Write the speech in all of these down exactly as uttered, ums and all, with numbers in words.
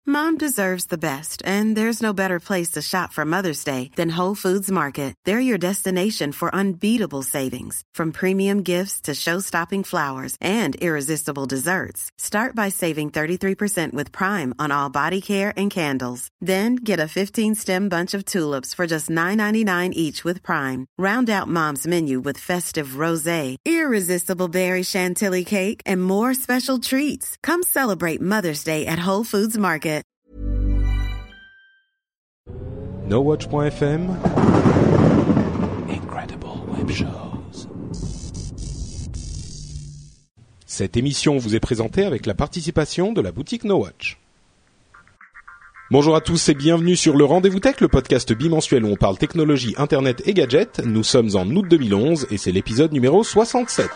Mom deserves the best, and there's no better place to shop for Mother's Day than Whole Foods Market. They're your destination for unbeatable savings, from premium gifts to show-stopping flowers and irresistible desserts. Start by saving thirty-three percent with Prime on all body care and candles. Then get a fifteen-stem bunch of tulips for just nine ninety-nine each with Prime. Round out Mom's menu with festive rosé, irresistible berry chantilly cake, and more special treats. Come celebrate Mother's Day at Whole Foods Market. no watch dot f m Incredible Web Shows. Cette émission vous est présentée avec la participation de la boutique No Watch. Bonjour à tous et bienvenue sur le Rendez-vous Tech, le podcast bimensuel où on parle technologie, internet et gadgets. Nous sommes en août deux mille onze et c'est l'épisode numéro soixante-sept.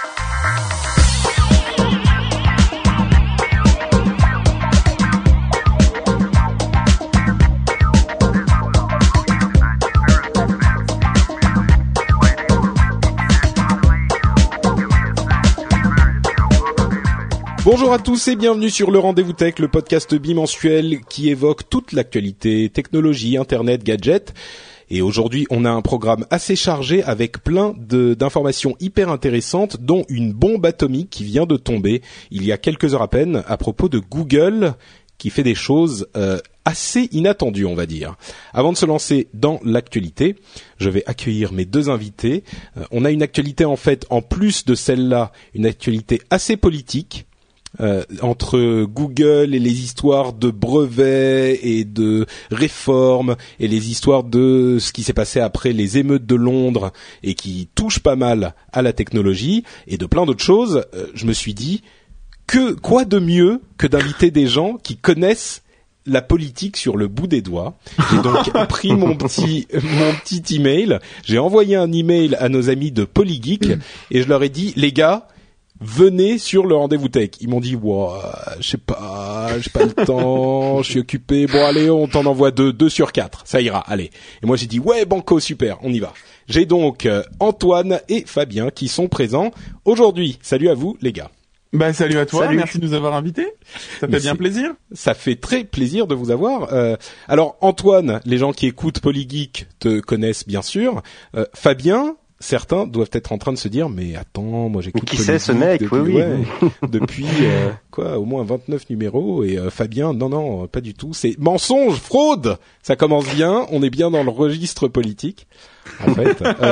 Bonjour à tous et bienvenue sur le Rendez-vous Tech, le podcast bimensuel qui évoque toute l'actualité, technologie, internet, gadgets. Et aujourd'hui, on a un programme assez chargé avec plein de, d'informations hyper intéressantes, dont une bombe atomique qui vient de tomber il y a quelques heures à peine à propos de Google, qui fait des choses euh, assez inattendues, on va dire. Avant de se lancer dans l'actualité, je vais accueillir mes deux invités. Euh, on a une actualité en fait, en plus de celle-là, une actualité assez politique. Euh, entre Google et les histoires de brevets et de réformes et les histoires de ce qui s'est passé après les émeutes de Londres et qui touche pas mal à la technologie et de plein d'autres choses, euh, je me suis dit que quoi de mieux que d'inviter des gens qui connaissent la politique sur le bout des doigts. J'ai donc pris mon petit mon petit email, j'ai envoyé un email à nos amis de Polygeek et je leur ai dit les gars, venez sur le Rendez-vous Tech. Ils m'ont dit, ouah, je sais pas, j'ai pas le temps, je suis occupé. Bon, allez, on t'en envoie deux, deux sur quatre. Ça ira, allez. Et moi, j'ai dit, ouais, banco, super, on y va. J'ai donc euh, Antoine et Fabien qui sont présents aujourd'hui. Salut à vous, les gars. Bah, salut à toi. Salut. Merci de nous avoir invités. Ça fait bien plaisir. Ça fait très plaisir de vous avoir. Euh, alors, Antoine, les gens qui écoutent Polygeek te connaissent bien sûr. Euh, Fabien, certains doivent être en train de se dire mais attends, moi j'écoute qui c'est ce mec depuis, oui, ouais, oui. depuis euh, quoi au moins vingt-neuf numéros et euh, Fabien non non pas du tout, c'est mensonge, fraude. Ça commence bien, on est bien dans le registre politique en fait. euh,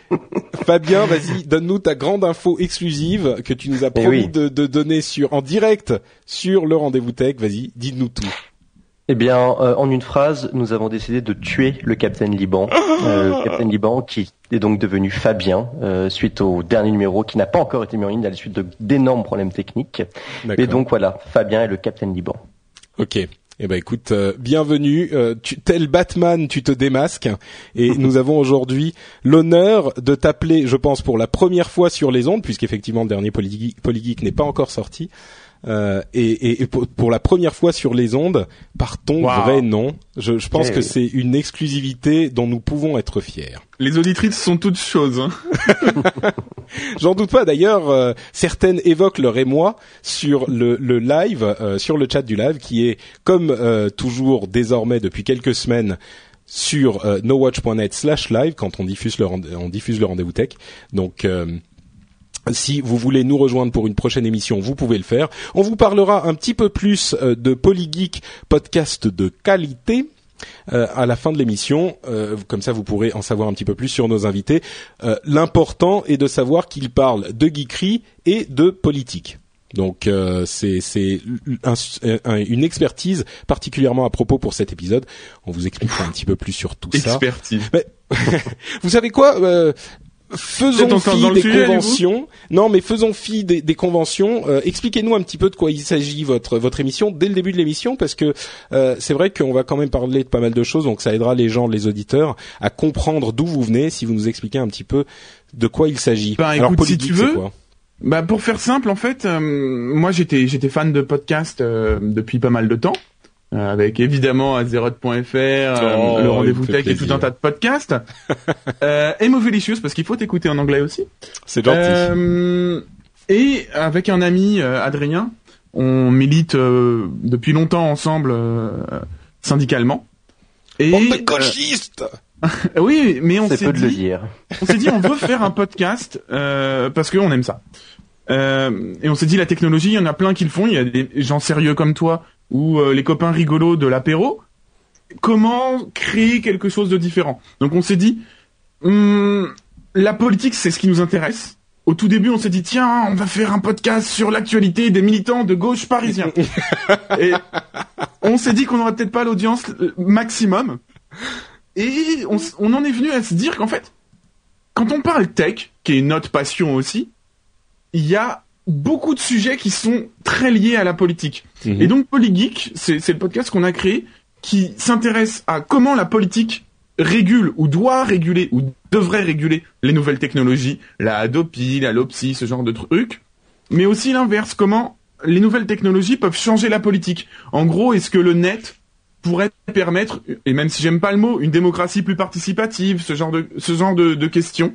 Fabien, vas-y, donne-nous ta grande info exclusive que tu nous as promis oui. de, de donner sur en direct sur le Rendez-vous Tech. Vas-y, dis-nous tout. Eh bien, euh, en une phrase, nous avons décidé de tuer le Capitaine Liban, euh, le Capitaine Liban qui est donc devenu Fabien euh, suite au dernier numéro qui n'a pas encore été mis en ligne à la suite de, d'énormes problèmes techniques. D'accord. Et donc voilà, Fabien est le Capitaine Liban. Ok. Eh ben écoute, euh, bienvenue. Euh, tu, tel Batman, tu te démasques. Et nous avons aujourd'hui l'honneur de t'appeler, je pense, pour la première fois sur les ondes, puisqu'effectivement le dernier Polygeek, Polygeek n'est pas encore sorti. Euh, et, et, et pour, pour la première fois sur les ondes, par ton wow. vrai nom, je, je pense okay. que c'est une exclusivité dont nous pouvons être fiers. Les auditrices sont toutes choses. Hein. J'en doute pas. D'ailleurs, euh, certaines évoquent leur émoi sur le, le live, euh, sur le chat du live, qui est comme euh, toujours désormais depuis quelques semaines sur euh, nowatch point net slash live quand on diffuse le rend- on diffuse le Rendez-vous Tech. Donc euh, si vous voulez nous rejoindre pour une prochaine émission, vous pouvez le faire. On vous parlera un petit peu plus euh, de Polygeek, podcast de qualité, euh, à la fin de l'émission. Euh, comme ça, vous pourrez en savoir un petit peu plus sur nos invités. Euh, l'important est de savoir qu'ils parlent de geekerie et de politique. Donc euh, c'est, c'est un, un, une expertise particulièrement à propos pour cet épisode. On vous expliquera un petit peu plus sur tout ça. Expertise. Mais, vous savez quoi euh, Faisons fi des sujet, conventions. Non, mais faisons fi des, des conventions. Euh, expliquez-nous un petit peu de quoi il s'agit votre votre émission dès le début de l'émission, parce que euh, c'est vrai qu'on va quand même parler de pas mal de choses, donc ça aidera les gens, les auditeurs, à comprendre d'où vous venez. Si vous nous expliquez un petit peu de quoi il s'agit. Ben, Alors, écoute, politique, si tu veux. C'est quoi ? Bah pour faire simple, en fait, euh, moi j'étais j'étais fan de podcasts euh, depuis pas mal de temps. Euh, avec évidemment Azeroth point F R, euh, oh, le Rendez-vous Tech et tout un tas de podcasts. euh, et Movelicious, parce qu'il faut t'écouter en anglais aussi. C'est gentil. Euh, et avec un ami, euh, Adrien, on milite euh, depuis longtemps ensemble euh, syndicalement. Et Bande de gauchistes. euh, oui, mais on C'est s'est peu de le dit, dire. on s'est dit, on veut faire un podcast euh, parce que on aime ça. Euh, et on s'est dit, la technologie, il y en a plein qui le font. Il y a des gens sérieux comme toi ou euh, les copains rigolos de l'apéro. Comment créer quelque chose de différent? Donc on s'est dit, hum, la politique, c'est ce qui nous intéresse. Au tout début, on s'est dit, tiens, on va faire un podcast sur l'actualité des militants de gauche parisiens. Et on s'est dit qu'on n'aurait peut-être pas l'audience maximum. Et on, on en est venu à se dire qu'en fait, quand on parle tech, qui est notre passion aussi, il y a beaucoup de sujets qui sont très liés à la politique. Mmh. Et donc Polygeek, c'est, c'est le podcast qu'on a créé, qui s'intéresse à comment la politique régule ou doit réguler ou devrait réguler les nouvelles technologies, la Hadopi, la Lopsy, ce genre de trucs, mais aussi l'inverse, comment les nouvelles technologies peuvent changer la politique. En gros, est-ce que le net pourrait permettre, et même si j'aime pas le mot, une démocratie plus participative, ce genre de ce genre de, de questions,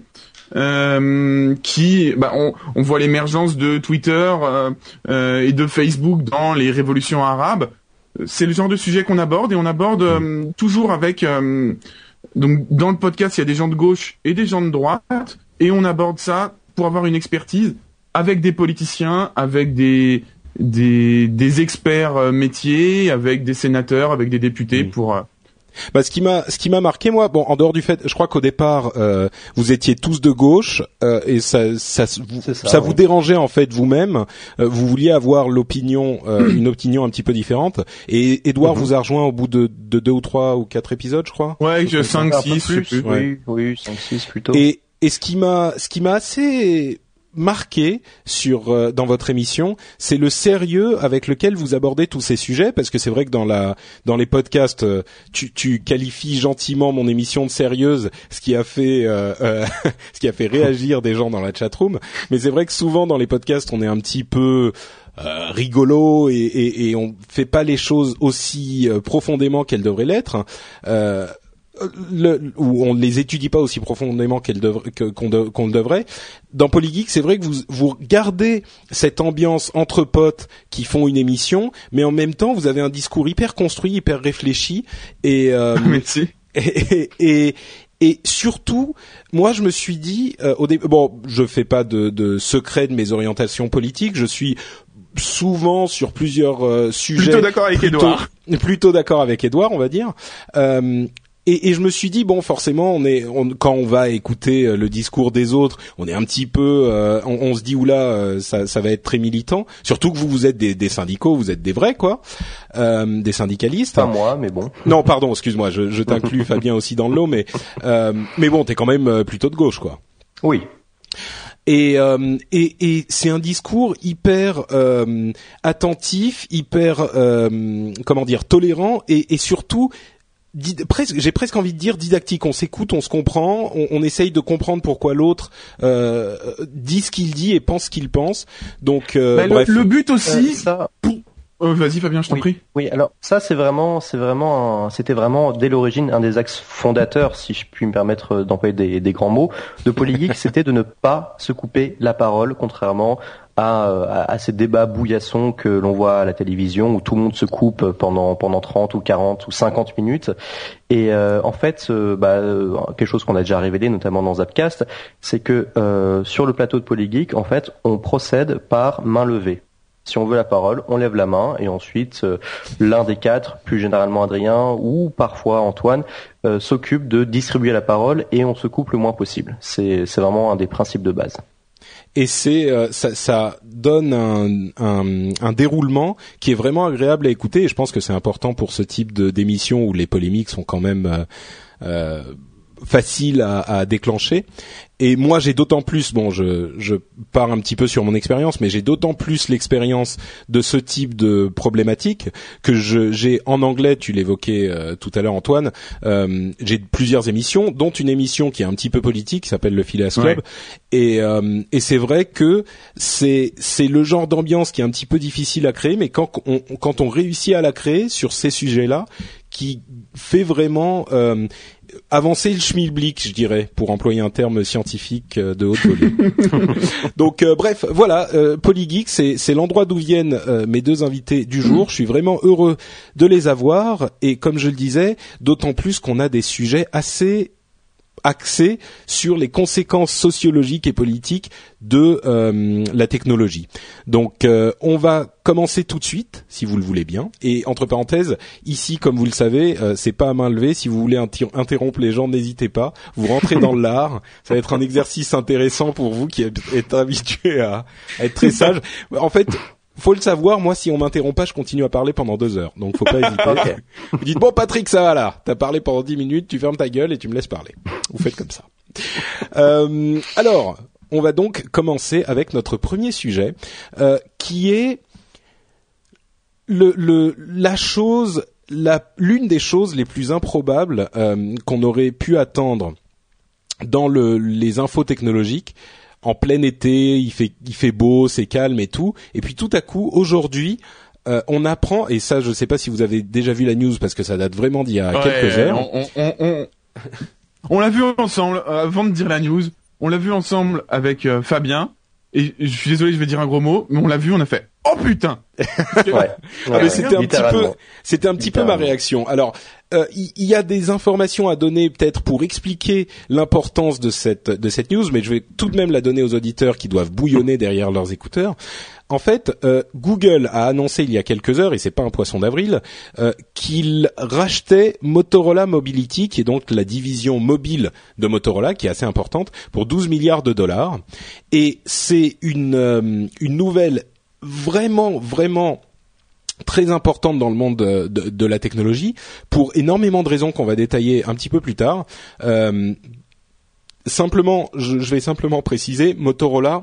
euh, qui, bah, on, on voit l'émergence de Twitter euh, euh, et de Facebook dans les révolutions arabes. C'est le genre de sujet qu'on aborde et on aborde euh, toujours avec euh, donc dans le podcast il y a des gens de gauche et des gens de droite et on aborde ça pour avoir une expertise avec des politiciens, avec des des des experts euh, métiers, avec des sénateurs, avec des députés mmh. pour euh, Bah, ce qui m'a, ce qui m'a marqué, moi, bon, en dehors du fait, je crois qu'au départ, euh, vous étiez tous de gauche euh, et ça, ça, vous, ça, ça ouais. vous dérangeait en fait vous-même. Euh, vous vouliez avoir l'opinion, euh, une opinion un petit peu différente. Et Edouard mm-hmm. vous a rejoint au bout de, de deux ou trois ou quatre épisodes, je crois. Ouais, je cinq, six, je sais plus. Oui, oui, cinq, six plutôt. Et, et ce qui m'a, ce qui m'a assez marqué sur euh, dans votre émission, c'est le sérieux avec lequel vous abordez tous ces sujets, parce que c'est vrai que dans la dans les podcasts, euh, tu, tu qualifies gentiment mon émission de sérieuse, ce qui a fait euh, euh, ce qui a fait réagir des gens dans la chatroom. Mais c'est vrai que souvent dans les podcasts, on est un petit peu Euh, rigolo et, et, et on fait pas les choses aussi euh, profondément qu'elles devraient l'être. Euh, Le, où on ne les étudie pas aussi profondément qu'elles devraient, que, qu'on, de, qu'on le devrait. Dans Polygeek, c'est vrai que vous, vous gardez cette ambiance entre potes qui font une émission, mais en même temps, vous avez un discours hyper construit, hyper réfléchi, et, euh, Merci. et, et, et, et surtout, moi, je me suis dit, euh, au début, bon, je fais pas de, de secret de mes orientations politiques, je suis souvent sur plusieurs euh, sujets. Plutôt d'accord avec Edouard. Plutôt d'accord avec Edouard, on va dire. Euh, Et, et je me suis dit bon, forcément, on est on, quand on va écouter le discours des autres, on est un petit peu, euh, on, on se dit oula, euh, ça, ça va être très militant. Surtout que vous, vous êtes des, des syndicaux, vous êtes des vrais quoi, euh, des syndicalistes. Pas moi, mais bon. Non, pardon, excuse-moi, je, je t'inclus Fabien aussi dans le lot, mais euh, mais bon, t'es quand même plutôt de gauche quoi. Oui. Et, euh, et, et c'est un discours hyper euh, attentif, hyper euh, comment dire, tolérant et, et surtout Did, presque, j'ai presque envie de dire didactique. On s'écoute, on se comprend, on, on essaye de comprendre pourquoi l'autre euh, dit ce qu'il dit et pense ce qu'il pense. Donc, euh, bah, bref. Le, le but aussi. Euh, ça... euh, vas-y, Fabien, je t'en oui. prie. Oui, alors ça, c'est vraiment, c'est vraiment, un, c'était vraiment dès l'origine un des axes fondateurs, si je puis me permettre d'employer des, des grands mots, de Polygeek, c'était de ne pas se couper la parole, contrairement à, à, à ces débats bouillassons que l'on voit à la télévision où tout le monde se coupe pendant pendant trente ou quarante ou cinquante minutes. Et euh, en fait, euh, bah, quelque chose qu'on a déjà révélé, notamment dans Zapcast, c'est que euh, sur le plateau de Polygeek, en fait, on procède par main levée. Si on veut la parole, on lève la main et ensuite euh, l'un des quatre, plus généralement Adrien ou parfois Antoine, euh, s'occupe de distribuer la parole et on se coupe le moins possible. C'est, c'est vraiment un des principes de base. Et c'est euh, ça, ça donne un, un, un déroulement qui est vraiment agréable à écouter. Et je pense que c'est important pour ce type de d'émission où les polémiques sont quand même euh, euh, faciles à, à déclencher. Et moi, j'ai d'autant plus, bon, je, je pars un petit peu sur mon expérience, mais j'ai d'autant plus l'expérience de ce type de problématique que je, j'ai en anglais, tu l'évoquais euh, tout à l'heure, Antoine, euh, j'ai plusieurs émissions, dont une émission qui est un petit peu politique, qui s'appelle le Phileas Club, ouais. et, euh, et c'est vrai que c'est, c'est le genre d'ambiance qui est un petit peu difficile à créer, mais quand on, quand on réussit à la créer sur ces sujets-là, qui fait vraiment euh, avancer le schmilblick, je dirais, pour employer un terme scientifique de haute volée. Donc euh, bref, voilà, euh, Polygeek, c'est c'est l'endroit d'où viennent euh, mes deux invités du jour. Je suis vraiment heureux de les avoir et comme je le disais, d'autant plus qu'on a des sujets assez axé sur les conséquences sociologiques et politiques de euh, la technologie. Donc euh, on va commencer tout de suite, si vous le voulez bien. Et entre parenthèses, ici, comme vous le savez, euh, c'est pas à main levée. Si vous voulez inter- interrompre les gens, n'hésitez pas. Vous rentrez dans l'art. Ça va être un exercice intéressant pour vous qui êtes habitué à, à être très sage. En fait, faut le savoir, moi, si on m'interrompt pas, je continue à parler pendant deux heures. Donc, faut pas hésiter. Okay. Vous dites, bon, Patrick, ça va là. T'as parlé pendant dix minutes, tu fermes ta gueule et tu me laisses parler. Vous faites comme ça. Euh, alors, on va donc commencer avec notre premier sujet, euh, qui est le, le, la chose, la, l'une des choses les plus improbables, euh, qu'on aurait pu attendre dans le, les infos technologiques. En plein été, il fait il fait beau, c'est calme et tout. Et puis tout à coup, aujourd'hui, euh, on apprend, et ça, je sais pas si vous avez déjà vu la news parce que ça date vraiment d'il y a ouais, quelques heures. On, on, on, on l'a vu ensemble avant de dire la news. On l'a vu ensemble avec euh, Fabien. Et je suis désolé, je vais dire un gros mot, mais on l'a vu, on a fait oh putain. ouais. ouais, ah, mais c'était un petit peu, c'était un petit peu ma réaction. Alors, euh, il y, y a des informations à donner peut-être pour expliquer l'importance de cette de cette news, mais je vais tout de même la donner aux auditeurs qui doivent bouillonner derrière leurs écouteurs. En fait, euh, Google a annoncé il y a quelques heures, et c'est pas un poisson d'avril, euh, qu'il rachetait Motorola Mobility, qui est donc la division mobile de Motorola, qui est assez importante, pour douze milliards de dollars. Et c'est une euh, une nouvelle vraiment vraiment très importante dans le monde de, de, de la technologie, pour énormément de raisons qu'on va détailler un petit peu plus tard. Euh, simplement, je, je vais simplement préciser, Motorola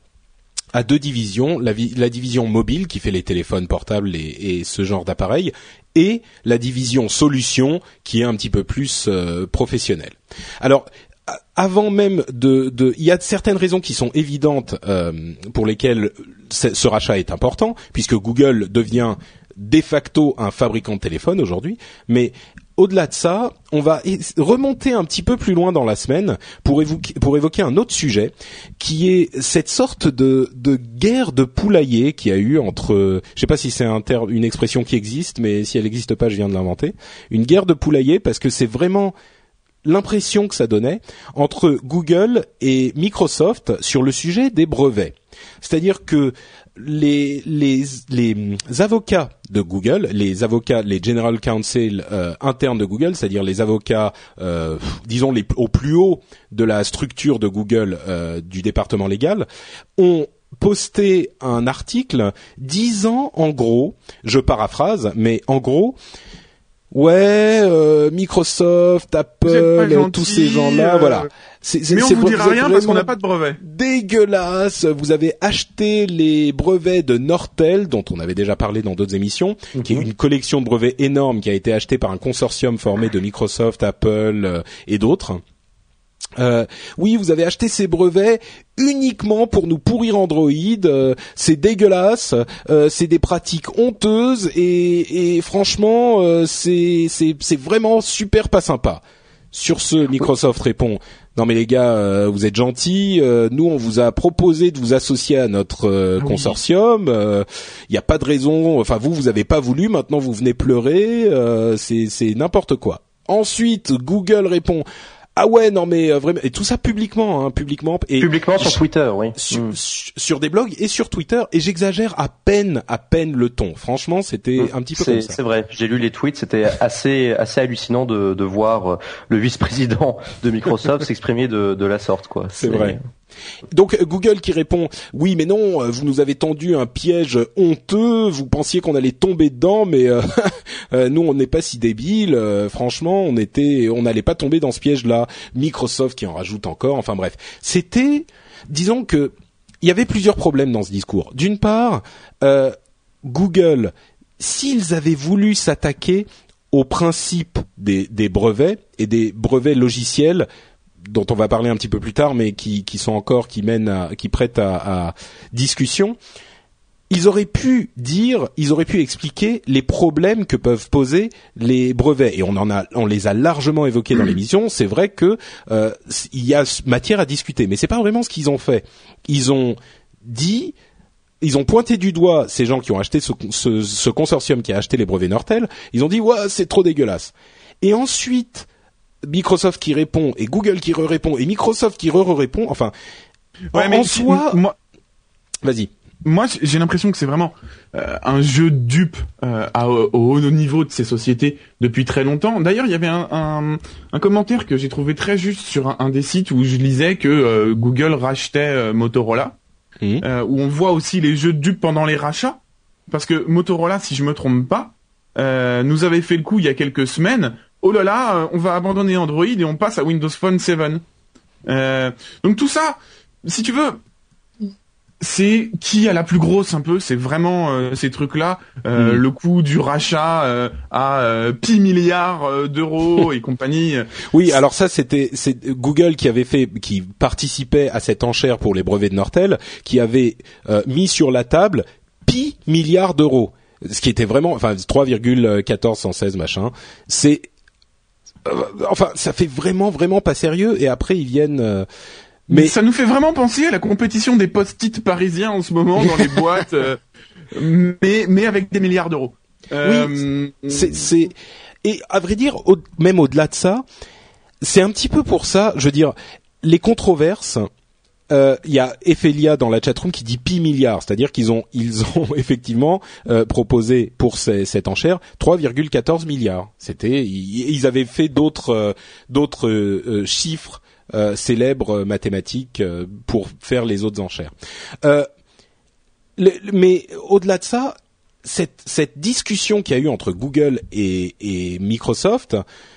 a deux divisions, la, vi- la division mobile qui fait les téléphones portables et, et ce genre d'appareils, et la division solutions qui est un petit peu plus euh, professionnelle. Alors, avant même de, de, il y a certaines raisons qui sont évidentes euh, pour lesquelles ce, ce rachat est important, puisque Google devient de facto un fabricant de téléphones aujourd'hui, mais au-delà de ça, on va remonter un petit peu plus loin dans la semaine pour évoquer, pour évoquer un autre sujet qui est cette sorte de, de guerre de poulailler qu'il y a eu entre, je sais pas si c'est un ter- une expression qui existe, mais si elle n'existe pas, je viens de l'inventer, une guerre de poulailler parce que c'est vraiment l'impression que ça donnait entre Google et Microsoft sur le sujet des brevets. C'est-à-dire que les les les avocats de Google, les avocats, les general counsel euh, internes de Google, c'est-à-dire les avocats, euh, disons les au plus haut de la structure de Google, euh, du département légal, ont posté un article disant en gros, je paraphrase, mais en gros, ouais, euh, Microsoft, Apple, gentil, tous ces gens-là, euh... voilà. C'est, c'est, mais on c'est, vous dira rien parce qu'on n'a pas de brevet. Dégueulasse. Vous avez acheté les brevets de Nortel, dont on avait déjà parlé dans d'autres émissions, mm-hmm. qui est une collection de brevets énorme qui a été achetée par un consortium formé de Microsoft, Apple euh, et d'autres. Euh, oui, vous avez acheté ces brevets uniquement pour nous pourrir Android. Euh, c'est dégueulasse. Euh, c'est des pratiques honteuses et, et franchement, euh, c'est, c'est, c'est vraiment super pas sympa. Sur ce, Microsoft répond: non mais les gars, euh, vous êtes gentils. Euh, nous, on vous a proposé de vous associer à notre euh, oui. consortium. Il euh, n'y a pas de raison. Enfin, vous, vous avez pas voulu. Maintenant, vous venez pleurer. Euh, c'est, c'est n'importe quoi. Ensuite, Google répond: ah ouais, non mais euh, vraiment, et tout ça publiquement, hein, publiquement, et publiquement sur Twitter, oui, sur, mm. sur des blogs et sur Twitter, et j'exagère à peine, à peine le ton. Franchement, c'était mm. un petit peu c'est, comme ça. C'est vrai, j'ai lu les tweets, c'était assez, assez hallucinant de, de voir le vice-président de Microsoft s'exprimer de, de la sorte, quoi. C'est, c'est vrai. Donc Google qui répond: oui mais non, vous nous avez tendu un piège honteux, vous pensiez qu'on allait tomber dedans, mais euh, nous on n'est pas si débiles, euh, franchement on était, on n'allait pas tomber dans ce piège là. Microsoft qui en rajoute encore, enfin bref, c'était, disons que il y avait plusieurs problèmes dans ce discours. D'une part, euh, Google, s'ils avaient voulu s'attaquer au principe des, des brevets et des brevets logiciels dont on va parler un petit peu plus tard, mais qui, qui sont encore, qui mènent à, qui prêtent à, à discussion, ils auraient pu dire, ils auraient pu expliquer les problèmes que peuvent poser les brevets. Et on en a, on les a largement évoqués dans l'émission. C'est vrai que euh, il y a matière à discuter, mais c'est pas vraiment ce qu'ils ont fait. Ils ont dit, ils ont pointé du doigt ces gens qui ont acheté ce, ce, ce consortium qui a acheté les brevets Nortel. Ils ont dit, ouais, c'est trop dégueulasse. Et ensuite, Microsoft qui répond et Google qui re-répond et Microsoft qui re-répond. Enfin, ouais, en, mais en soi, moi, vas-y. Moi, j'ai l'impression que c'est vraiment euh, un jeu de dupe euh, à, au haut niveau de ces sociétés depuis très longtemps. D'ailleurs, il y avait un, un, un commentaire que j'ai trouvé très juste sur un, un des sites où je lisais que euh, Google rachetait euh, Motorola, mmh. euh, où on voit aussi les jeux de dupe pendant les rachats, parce que Motorola, si je me trompe pas, euh, nous avait fait le coup il y a quelques semaines. Oh là là, euh, on va abandonner Android et on passe à Windows Phone sept. Euh, donc tout ça, si tu veux, c'est qui a la plus grosse un peu, c'est vraiment euh, ces trucs-là, euh, mmh. le coût du rachat euh, à euh, pi milliards euh, d'euros et compagnie. Oui, alors ça c'était c'est Google qui avait fait, qui participait à cette enchère pour les brevets de Nortel, qui avait euh, mis sur la table pi milliards d'euros, ce qui était vraiment, enfin trois virgule quatorze cent seize machin, c'est enfin, ça fait vraiment, vraiment pas sérieux. Et après, ils viennent. Euh, mais ça nous fait vraiment penser à la compétition des post-it parisiens en ce moment dans les boîtes, euh, mais mais avec des milliards d'euros. Euh, oui, c'est, c'est et à vrai dire, au, même au-delà de ça, c'est un petit peu pour ça. Je veux dire, les controverses. Il euh, y a Ephelia dans la chatroom qui dit pi milliards, c'est-à-dire qu'ils ont ils ont effectivement euh, proposé pour ces, cette enchère trois virgule quatorze milliards. C'était ils, ils avaient fait d'autres euh, d'autres euh, chiffres euh, célèbres euh, mathématiques euh, pour faire les autres enchères. Euh, le, mais au-delà de ça, cette cette discussion qu'il y a eu entre Google et, et Microsoft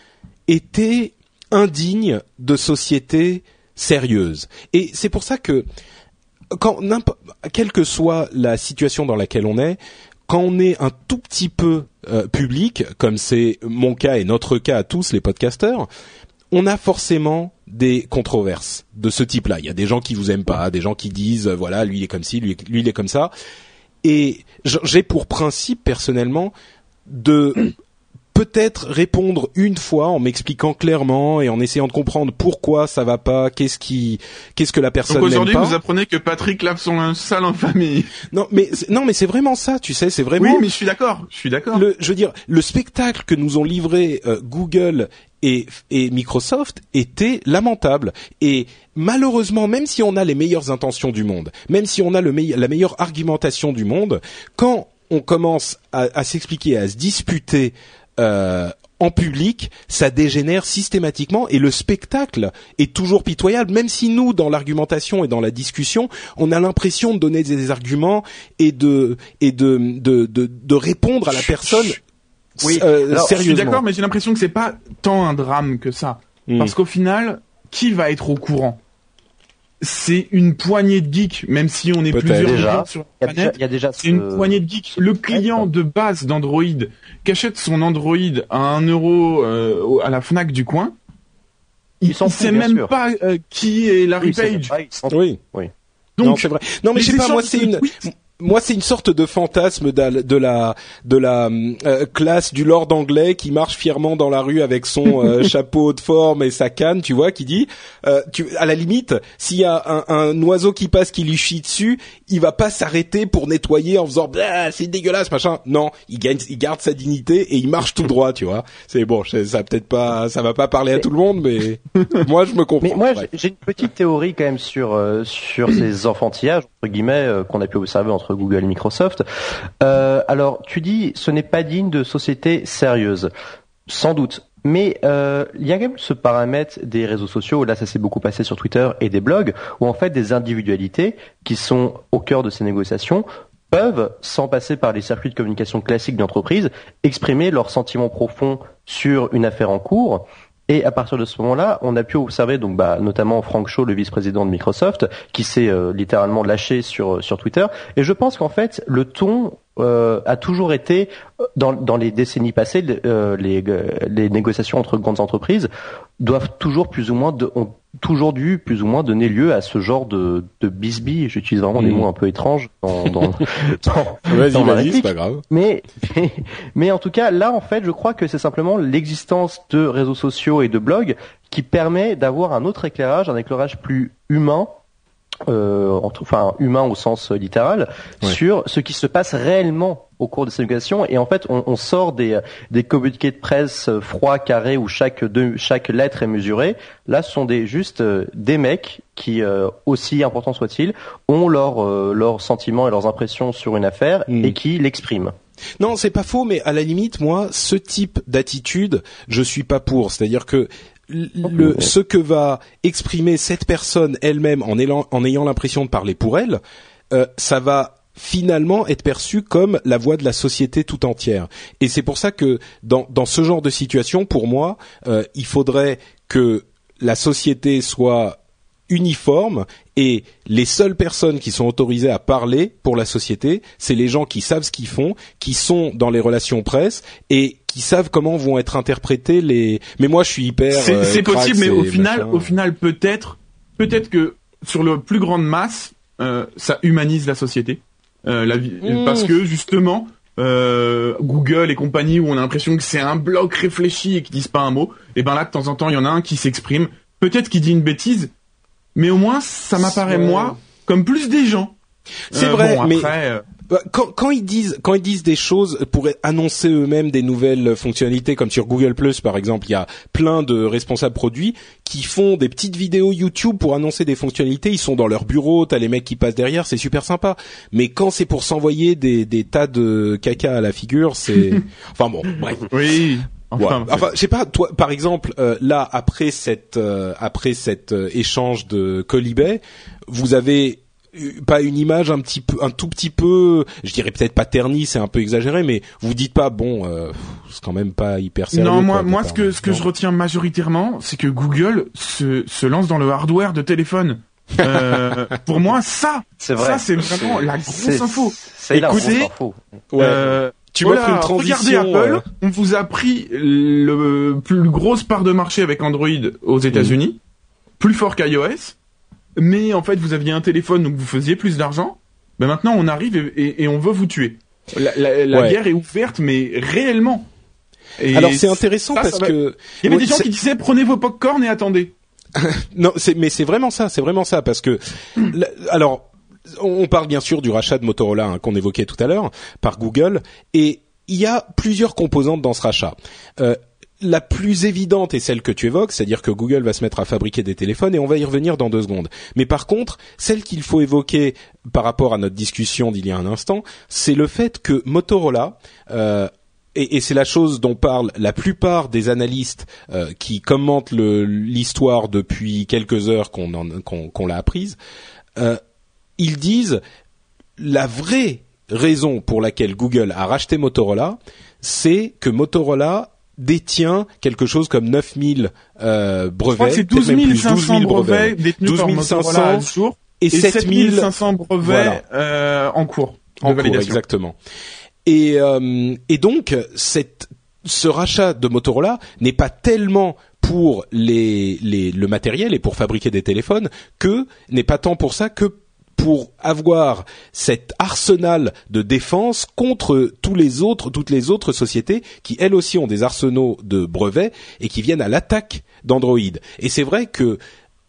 était indigne de sociétés sérieuse. Et c'est pour ça que, quand quelle que soit la situation dans laquelle on est, quand on est un tout petit peu euh, public, comme c'est mon cas et notre cas à tous les podcasteurs, on a forcément des controverses de ce type-là. Il y a des gens qui vous aiment pas, des gens qui disent, euh, voilà, lui il est comme ci, lui, lui il est comme ça. Et j'ai pour principe, personnellement, de peut-être répondre une fois en m'expliquant clairement et en essayant de comprendre pourquoi ça va pas, qu'est-ce qui, qu'est-ce que la personne n'aime pas. Donc aujourd'hui, vous apprenez que Patrick lave son linge sale en famille. Non, mais non, mais c'est vraiment ça, tu sais, c'est vraiment. Oui, mais je suis d'accord, je suis d'accord. Le, je veux dire, le spectacle que nous ont livré euh, Google et, et Microsoft était lamentable. Et malheureusement, même si on a les meilleures intentions du monde, même si on a le me- la meilleure argumentation du monde, quand on commence à, à s'expliquer, à se disputer. Euh, en public, ça dégénère systématiquement et le spectacle est toujours pitoyable, même si nous, dans l'argumentation et dans la discussion, on a l'impression de donner des arguments et de et de de de, de répondre à la personne. Oui, euh, alors, sérieusement. Je suis d'accord, mais j'ai l'impression que c'est pas tant un drame que ça, mmh. parce qu'au final, qui va être au courant ? C'est une poignée de geeks, même si on est Peut-être. plusieurs déjà, sur la planète. Il y a déjà c'est ce... une poignée de geeks. Le client de base d'Android qui achète son Android à un euro euh, à la Fnac du coin, il, il sait même sûr. pas euh, qui est Larry oui, Page. Pas, oui, oui. Donc, non, c'est vrai. Non, mais je sais pas, moi c'est une. Moi, c'est une sorte de fantasme de la de la, de la euh, classe du lord anglais qui marche fièrement dans la rue avec son euh, chapeau de forme et sa canne, tu vois, qui dit, euh, tu, à la limite, s'il y a un, un oiseau qui passe qui lui chie dessus, il va pas s'arrêter pour nettoyer en faisant bah, c'est dégueulasse machin. Non, il gagne, il garde sa dignité et il marche tout droit, tu vois. C'est bon, ça peut-être pas, ça va pas parler à tout le monde, mais moi je me comprends. Mais moi, ouais. j'ai une petite théorie quand même sur euh, sur ces enfantillages entre guillemets euh, qu'on a pu observer entre Google et Microsoft. Euh, alors, tu dis, ce n'est pas digne de société sérieuse. Sans doute. Mais euh, il y a quand même ce paramètre des réseaux sociaux, là ça s'est beaucoup passé sur Twitter et des blogs, où en fait des individualités qui sont au cœur de ces négociations peuvent, sans passer par les circuits de communication classiques d'entreprise, exprimer leurs sentiments profonds sur une affaire en cours. Et à partir de ce moment-là, on a pu observer donc bah notamment Frank Shaw, le vice-président de Microsoft, qui s'est euh, littéralement lâché sur sur Twitter. Et je pense qu'en fait, le ton euh, a toujours été dans dans les décennies passées, euh, les les négociations entre grandes entreprises doivent toujours plus ou moins de, on toujours dû plus ou moins donner lieu à ce genre de, de bisbis. J'utilise vraiment mmh. des mots un peu étranges dans, dans, dans, vas-y, dans ma vas-y, réplique. c'est pas grave. Mais, mais, mais en tout cas, là, en fait, je crois que c'est simplement l'existence de réseaux sociaux et de blogs qui permet d'avoir un autre éclairage, un éclairage plus humain, euh, entre, enfin humain au sens littéral, ouais. sur ce qui se passe réellement au cours de cette éducation. Et en fait, on, on sort des, des communiqués de presse froids, carrés, où chaque deux, chaque lettre est mesurée. Là, ce sont des juste euh, des mecs qui, euh, aussi importants soient-ils, ont leurs euh, leurs sentiments et leurs impressions sur une affaire mmh. et qui l'expriment. Non, c'est pas faux, mais à la limite, moi, ce type d'attitude, je suis pas pour. C'est-à-dire que le, ce que va exprimer cette personne elle-même en ayant, en ayant l'impression de parler pour elle, euh, ça va finalement être perçu comme la voix de la société tout entière. Et c'est pour ça que dans, dans ce genre de situation, pour moi, euh, il faudrait que la société soit uniforme et les seules personnes qui sont autorisées à parler pour la société, c'est les gens qui savent ce qu'ils font, qui sont dans les relations presse et qui savent comment vont être interprétés les. Mais moi, je suis hyper. C'est, euh, c'est possible, mais au final, machin. au final, peut-être, peut-être que sur le plus grande masse, euh, ça humanise la société, euh, la vie, mmh. parce que justement. Euh, Google et compagnie où on a l'impression que c'est un bloc réfléchi et qu'ils disent pas un mot, et ben là de temps en temps il y en a un qui s'exprime, peut-être qu'il dit une bêtise, mais au moins ça m'apparaît ouais. moi comme plus des gens. C'est euh, vrai, bon, après, mais euh... quand, quand ils disent quand ils disent des choses pour annoncer eux-mêmes des nouvelles fonctionnalités, comme sur Google Plus par exemple, il y a plein de responsables produits qui font des petites vidéos YouTube pour annoncer des fonctionnalités. Ils sont dans leur bureau, t'as les mecs qui passent derrière, c'est super sympa. Mais quand c'est pour s'envoyer des, des tas de caca à la figure, c'est enfin bon, bref. Oui. Enfin, ouais. enfin, je sais pas. Toi, par exemple, euh, là après cette euh, après cet euh, échange de Colibet, vous avez pas une image un petit peu, un tout petit peu, je dirais peut-être pas ternie, c'est un peu exagéré, mais vous dites pas bon, euh, c'est quand même pas hyper sérieux. Non, moi, quoi, moi, ce que ce que je retiens majoritairement, c'est que Google se se lance dans le hardware de téléphone. Euh, pour moi, ça, c'est vrai. ça, c'est vraiment la grosse c'est, info. C'est la grosse info. Ouais. Euh, tu voilà, m'offres une transition. Regardez Apple, euh... on vous a pris le plus grosse part de marché avec Android aux États-Unis, mmh. plus fort qu'iOS. Mais en fait, vous aviez un téléphone où vous faisiez plus d'argent. Ben maintenant, on arrive et, et, et on veut vous tuer. La, la, la ouais. guerre est ouverte, mais réellement. Et alors c'est intéressant ça, parce ça que il y avait ouais, des gens c'est... qui disaient prenez vos pop-corn et attendez. non, c'est mais c'est vraiment ça, c'est vraiment ça parce que la, alors on parle bien sûr du rachat de Motorola hein, qu'on évoquait tout à l'heure par Google et il y a plusieurs composantes dans ce rachat. Euh, La plus évidente est celle que tu évoques, c'est-à-dire que Google va se mettre à fabriquer des téléphones et on va y revenir dans deux secondes. Mais par contre, celle qu'il faut évoquer par rapport à notre discussion d'il y a un instant, c'est le fait que Motorola, euh, et, et c'est la chose dont parlent la plupart des analystes euh, qui commentent le, l'histoire depuis quelques heures qu'on, en, qu'on, qu'on l'a apprise, euh, ils disent la vraie raison pour laquelle Google a racheté Motorola, c'est que Motorola détient quelque chose comme neuf mille euh, brevets. Je crois que c'est douze mille cinq cents brevets détenus par Motorola à ce jour et, et sept mille cinq cents brevets voilà. euh, en cours de en validation. Cours, exactement. Et, euh, et donc, cette, ce rachat de Motorola n'est pas tellement pour les, les, le matériel et pour fabriquer des téléphones que n'est pas tant pour ça que pour avoir cet arsenal de défense contre tous les autres, toutes les autres sociétés qui elles aussi ont des arsenaux de brevets et qui viennent à l'attaque d'Android. Et c'est vrai que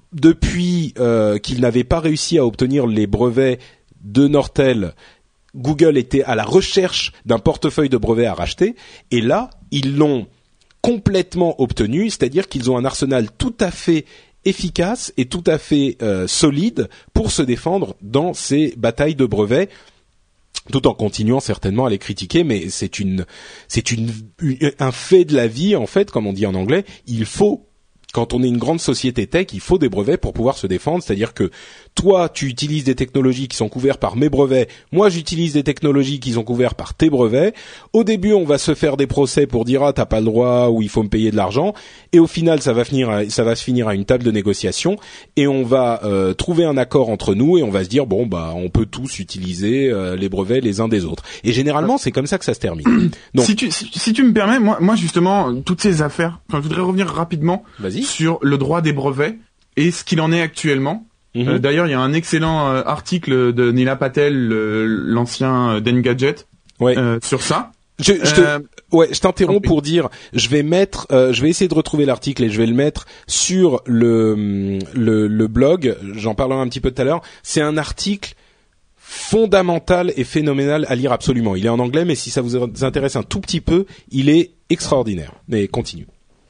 depuis euh, qu'ils n'avaient pas réussi à obtenir les brevets de Nortel, Google était à la recherche d'un portefeuille de brevets à racheter. Et là, ils l'ont complètement obtenu, c'est-à-dire qu'ils ont un arsenal tout à fait efficace et tout à fait euh, solide pour se défendre dans ces batailles de brevets, tout en continuant certainement à les critiquer, mais c'est une, c'est une, une, un fait de la vie en fait, comme on dit en anglais. Il faut, quand on est une grande société tech, il faut des brevets pour pouvoir se défendre. C'est-à-dire que toi, tu utilises des technologies qui sont couvertes par mes brevets. Moi, j'utilise des technologies qui sont couvertes par tes brevets. Au début, on va se faire des procès pour dire ah t'as pas le droit ou il faut me payer de l'argent. Et au final, ça va finir, à, ça va se finir à une table de négociation et on va euh, trouver un accord entre nous et on va se dire bon bah on peut tous utiliser euh, les brevets les uns des autres. Et généralement, c'est comme ça que ça se termine. Donc, si tu si, si tu me permets, moi moi justement toutes ces affaires. Enfin, je voudrais revenir rapidement vas-y. sur le droit des brevets. et ce qu'il en est actuellement. Mmh. Euh, d'ailleurs, il y a un excellent euh, article de Nilay Patel, euh, l'ancien euh, d'Engadget, ouais. euh, sur ça. Je, je te, euh, ouais, je t'interromps pour dire, je vais mettre, euh, je vais essayer de retrouver l'article et je vais le mettre sur le le, le blog. J'en parlerai un petit peu tout à l'heure. C'est un article fondamental et phénoménal à lire absolument. Il est en anglais, mais si ça vous intéresse un tout petit peu, il est extraordinaire. Mais continue.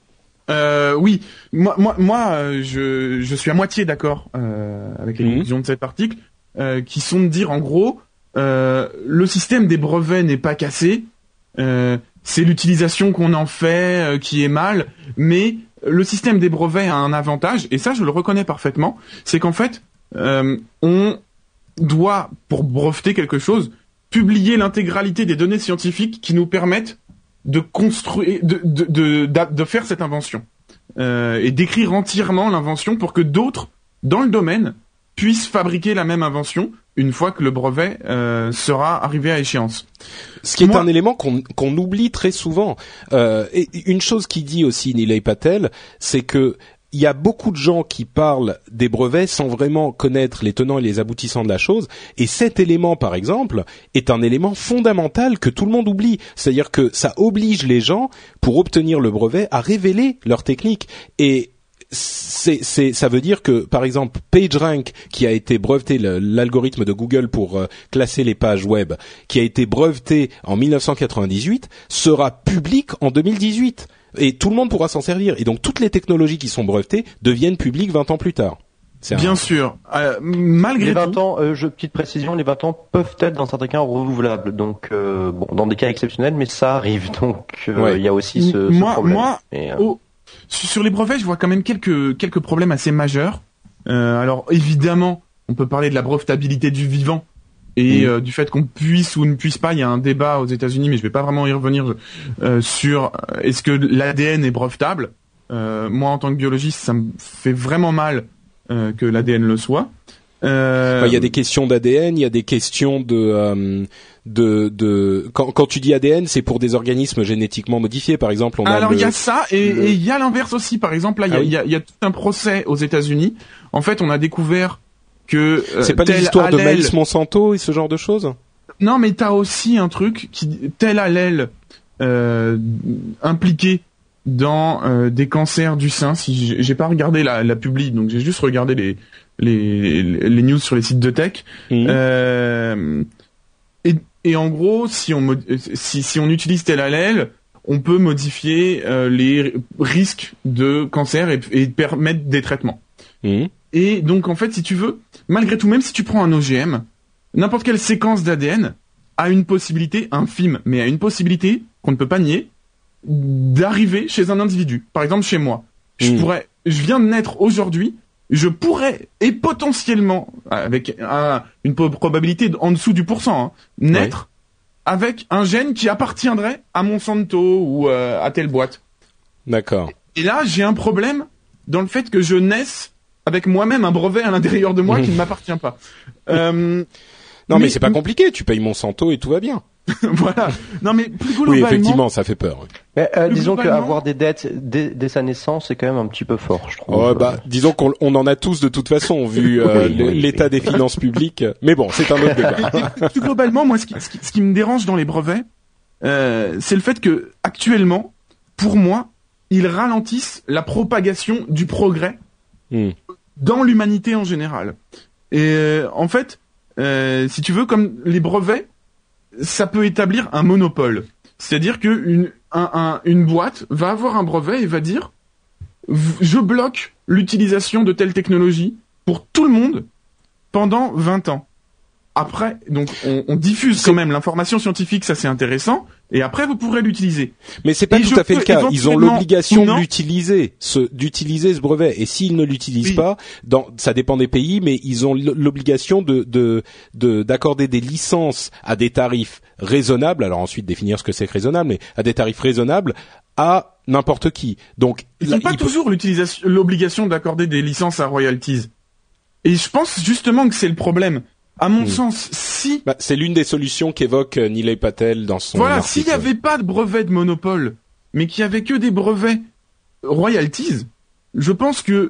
Euh, oui, moi, moi, moi, je, je suis à moitié d'accord euh, avec les mmh. conclusions de cet article, euh, qui sont de dire en gros, euh, le système des brevets n'est pas cassé. Euh, c'est l'utilisation qu'on en fait euh, qui est mal, mais le système des brevets a un avantage, et ça je le reconnais parfaitement, c'est qu'en fait, euh, on doit, pour breveter quelque chose, publier l'intégralité des données scientifiques qui nous permettent de construire, de, de, de, de, de faire cette invention, euh, et d'écrire entièrement l'invention pour que d'autres, dans le domaine, puissent fabriquer la même invention une fois que le brevet euh, sera arrivé à échéance. Ce qui est Moi, un élément qu'on, qu'on oublie très souvent. Euh, et une chose qui dit aussi Nilay Patel, c'est que il y a beaucoup de gens qui parlent des brevets sans vraiment connaître les tenants et les aboutissants de la chose. Et cet élément, par exemple, est un élément fondamental que tout le monde oublie. C'est-à-dire que ça oblige les gens, pour obtenir le brevet, à révéler leur technique. Et c'est, c'est, ça veut dire que, par exemple, PageRank, qui a été breveté, le, l'algorithme de Google pour euh, classer les pages web, qui a été breveté en dix-neuf cent quatre-vingt-dix-huit, sera public en deux mille dix-huit. Et tout le monde pourra s'en servir. Et donc, toutes les technologies qui sont brevetées deviennent publiques vingt ans plus tard. C'est Bien un... sûr. Euh, malgré les vingt tout... ans, euh, je, petite précision, les vingt ans peuvent être dans certains cas renouvelables. Donc, euh, bon, dans des cas exceptionnels, mais ça arrive. Donc, euh, ouais. il y a aussi ce, moi, ce problème. Moi, Et, euh... oh, sur les brevets, je vois quand même quelques quelques problèmes assez majeurs. Euh, alors, évidemment, on peut parler de la brevetabilité du vivant et mmh. euh, du fait qu'on puisse ou ne puisse pas. Il y a un débat aux États-Unis, mais je vais pas vraiment y revenir euh, sur est-ce que l'A D N est brevetable. Euh, moi, en tant que biologiste, ça me fait vraiment mal euh, que l'A D N le soit. Euh... Il y a des questions d'A D N, il y a des questions de euh, de de quand quand tu dis A D N, c'est pour des organismes génétiquement modifiés, par exemple. On a Alors il le... y a ça et il le... y a l'inverse aussi. Par exemple, là il ah y, oui. y a il y a tout un procès aux États-Unis. En fait, on a découvert que euh, c'est pas des histoires allèle... de maïs Monsanto et ce genre de choses. Non, mais t'as aussi un truc qui tel allèle euh, impliqué dans euh, des cancers du sein. Si j'ai, j'ai pas regardé la, la publi, donc j'ai juste regardé les les les news sur les sites de tech. Mmh. Euh, et et en gros, si on si si on utilise tel allèle, on peut modifier euh, les risques de cancer et, et permettre des traitements. Mmh. Et donc en fait, si tu veux, malgré tout, même si tu prends un O G M, n'importe quelle séquence d'A D N a une possibilité infime, mais a une possibilité qu'on ne peut pas nier d'arriver chez un individu. Par exemple, chez moi, je mmh. pourrais, je viens de naître aujourd'hui, je pourrais et potentiellement, avec un, une probabilité en dessous du pourcent, hein, naître ouais. avec un gène qui appartiendrait à Monsanto ou euh, à telle boîte. D'accord. Et là, j'ai un problème dans le fait que je naisse avec moi-même un brevet à l'intérieur de moi mmh. qui ne m'appartient pas. Euh, non, mais, mais c'est pas compliqué. Tu payes Monsanto et tout va bien. Voilà. Non, mais plus globalement. Oui, effectivement, ça fait peur. Oui. Mais euh, disons globalement... qu'avoir des dettes dès, dès sa naissance, c'est quand même un petit peu fort, je trouve. Oh, bah, disons qu'on on en a tous de toute façon, vu euh, oui, oui, l'état oui. des finances publiques. Mais bon, c'est un autre débat. Et, et, plus globalement, moi, ce qui, ce qui, ce qui me dérange dans les brevets, euh, c'est le fait que actuellement, pour moi, ils ralentissent la propagation du progrès hmm. dans l'humanité en général. Et euh, en fait, euh, si tu veux, comme les brevets, ça peut établir un monopole. C'est-à-dire que une, un, un, une boîte va avoir un brevet et va dire je bloque l'utilisation de telle technologie pour tout le monde pendant vingt ans. Après, donc on, on diffuse quand même l'information scientifique, ça c'est intéressant, et après vous pourrez l'utiliser. Mais c'est pas et tout à fait le cas. Ils ont l'obligation de l'utiliser, ce, d'utiliser ce brevet. Et s'ils ne l'utilisent oui. pas, dans, ça dépend des pays, mais ils ont l'obligation de, de, de, d'accorder des licences à des tarifs raisonnables. Alors ensuite définir ce que c'est que raisonnable, mais à des tarifs raisonnables à n'importe qui. Donc ils n'ont pas il toujours peut... l'utilisation, l'obligation d'accorder des licences à royalties. Et je pense justement que c'est le problème. À mon mmh. sens, si... Bah, c'est l'une des solutions qu'évoque euh, Nilay Patel dans son Voilà, article. S'il n'y avait pas de brevet de monopole, mais qu'il n'y avait que des brevets royalties, je pense que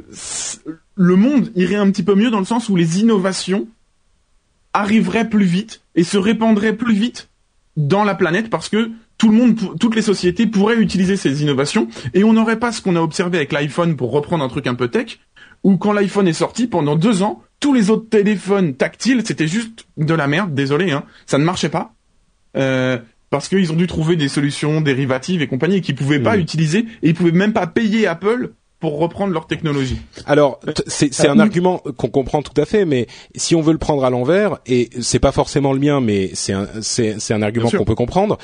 le monde irait un petit peu mieux dans le sens où les innovations arriveraient plus vite et se répandraient plus vite dans la planète parce que tout le monde, toutes les sociétés pourraient utiliser ces innovations et on n'aurait pas ce qu'on a observé avec l'iPhone pour reprendre un truc un peu tech, où quand l'iPhone est sorti, pendant deux ans, tous les autres téléphones tactiles, c'était juste de la merde, désolé, hein, ça ne marchait pas, euh, parce qu'ils ont dû trouver des solutions dérivatives et compagnie qu'ils pouvaient pas mmh. utiliser et ils pouvaient même pas payer Apple pour reprendre leur technologie. Alors, t- c'est, c'est un argument qu'on comprend tout à fait, mais si on veut le prendre à l'envers, et c'est pas forcément le mien, mais c'est un, c'est, c'est un argument qu'on peut comprendre,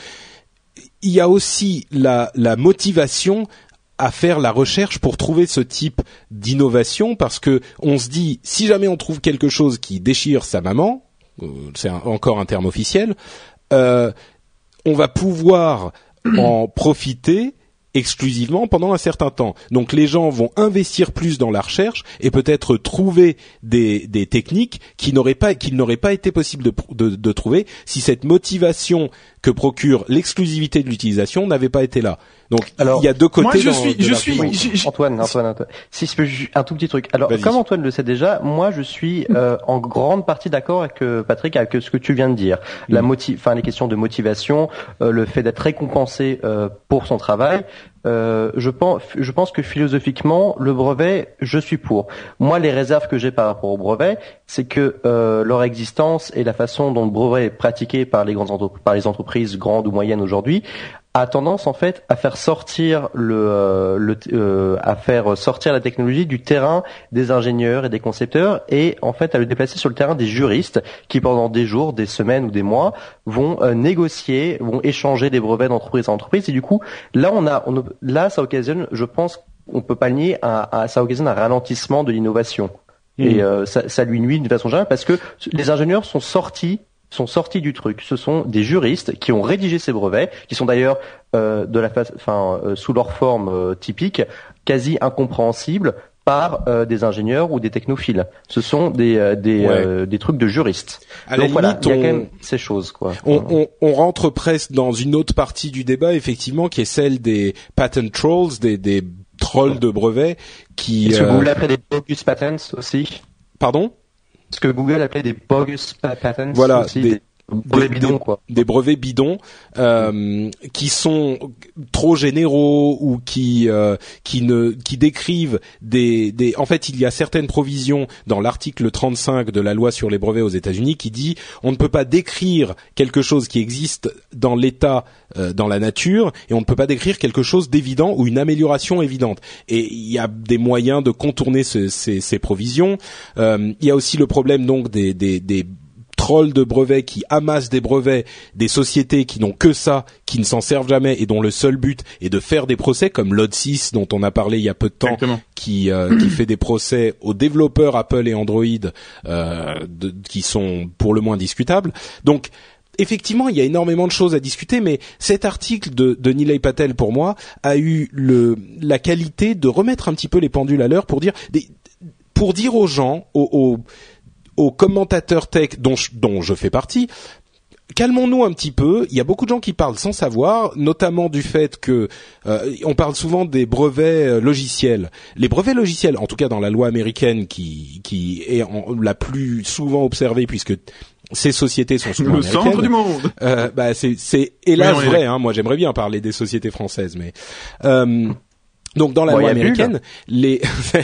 il y a aussi la, la motivation à faire la recherche pour trouver ce type d'innovation, parce que on se dit, si jamais on trouve quelque chose qui déchire sa maman, euh, c'est un, encore un terme officiel, euh, on va pouvoir en profiter exclusivement pendant un certain temps. Donc les gens vont investir plus dans la recherche et peut-être trouver des, des techniques qui n'auraient pas, qu'il n'aurait pas été possible de, de, de trouver si cette motivation que procure l'exclusivité de l'utilisation n'avait pas été là. Donc alors, il y a deux côtés. Moi je dans, suis, je suis, oui, je, Antoine, Antoine, Antoine. Si je peux un tout petit truc. Alors Vas-y. Comme Antoine le sait déjà, moi je suis euh, en grande partie d'accord avec euh, Patrick avec ce que tu viens de dire. La motive, enfin les questions de motivation, euh, le fait d'être récompensé euh, pour son travail. Euh, je pense, je pense que philosophiquement, le brevet, je suis pour. Moi, les réserves que j'ai par rapport au brevet, c'est que euh, leur existence et la façon dont le brevet est pratiqué par les grandes entreprises, par les entreprises grandes ou moyennes aujourd'hui, a tendance en fait à faire sortir le, euh, le euh, à faire sortir la technologie du terrain des ingénieurs et des concepteurs et en fait à le déplacer sur le terrain des juristes qui pendant des jours, des semaines ou des mois vont euh, négocier, vont échanger des brevets d'entreprise à entreprise et du coup là on a on, là ça occasionne, je pense on peut pas le nier, à, à, ça occasionne un ralentissement de l'innovation mmh. et euh, ça, ça lui nuit d'une façon générale parce que les ingénieurs sont sortis sont sortis du truc. Ce sont des juristes qui ont rédigé ces brevets, qui sont d'ailleurs euh, de la face, enfin euh, sous leur forme euh, typique, quasi incompréhensibles par euh, des ingénieurs ou des technophiles. Ce sont des euh, des ouais. euh, des trucs de juristes. À Donc la voilà, limite, il y a on... quand même ces choses quoi. On, on, on rentre presque dans une autre partie du débat, effectivement, qui est celle des patent trolls, des des trolls de brevets qui. Est-ce euh... que vous l'appelez des bogus patents aussi? Pardon? Ce que Google appelait des bogus patents, voilà, aussi, des, des brevets des, bidons, des, quoi. Des brevets bidons euh, qui sont trop généraux ou qui euh, qui ne qui décrivent des des. En fait, il y a certaines provisions dans l'article trente-cinq de la loi sur les brevets aux États-Unis qui dit on ne peut pas décrire quelque chose qui existe dans l'état euh, dans la nature et on ne peut pas décrire quelque chose d'évident ou une amélioration évidente. Et il y a des moyens de contourner ce, ces, ces provisions. Euh, il y a aussi le problème donc des des, des trolls de brevets qui amassent des brevets des sociétés qui n'ont que ça, qui ne s'en servent jamais et dont le seul but est de faire des procès, comme Lodsys dont on a parlé il y a peu de temps, Exactement. qui euh, qui fait des procès aux développeurs Apple et Android euh, de, qui sont pour le moins discutables. Donc effectivement, il y a énormément de choses à discuter, mais cet article de, de Nilay Patel, pour moi, a eu le la qualité de remettre un petit peu les pendules à l'heure pour dire des, pour dire aux gens, aux, aux aux commentateurs tech dont je, dont je fais partie, calmons-nous un petit peu. Il y a beaucoup de gens qui parlent sans savoir, notamment du fait que euh, on parle souvent des brevets logiciels. Les brevets logiciels, en tout cas dans la loi américaine qui qui est en, la plus souvent observée puisque ces sociétés sont souvent le américaines. centre du monde. Euh, bah c'est c'est hélas oui, vrai. Hein, moi j'aimerais bien parler des sociétés françaises, mais euh, donc dans la bon, loi américaine, les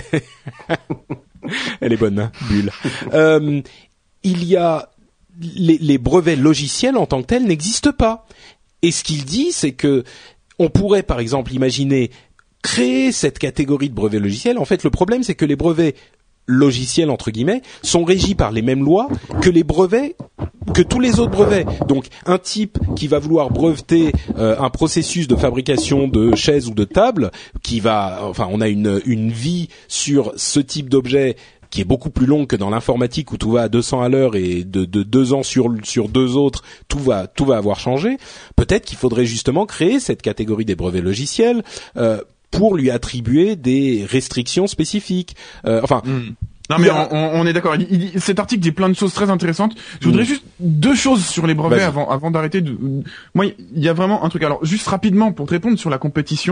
elle est bonne, hein, Bulle. Euh, il y a les, les brevets logiciels en tant que tels n'existent pas. Et ce qu'il dit, c'est que on pourrait, par exemple, imaginer créer cette catégorie de brevets logiciels. En fait, le problème, c'est que les brevets logiciels entre guillemets sont régis par les mêmes lois que les brevets, que tous les autres brevets. Donc, un type qui va vouloir breveter euh, un processus de fabrication de chaises ou de tables, qui va, enfin, on a une une vie sur ce type d'objet qui est beaucoup plus longue que dans l'informatique où tout va à deux cents à l'heure et de, de deux ans sur sur deux autres, tout va tout va avoir changé. Peut-être qu'il faudrait justement créer cette catégorie des brevets logiciels euh, pour lui attribuer des restrictions spécifiques. Euh, enfin. Mmh. Non mais a... on, on est d'accord. Il, il, cet article dit plein de choses très intéressantes. Je voudrais mmh. juste deux choses sur les brevets Vas-y. avant avant d'arrêter. De... Moi, il y a vraiment un truc. Alors juste rapidement pour te répondre sur la compétition.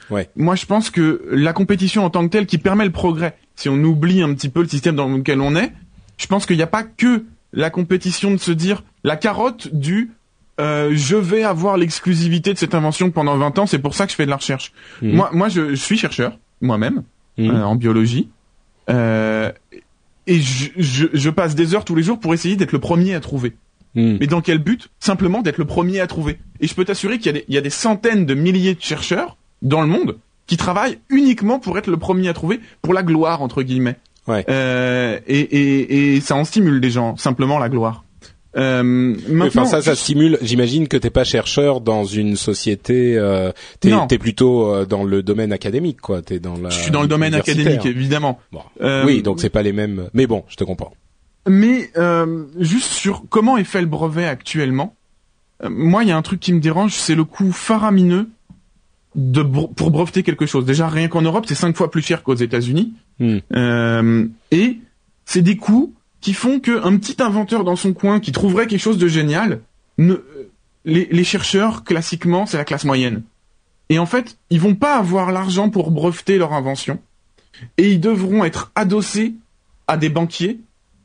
Ouais. Moi, je pense que la compétition en tant que telle qui permet le progrès, si on oublie un petit peu le système dans lequel on est, je pense qu'il n'y a pas que la compétition de se dire la carotte du euh, je vais avoir l'exclusivité de cette invention pendant vingt ans, c'est pour ça que je fais de la recherche. Mmh. Moi, moi, je, je suis chercheur moi-même mmh. euh, en biologie euh, et je, je, je passe des heures tous les jours pour essayer d'être le premier à trouver. Mmh. Mais dans quel but ? Simplement d'être le premier à trouver. Et je peux t'assurer qu'il y a des, il y a des centaines de milliers de chercheurs dans le monde qui travaillent uniquement pour être le premier à trouver, pour la gloire entre guillemets. Ouais. Euh, et, et, et ça en stimule des gens, simplement la gloire. Euh, maintenant, enfin ça, ça stimule. J'imagine que t'es pas chercheur dans une société. Euh, t'es, non. t'es plutôt euh, dans le domaine académique, quoi. T'es dans la. Je suis dans le domaine académique, évidemment. Bon. Euh, oui, donc c'est pas les mêmes. Mais bon, je te comprends. Mais euh, juste sur comment est fait le brevet actuellement, euh, moi, il y a un truc qui me dérange, c'est le coût faramineux de bre- pour breveter quelque chose. Déjà, rien qu'en Europe, c'est cinq fois plus cher qu'aux États-Unis. Mm. Euh, et c'est des coûts qui font qu'un petit inventeur dans son coin qui trouverait quelque chose de génial, ne, les, les chercheurs, classiquement, c'est la classe moyenne. Et en fait, ils vont pas avoir l'argent pour breveter leur invention. Et ils devront être adossés à des banquiers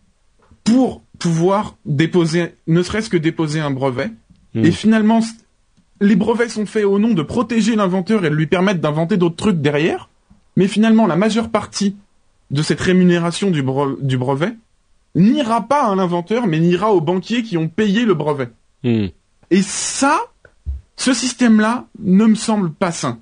pour pouvoir déposer, ne serait-ce que déposer un brevet. Mmh. Et finalement, les brevets sont faits au nom de protéger l'inventeur et de lui permettre d'inventer d'autres trucs derrière. Mais finalement, la majeure partie de cette rémunération du, bre- du brevet n'ira pas à l'inventeur, mais n'ira aux banquiers qui ont payé le brevet. Mmh. Et ça, ce système-là ne me semble pas sain.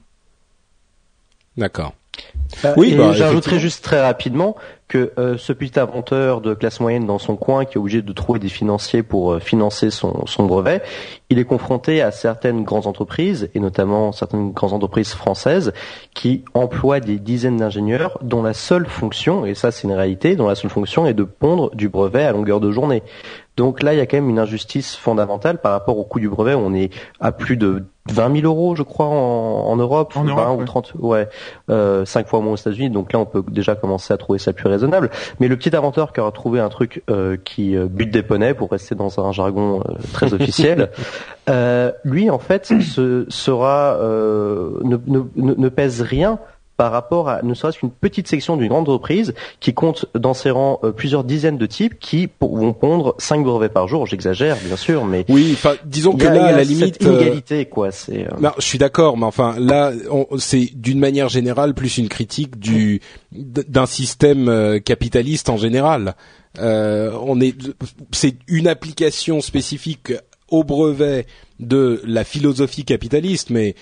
D'accord. Bah, oui, et bah, j'ajouterais juste très rapidement que euh, ce petit inventeur de classe moyenne dans son coin qui est obligé de trouver des financiers pour euh, financer son, son brevet, il est confronté à certaines grandes entreprises, et notamment certaines grandes entreprises françaises, qui emploient des dizaines d'ingénieurs dont la seule fonction, et ça c'est une réalité, dont la seule fonction est de pondre du brevet à longueur de journée. Donc là, il y a quand même une injustice fondamentale par rapport au coût du brevet. On est à plus de vingt mille euros, je crois, en, en Europe. En Europe, ouais. Ou trente, ouais, euh, cinq fois moins aux États-Unis. Donc là, on peut déjà commencer à trouver ça plus raisonnable. Mais le petit inventeur qui aura trouvé un truc euh, qui euh, bute des poneys, pour rester dans un jargon euh, très officiel, euh, lui, en fait, ce, sera euh, ne, ne, ne pèse rien par rapport à ne serait-ce qu'une petite section d'une grande entreprise qui compte dans ses rangs euh, plusieurs dizaines de types qui p- vont pondre cinq brevets par jour. J'exagère, bien sûr, mais oui, enfin, disons que a, là, à la cette limite, inégalité, quoi. C'est. Euh... Non, je suis d'accord, mais enfin, là, on, c'est d'une manière générale plus une critique du d'un système euh, capitaliste en général. Euh, on est, c'est une application spécifique au brevet de la philosophie capitaliste, mais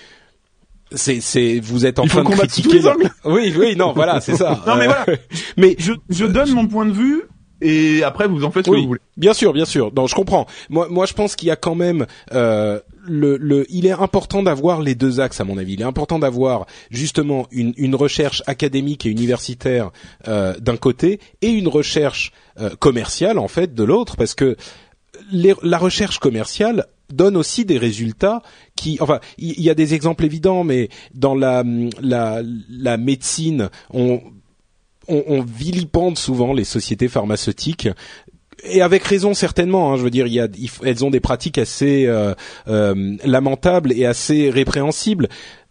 c'est c'est vous êtes en Il train faut de critiquer la... oui oui non voilà c'est ça non mais voilà mais je je donne mon point de vue et après vous en faites ce oui, que vous voulez. Bien sûr bien sûr non je comprends moi moi je pense qu'il y a quand même euh, le le il est important d'avoir les deux axes à mon avis. Il est important d'avoir justement une une recherche académique et universitaire euh, d'un côté et une recherche euh, commerciale en fait de l'autre, parce que les, la recherche commerciale donne aussi des résultats qui, enfin, il y, y a des exemples évidents, mais dans la la, la médecine, on, on, on vilipende souvent les sociétés pharmaceutiques. Et avec raison certainement, hein, je veux dire, il y a, il, elles ont des pratiques assez euh, euh, lamentables et assez répréhensibles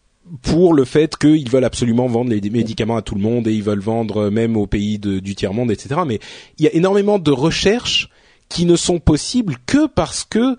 pour le fait qu'ils veulent absolument vendre les médicaments à tout le monde et ils veulent vendre même aux pays de, du tiers-monde, et cetera. Mais il y a énormément de recherches qui ne sont possibles que parce que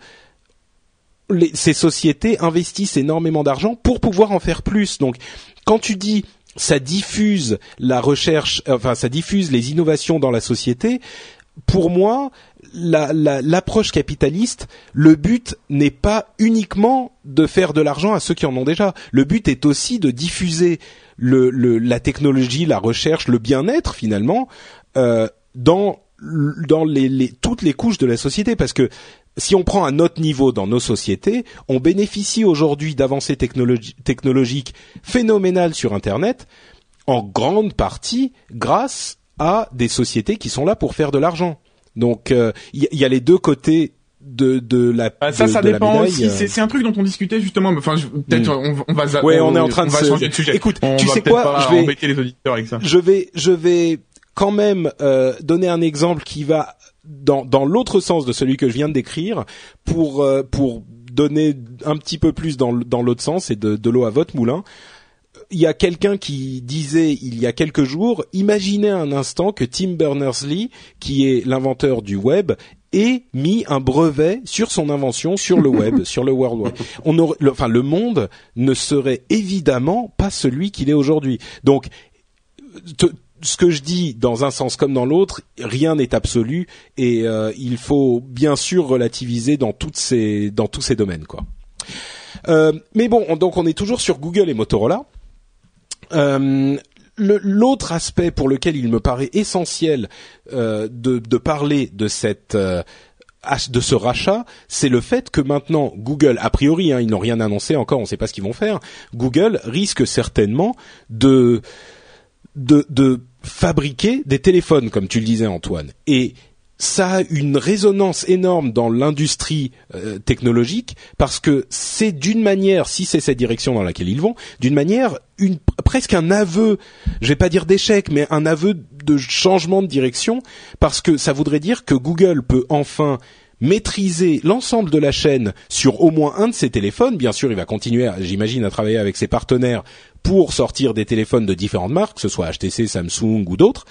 les, ces sociétés investissent énormément d'argent pour pouvoir en faire plus. Donc, quand tu dis ça diffuse la recherche, enfin ça diffuse les innovations dans la société, pour moi, la, la, l'approche capitaliste, le but n'est pas uniquement de faire de l'argent à ceux qui en ont déjà. Le but est aussi de diffuser le, le, la technologie, la recherche, le bien-être finalement euh, dans dans les, les, toutes les couches de la société, parce que si on prend un autre niveau dans nos sociétés, on bénéficie aujourd'hui d'avancées technologi- technologiques phénoménales sur Internet, en grande partie grâce à des sociétés qui sont là pour faire de l'argent. Donc, il euh, y, y a les deux côtés de de la ah, ça de, ça de dépend la médaille. aussi. C'est, c'est un truc dont on discutait justement. Enfin, je, peut-être mm. on, on va. Ouais, on, on est en train de on va se... changer de sujet. Écoute, on tu va sais peut-être quoi, pas je vais embêter les auditeurs avec ça. Je vais, je vais quand même euh, donner un exemple qui va dans dans l'autre sens de celui que je viens de décrire, pour euh, pour donner un petit peu plus dans dans l'autre sens et de de l'eau à votre moulin. il y a quelqu'un qui disait il y a quelques jours, imaginez un instant que Tim Berners-Lee, qui est l'inventeur du web, ait mis un brevet sur son invention sur le web, sur le World Wide. On aurait, le, enfin, le monde ne serait évidemment pas celui qu'il est aujourd'hui. Donc, te, ce que je dis dans un sens comme dans l'autre, rien n'est absolu et euh, il faut bien sûr relativiser dans toutes ces, dans tous ces domaines, quoi. Euh, mais bon, on, donc on est toujours sur Google et Motorola. Euh, le, l'autre aspect pour lequel il me paraît essentiel euh, de, de parler de cette euh, de ce rachat, c'est le fait que maintenant Google, a priori, hein, ils n'ont rien annoncé encore, on ne sait pas ce qu'ils vont faire. Google risque certainement de de, de fabriquer des téléphones, comme tu le disais, Antoine, et ça a une résonance énorme dans l'industrie euh, technologique parce que c'est d'une manière, si c'est cette direction dans laquelle ils vont, d'une manière une presque un aveu, je vais pas dire d'échec, mais un aveu de changement de direction parce que ça voudrait dire que Google peut enfin maîtriser l'ensemble de la chaîne sur au moins un de ses téléphones. Bien sûr, il va continuer, à, j'imagine, à travailler avec ses partenaires pour sortir des téléphones de différentes marques, que ce soit H T C, Samsung ou d'autres.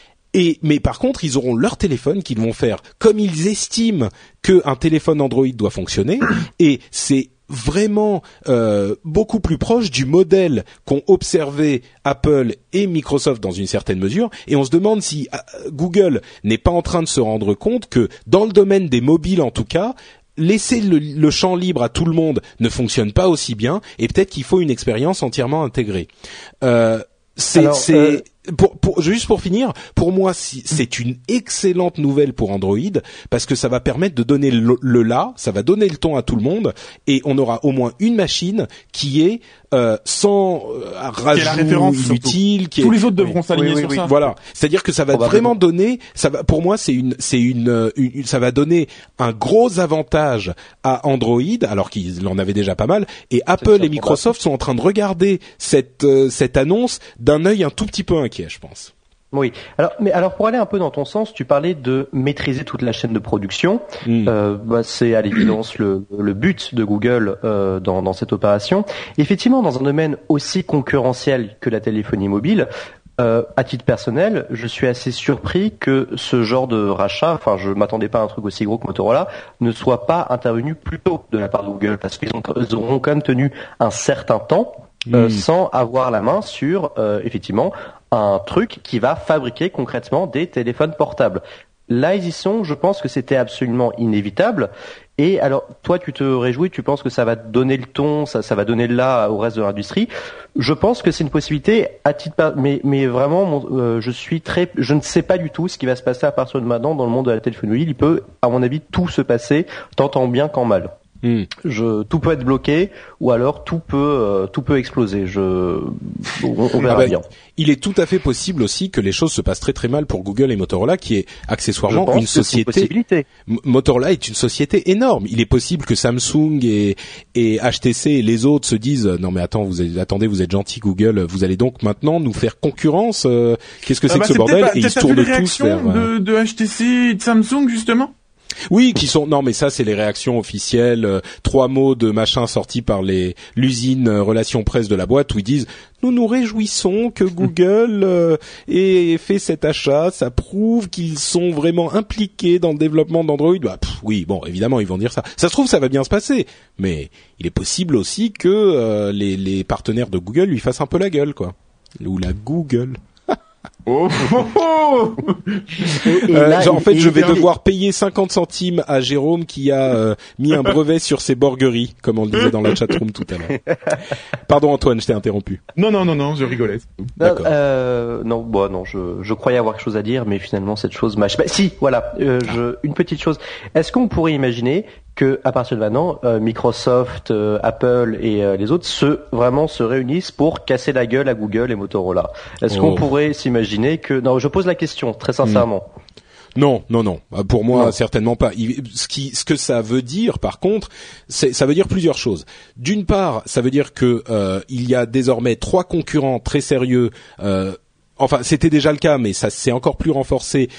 Et, mais par contre, ils auront leur téléphone qu'ils vont faire comme ils estiment qu'un téléphone Android doit fonctionner. Et c'est vraiment euh, beaucoup plus proche du modèle qu'ont observé Apple et Microsoft dans une certaine mesure. Et on se demande si euh, Google n'est pas en train de se rendre compte que dans le domaine des mobiles, en tout cas, laisser le, le champ libre à tout le monde ne fonctionne pas aussi bien. Et peut-être qu'il faut une expérience entièrement intégrée. Euh, c'est... Alors, c'est euh... Pour, pour, juste pour finir, pour moi, si, c'est une excellente nouvelle pour Android parce que ça va permettre de donner le, le là, ça va donner le ton à tout le monde et on aura au moins une machine qui est euh, sans euh, rajout inutile. Qui est... Tous les autres devront oui, s'aligner oui, oui, sur oui. ça. Voilà, c'est-à-dire que ça va vraiment donner, ça va, pour moi, c'est une, c'est une, une, une, ça va donner un gros avantage à Android, alors qu'ils en avaient déjà pas mal. Et Apple et Microsoft sont en train de regarder cette, euh, cette annonce d'un œil un tout petit peu inquiet, je pense. Oui. Alors, mais alors pour aller un peu dans ton sens, tu parlais de maîtriser toute la chaîne de production. Mm. Euh, bah, c'est à l'évidence le, le but de Google euh, dans, dans cette opération. Effectivement, dans un domaine aussi concurrentiel que la téléphonie mobile, euh, à titre personnel, je suis assez surpris que ce genre de rachat, enfin, je m'attendais pas à un truc aussi gros que Motorola, ne soit pas intervenu plus tôt de la part de Google, parce qu'ils ont, ils auront quand même tenu un certain temps. Euh, mmh. sans avoir la main sur euh, effectivement un truc qui va fabriquer concrètement des téléphones portables. Là, ils y sont, je pense que c'était absolument inévitable. Et alors, toi, tu te réjouis, tu penses que ça va donner le ton, ça, ça va donner le là au reste de l'industrie. Je pense que c'est une possibilité à titre, mais, mais vraiment, mon, euh, je suis très, je ne sais pas du tout ce qui va se passer à partir de maintenant dans le monde de la téléphonie. Il peut, à mon avis, tout se passer, tant en bien qu'en mal. Mm. Je, tout peut être bloqué ou alors tout peut euh, tout peut exploser. Je, on, on verra ah bah, bien. Il est tout à fait possible aussi que les choses se passent très très mal pour Google et Motorola, qui est accessoirement une société. Une Motorola est une société énorme. Il est possible que Samsung et, et H T C et les autres se disent non mais attends vous êtes, attendez vous êtes gentil Google, vous allez donc maintenant nous faire concurrence. Euh, qu'est-ce que c'est ah bah que ce bordel pas, et ils se tournent tous vers de, de H T C et de Samsung justement. Oui, qui sont non mais ça c'est les réactions officielles, euh, trois mots de machin sortis par les l'usine euh, relations presse de la boîte où ils disent nous nous réjouissons que Google euh, ait fait cet achat, ça prouve qu'ils sont vraiment impliqués dans le développement d'Android. Bah, pff, oui, bon, évidemment, ils vont dire ça. Ça se trouve ça va bien se passer, mais il est possible aussi que euh, les les partenaires de Google lui fassent un peu la gueule quoi. Ou la Google. Oh, oh, oh et euh, là, genre, en fait, je vais devoir payer cinquante centimes à Jérôme qui a euh, mis un brevet sur ses borgueries, comme on le disait dans la chatroom tout à l'heure. Pardon Antoine, je t'ai interrompu. Non, non, non, non, je rigolais. D'accord. Euh, non, bon, non, je, je croyais avoir quelque chose à dire, mais finalement cette chose m'a. Bah, si, voilà, euh, je, une petite chose. Est-ce qu'on pourrait imaginer que à partir de maintenant, euh, Microsoft, euh, Apple et euh, les autres se vraiment se réunissent pour casser la gueule à Google et Motorola? Est-ce oh. qu'on pourrait s'imaginer que non, je pose la question très sincèrement. Mmh. Non, non, non. Pour moi, non. Certainement pas. Ce qui, ce que ça veut dire, par contre, c'est, ça veut dire plusieurs choses. D'une part, ça veut dire que euh, il y a désormais trois concurrents très sérieux. Euh, enfin, c'était déjà le cas, mais ça s'est encore plus renforcé.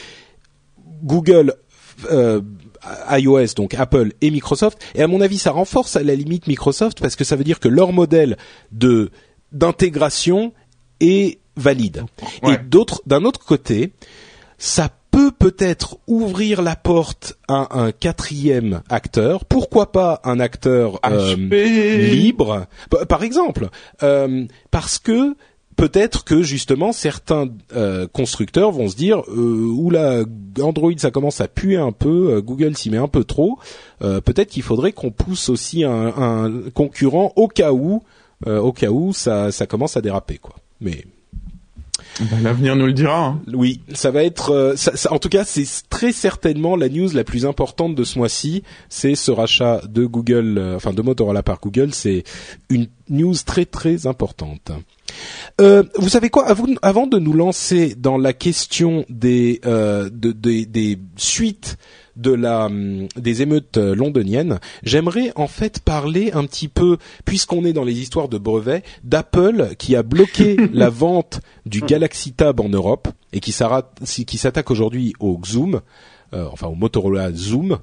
Google. Euh, iOS, donc Apple et Microsoft, et à mon avis ça renforce à la limite Microsoft parce que ça veut dire que leur modèle de d'intégration est valide. Ouais. Et d'autre, d'un autre côté, ça peut peut-être ouvrir la porte à un quatrième acteur. Pourquoi pas un acteur euh, libre, par exemple, euh, parce que peut-être que justement certains euh, constructeurs vont se dire euh, oula, Android ça commence à puer un peu, euh, Google s'y met un peu trop. Euh, peut-être qu'il faudrait qu'on pousse aussi un, un concurrent au cas où, euh, au cas où ça, ça commence à déraper, quoi. Mais ben, l'avenir nous le dira. Hein. Oui, ça va être. Euh, ça, ça, en tout cas, c'est très certainement la news la plus importante de ce mois-ci. C'est ce rachat de Google, euh, enfin de Motorola par Google. C'est une news très très importante. Euh, vous savez quoi, avant, avant de nous lancer dans la question des euh, de, de, des suites de la des émeutes londoniennes, j'aimerais en fait parler un petit peu, puisqu'on est dans les histoires de brevets, d'Apple qui a bloqué la vente du Galaxy Tab en Europe et qui, qui s'attaque aujourd'hui au Zoom, euh, enfin au Motorola Zoom.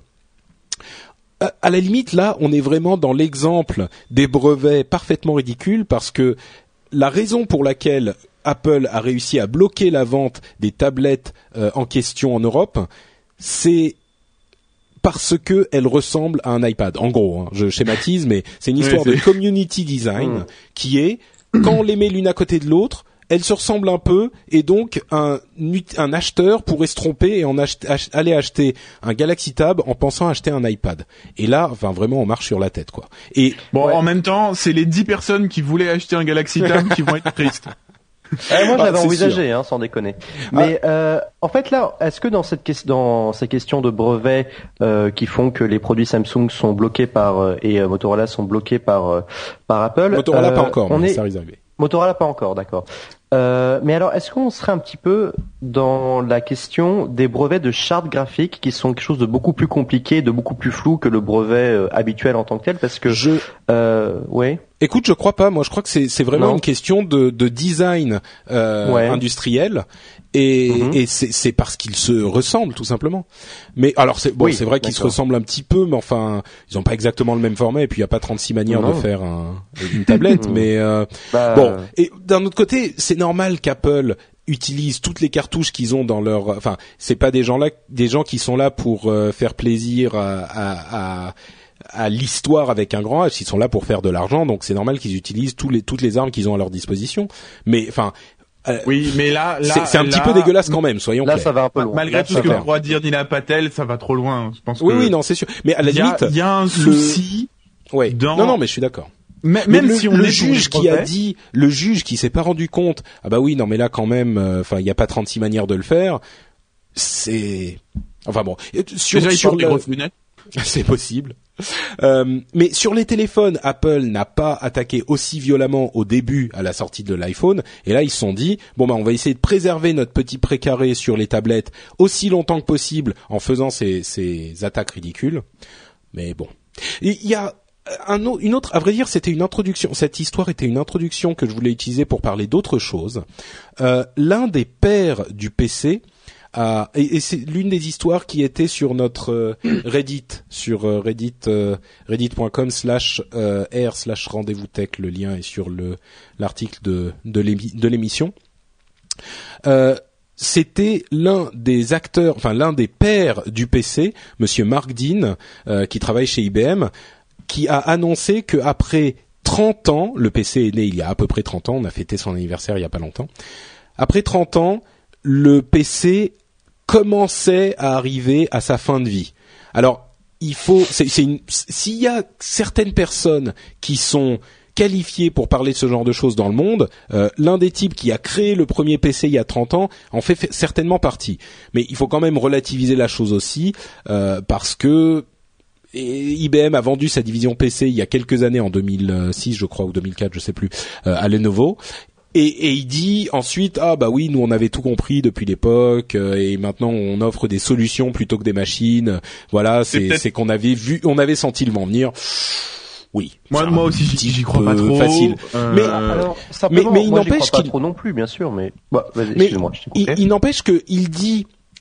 À la limite, là, on est vraiment dans l'exemple des brevets parfaitement ridicules parce que la raison pour laquelle Apple a réussi à bloquer la vente des tablettes euh, en question en Europe, c'est parce que elle ressemble à un iPad. En gros, hein, je schématise, mais c'est une histoire oui, c'est... de community design mmh. qui est, quand on les met l'une à côté de l'autre, elles se ressemblent un peu, et donc un, un acheteur pourrait se tromper et en ach- ach- aller acheter un Galaxy Tab en pensant acheter un iPad. Et là, enfin vraiment, on marche sur la tête, quoi. Et bon, ouais. En même temps, c'est les dix personnes qui voulaient acheter un Galaxy Tab qui vont être tristes. Euh, moi, je l'avais ah, envisagé, hein, sans déconner. Mais ah. euh, en fait, là, est-ce que dans cette que- dans ces questions de brevets euh, qui font que les produits Samsung sont bloqués par euh, et euh, Motorola sont bloqués par euh, par Apple, Motorola euh, pas encore, on mais est... ça risque d'arriver. Motorola pas encore, d'accord. Euh, mais alors, est-ce qu'on serait un petit peu dans la question des brevets de charte graphique qui sont quelque chose de beaucoup plus compliqué, de beaucoup plus flou que le brevet euh, habituel en tant que tel, parce que je, euh, ouais. Écoute, je crois pas. Moi, je crois que c'est c'est vraiment non. une question de de design euh, ouais. industriel et mm-hmm. et c'est c'est parce qu'ils se ressemblent tout simplement. Mais alors c'est bon, oui, c'est vrai qu'ils d'accord. se ressemblent un petit peu, mais enfin, ils ont pas exactement le même format et puis il y a pas trente-six manières non. de faire un, une tablette. mais euh, bah, bon, et d'un autre côté, c'est normal qu'Apple utilisent toutes les cartouches qu'ils ont dans leur, enfin, c'est pas des gens là, des gens qui sont là pour euh, faire plaisir à, à, à à l'histoire avec un grand H, ils sont là pour faire de l'argent, donc c'est normal qu'ils utilisent tous les, toutes les armes qu'ils ont à leur disposition. Mais enfin, euh, oui, mais là, là c'est, c'est un là, petit peu dégueulasse quand même, soyons là, clairs. Ça va un peu loin. Malgré là, tout ce que pourra dire Nina Patel, ça va trop loin. Je pense. Oui, que oui, non, c'est sûr. Mais à la limite, il y a un souci. Le... Ouais. Dans... Non, non, mais je suis d'accord. Mais, mais même le, si on le est juge qui a dit, le juge qui s'est pas rendu compte, ah bah oui, non, mais là quand même, enfin, euh, il y a pas trente-six manières de le faire. C'est, enfin bon, sur Déjà, sur il porte le... des grosses lunettes. C'est possible. Euh, mais sur les téléphones, Apple n'a pas attaqué aussi violemment au début à la sortie de l'iPhone. Et là, ils se sont dit, bon bah on va essayer de préserver notre petit précaré sur les tablettes aussi longtemps que possible en faisant ces, ces attaques ridicules. Mais bon, il y a un, une autre, à vrai dire, c'était une introduction. Cette histoire était une introduction que je voulais utiliser pour parler d'autre chose. Euh, l'un des pères du P C. Ah, et, et c'est l'une des histoires qui était sur notre euh, Reddit, sur euh, Reddit, euh, reddit.com slash euh, r slash rendez-vous tech. Le lien est sur le l'article de de, l'émi, de l'émission. Euh, c'était l'un des acteurs, enfin l'un des pères du P C, Monsieur Mark Dean, euh, qui travaille chez I B M, qui a annoncé que après trente ans, le P C est né il y a à peu près trente ans, on a fêté son anniversaire il y a pas longtemps. Après trente ans, le P C commençait à arriver à sa fin de vie. Alors, il faut, c'est, c'est une, s'il y a certaines personnes qui sont qualifiées pour parler de ce genre de choses dans le monde, euh, l'un des types qui a créé le premier P C il y a trente ans en fait, fait certainement partie. Mais il faut quand même relativiser la chose aussi, euh, parce que I B M a vendu sa division P C il y a quelques années, en deux mille six je crois, ou deux mille quatre, je sais plus, euh, à Lenovo. Et, et il dit ensuite, ah bah oui, nous on avait tout compris depuis l'époque, euh, et maintenant on offre des solutions plutôt que des machines. Voilà, c'est, c'est, c'est qu'on avait vu, on avait senti le vent venir. Oui. Moi, moi aussi, j'y, j'y crois pas trop. Facile. Euh... Mais, alors, mais, mais il moi, n'empêche j'y crois qu'il pas trop non plus, bien sûr, mais, bah, vas-y, mais excuse-moi, je t'ai coupé. Il, il n'empêche qu'il dit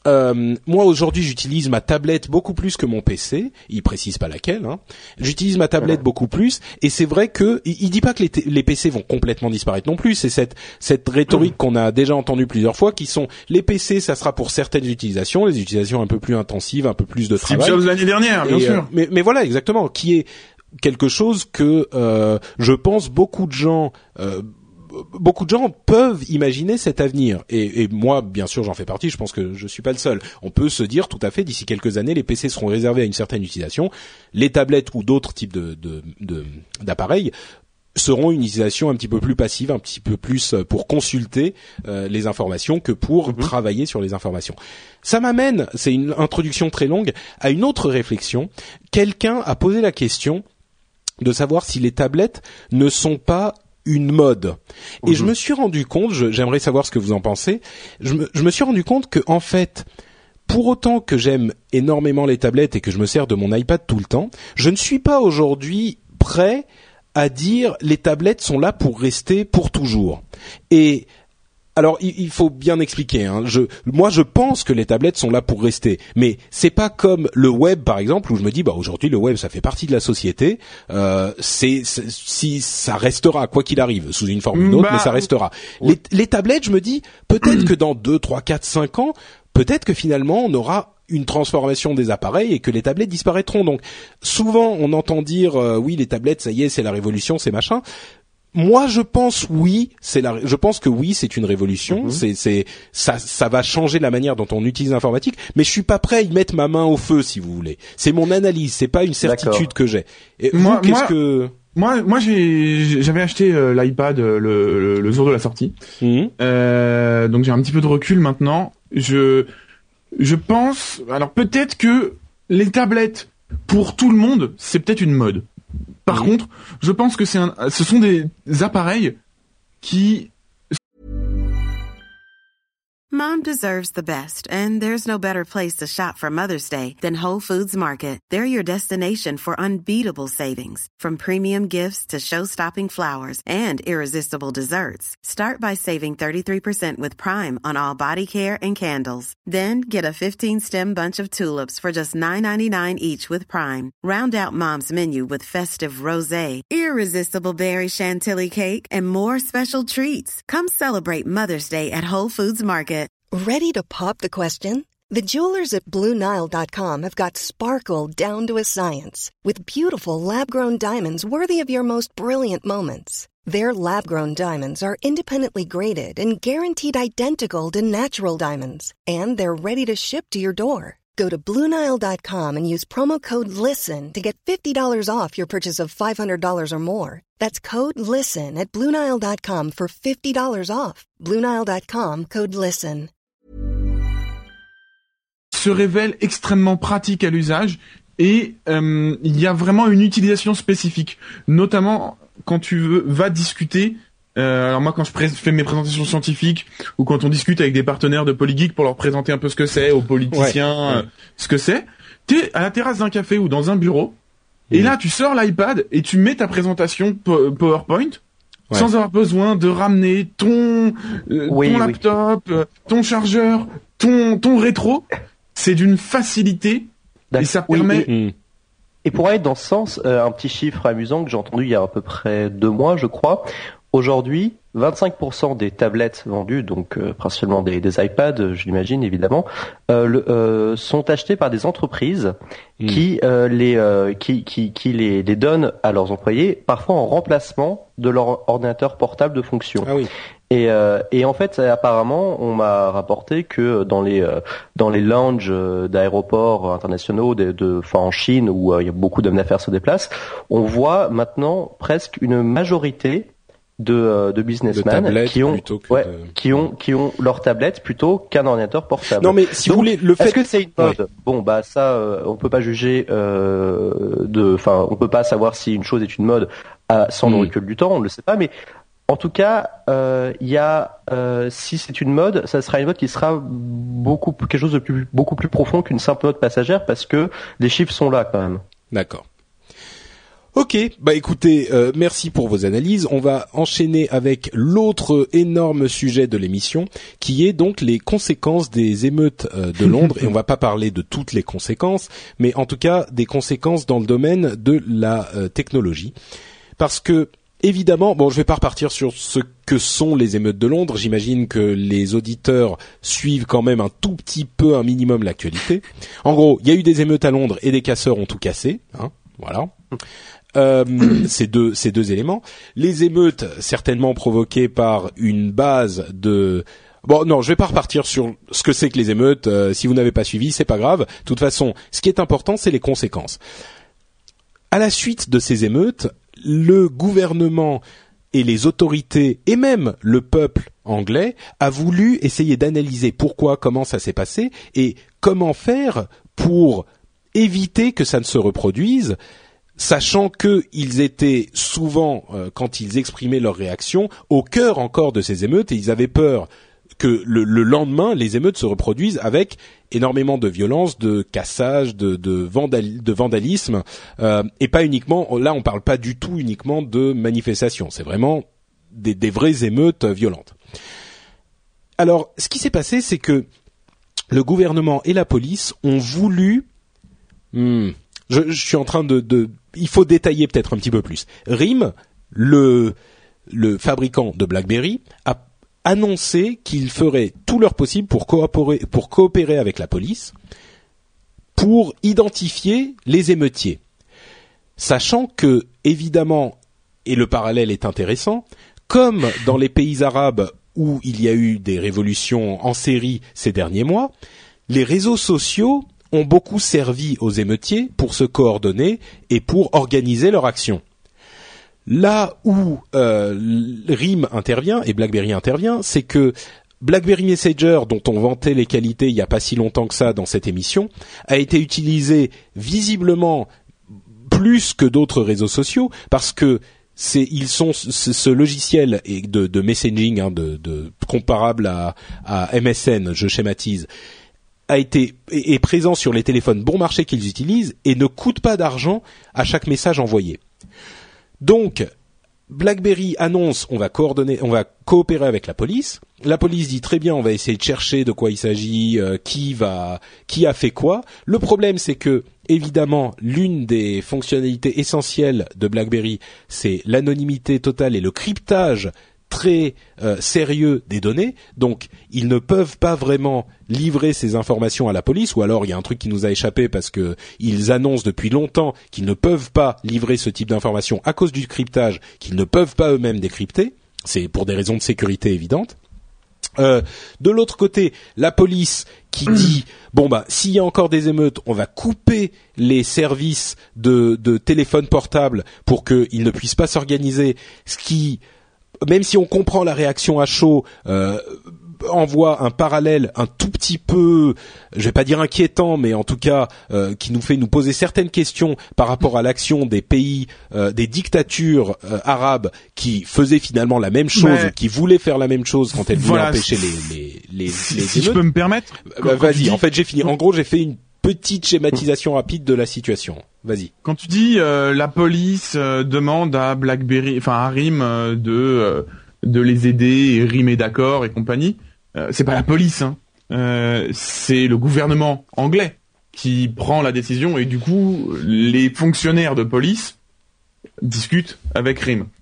Euh, moi aujourd'hui j'utilise ma tablette beaucoup plus que mon P C. Il précise pas laquelle. Hein. J'utilise ma tablette beaucoup plus et c'est vrai que il, il dit pas que les, t- les P C vont complètement disparaître non plus. C'est cette cette rhétorique qu'on a déjà entendue plusieurs fois, qui sont les P C ça sera pour certaines utilisations, les utilisations un peu plus intensives, un peu plus de Steve travail. Jobs l'année dernière, bien et, sûr. Euh, mais, mais voilà exactement, qui est quelque chose que euh, je pense beaucoup de gens. Euh, Beaucoup de gens peuvent imaginer cet avenir et, et moi bien sûr j'en fais partie, je pense que je suis pas le seul. On peut se dire tout à fait d'ici quelques années les P C seront réservés à une certaine utilisation, les tablettes ou d'autres types de, de, de d'appareils seront une utilisation un petit peu plus passive, un petit peu plus pour consulter euh, les informations que pour mmh. travailler sur les informations. Ça m'amène, c'est une introduction très longue, à une autre réflexion. Quelqu'un a posé la question de savoir si les tablettes ne sont pas une mode. Et mmh. je me suis rendu compte, je, j'aimerais savoir ce que vous en pensez, je me, je me suis rendu compte que, en fait, pour autant que j'aime énormément les tablettes et que je me sers de mon iPad tout le temps, je ne suis pas aujourd'hui prêt à dire les tablettes sont là pour rester pour toujours. Et alors, il faut bien expliquer. Hein. Je, moi, je pense que les tablettes sont là pour rester, mais c'est pas comme le web, par exemple, où je me dis, bah aujourd'hui, le web, ça fait partie de la société. Euh, c'est, c'est si ça restera, quoi qu'il arrive, sous une forme ou une autre, bah, mais ça restera. Oui. Les, les tablettes, je me dis, peut-être que dans deux, trois, quatre, cinq ans, peut-être que finalement, on aura une transformation des appareils et que les tablettes disparaîtront. Donc, souvent, on entend dire, euh, oui, les tablettes, ça y est, c'est la révolution, c'est machin. Moi, je pense oui, c'est la, je pense que oui, c'est une révolution. Mm-hmm. C'est, c'est, ça, ça va changer la manière dont on utilise l'informatique. Mais je suis pas prêt à y mettre ma main au feu, si vous voulez. C'est mon analyse, c'est pas une certitude D'accord. que j'ai. Et moi, vous, qu'est-ce moi, que moi, moi, j'ai, j'avais acheté euh, l'iPad euh, le, le, le jour de la sortie. Mm-hmm. Euh, donc j'ai un petit peu de recul maintenant. Je, je pense, alors peut-être que les tablettes pour tout le monde, c'est peut-être une mode. Par mmh. contre, je pense que c'est un, ce sont des appareils qui... Mom deserves the best, and there's no better place to shop for Mother's Day than Whole Foods Market. They're your destination for unbeatable savings, from premium gifts to show-stopping flowers and irresistible desserts. Start by saving thirty-three percent with Prime on all body care and candles. Then get a fifteen-stem bunch of tulips for just nine ninety-nine each with Prime. Round out Mom's menu with festive rosé, irresistible berry chantilly cake, and more special treats. Come celebrate Mother's Day at Whole Foods Market. Ready to pop the question? The jewelers at Blue Nile dot com have got sparkle down to a science with beautiful lab-grown diamonds worthy of your most brilliant moments. Their lab-grown diamonds are independently graded and guaranteed identical to natural diamonds, and they're ready to ship to your door. Go to Blue Nile dot com and use promo code LISTEN to get fifty dollars off your purchase of five hundred dollars or more. That's code LISTEN at Blue Nile dot com for fifty dollars off. Blue Nile dot com, code LISTEN. Se révèle extrêmement pratique à l'usage et euh, il y a vraiment une utilisation spécifique, notamment quand tu veux, vas discuter. Euh, alors moi, quand je pré- fais mes présentations scientifiques ou quand on discute avec des partenaires de Polygeek pour leur présenter un peu ce que c'est, aux politiciens, ouais, ouais. Euh, ce que c'est, t'es à la terrasse d'un café ou dans un bureau, mmh. et là tu sors l'iPad et tu mets ta présentation po- PowerPoint ouais. sans avoir besoin de ramener ton euh, oui, ton laptop, oui. euh, ton chargeur, ton ton rétro. C'est d'une facilité D'accord. et ça permet... Oui, et, et pour aller dans ce sens, euh, un petit chiffre amusant que j'ai entendu il y a à peu près deux mois, je crois. Aujourd'hui, vingt-cinq pour cent des tablettes vendues, donc euh, principalement des, des iPads, je l'imagine évidemment, euh, le, euh, sont achetées par des entreprises mmh. qui euh, les euh, qui qui qui les, les donnent à leurs employés, parfois en remplacement de leur ordinateur portable de fonction. Ah oui. Et, euh, et en fait, apparemment, on m'a rapporté que dans les euh, dans les lounges d'aéroports internationaux, de, de, enfin en Chine où euh, il y a beaucoup d'hommes d'affaires se déplacent, on voit maintenant presque une majorité de, de businessmen qui ont ouais, de... qui ont qui ont leur tablette plutôt qu'un ordinateur portable. Non mais si Donc, vous voulez le fait est-ce que c'est une mode ouais. Bon bah ça euh, on peut pas juger euh, de enfin on peut pas savoir si une chose est une mode à, sans mmh. le recul du temps, on ne le sait pas, mais en tout cas, il euh, y a euh, si c'est une mode, ça sera une mode qui sera beaucoup quelque chose de plus beaucoup plus profond qu'une simple mode passagère parce que les chiffres sont là quand même. D'accord. Ok, bah écoutez, euh, merci pour vos analyses. On va enchaîner avec l'autre énorme sujet de l'émission, qui est donc les conséquences des émeutes euh, de Londres. Et on va pas parler de toutes les conséquences, mais en tout cas des conséquences dans le domaine de la euh, technologie. Parce que, évidemment, bon, je vais pas repartir sur ce que sont les émeutes de Londres. J'imagine que les auditeurs suivent quand même un tout petit peu, un minimum, l'actualité. En gros, il y a eu des émeutes à Londres et des casseurs ont tout cassé, hein, voilà. Euh, ces deux ces deux éléments, les émeutes certainement provoquées par une base de bon non je vais pas repartir sur ce que c'est que les émeutes, euh, si vous n'avez pas suivi c'est pas grave, de toute façon ce qui est important c'est les conséquences. À la suite de ces émeutes, le gouvernement et les autorités et même le peuple anglais a voulu essayer d'analyser pourquoi, comment ça s'est passé et comment faire pour éviter que ça ne se reproduise, sachant qu'ils étaient souvent, euh, quand ils exprimaient leur réaction, au cœur encore de ces émeutes, et ils avaient peur que le, le lendemain, les émeutes se reproduisent avec énormément de violence, de cassage, de, de, vandal, de vandalisme, euh, et pas uniquement, là on parle pas du tout uniquement de manifestations, c'est vraiment des, des vraies émeutes violentes. Alors, ce qui s'est passé, c'est que le gouvernement et la police ont voulu... Hmm, Je, je suis en train de, de, il faut détailler peut-être un petit peu plus. R I M, le, le fabricant de BlackBerry, a annoncé qu'ils feraient tout leur possible pour coopérer, pour coopérer avec la police, pour identifier les émeutiers. Sachant que, évidemment, et le parallèle est intéressant, comme dans les pays arabes où il y a eu des révolutions en série ces derniers mois, les réseaux sociaux ont beaucoup servi aux émeutiers pour se coordonner et pour organiser leur action. Là où euh, R I M intervient et BlackBerry intervient, c'est que BlackBerry Messenger, dont on vantait les qualités il n'y a pas si longtemps que ça dans cette émission, a été utilisé visiblement plus que d'autres réseaux sociaux parce que c'est ils sont ce, ce logiciel de, de messaging hein, de, de comparable à, à M S N, je schématise, a été est présent sur les téléphones bon marché qu'ils utilisent et ne coûte pas d'argent à chaque message envoyé. Donc BlackBerry annonce on va coordonner, on va coopérer avec la police. La police dit très bien, on va essayer de chercher de quoi il s'agit, euh, qui va, qui a fait quoi. Le problème c'est que évidemment l'une des fonctionnalités essentielles de BlackBerry c'est l'anonymité totale et le cryptage très euh, sérieux des données, donc ils ne peuvent pas vraiment livrer ces informations à la police, ou alors il y a un truc qui nous a échappé parce que ils annoncent depuis longtemps qu'ils ne peuvent pas livrer ce type d'informations à cause du cryptage, qu'ils ne peuvent pas eux-mêmes décrypter, c'est pour des raisons de sécurité évidentes. Euh, de l'autre côté, la police qui dit bon bah s'il y a encore des émeutes, on va couper les services de, de téléphone portable pour qu'ils ne puissent pas s'organiser, ce qui même si on comprend la réaction à chaud, euh, envoie un parallèle un tout petit peu, je vais pas dire inquiétant, mais en tout cas euh, qui nous fait nous poser certaines questions par rapport à l'action des pays, euh, des dictatures euh, arabes qui faisaient finalement la même chose, mais... qui voulaient faire la même chose quand elles voulaient voilà, empêcher les les les, si, les si je peux me permettre. Bah, vas-y, dis... en fait j'ai fini. En gros j'ai fait une petite schématisation rapide de la situation. Vas-y. Quand tu dis euh, la police euh, demande à BlackBerry, enfin à R I M euh, de euh, de les aider, et R I M est d'accord et compagnie, euh, c'est pas la police, hein. Euh, c'est le gouvernement anglais qui prend la décision et du coup les fonctionnaires de police discutent avec R I M.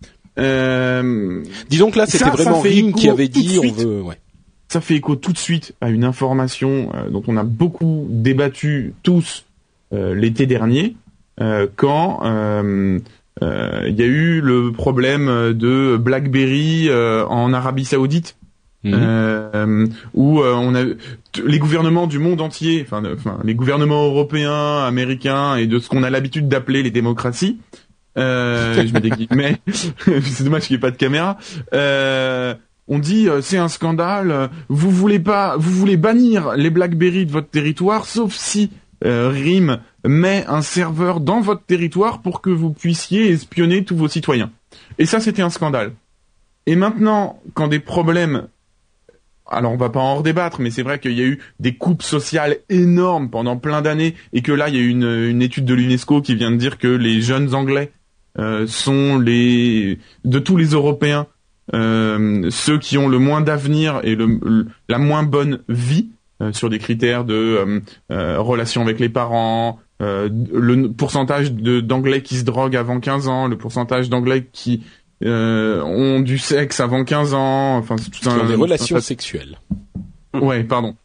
Euh, Disons que là c'était ça, vraiment ça R I M qui avait dit on veut. Ouais. Ça fait écho tout de suite à une information euh, dont on a beaucoup débattu tous euh, l'été dernier, euh, quand euh, euh, il y a eu le problème de BlackBerry euh, en Arabie Saoudite, mmh. euh, où euh, on a t- les gouvernements du monde entier, enfin, enfin les gouvernements européens, américains et de ce qu'on a l'habitude d'appeler les démocraties. Euh, je mets des guillemets, c'est dommage qu'il n'y ait pas de caméra. Euh, On dit euh, c'est un scandale. Euh, vous voulez pas, vous voulez bannir les BlackBerry de votre territoire, sauf si euh, R I M met un serveur dans votre territoire pour que vous puissiez espionner tous vos citoyens. Et ça, c'était un scandale. Et maintenant, quand des problèmes, alors on va pas en redébattre, mais c'est vrai qu'il y a eu des coupes sociales énormes pendant plein d'années, et que là, il y a eu une, une étude de l'UNESCO qui vient de dire que les jeunes Anglais euh, sont les de tous les Européens euh, ceux qui ont le moins d'avenir et le, le la moins bonne vie euh, sur des critères de euh, euh, relation avec les parents, euh, le pourcentage de d'anglais qui se droguent avant quinze ans, le pourcentage d'anglais qui euh, ont du sexe avant quinze ans, enfin c'est tout qui un, ont des relations un... sexuelles. Ouais, pardon.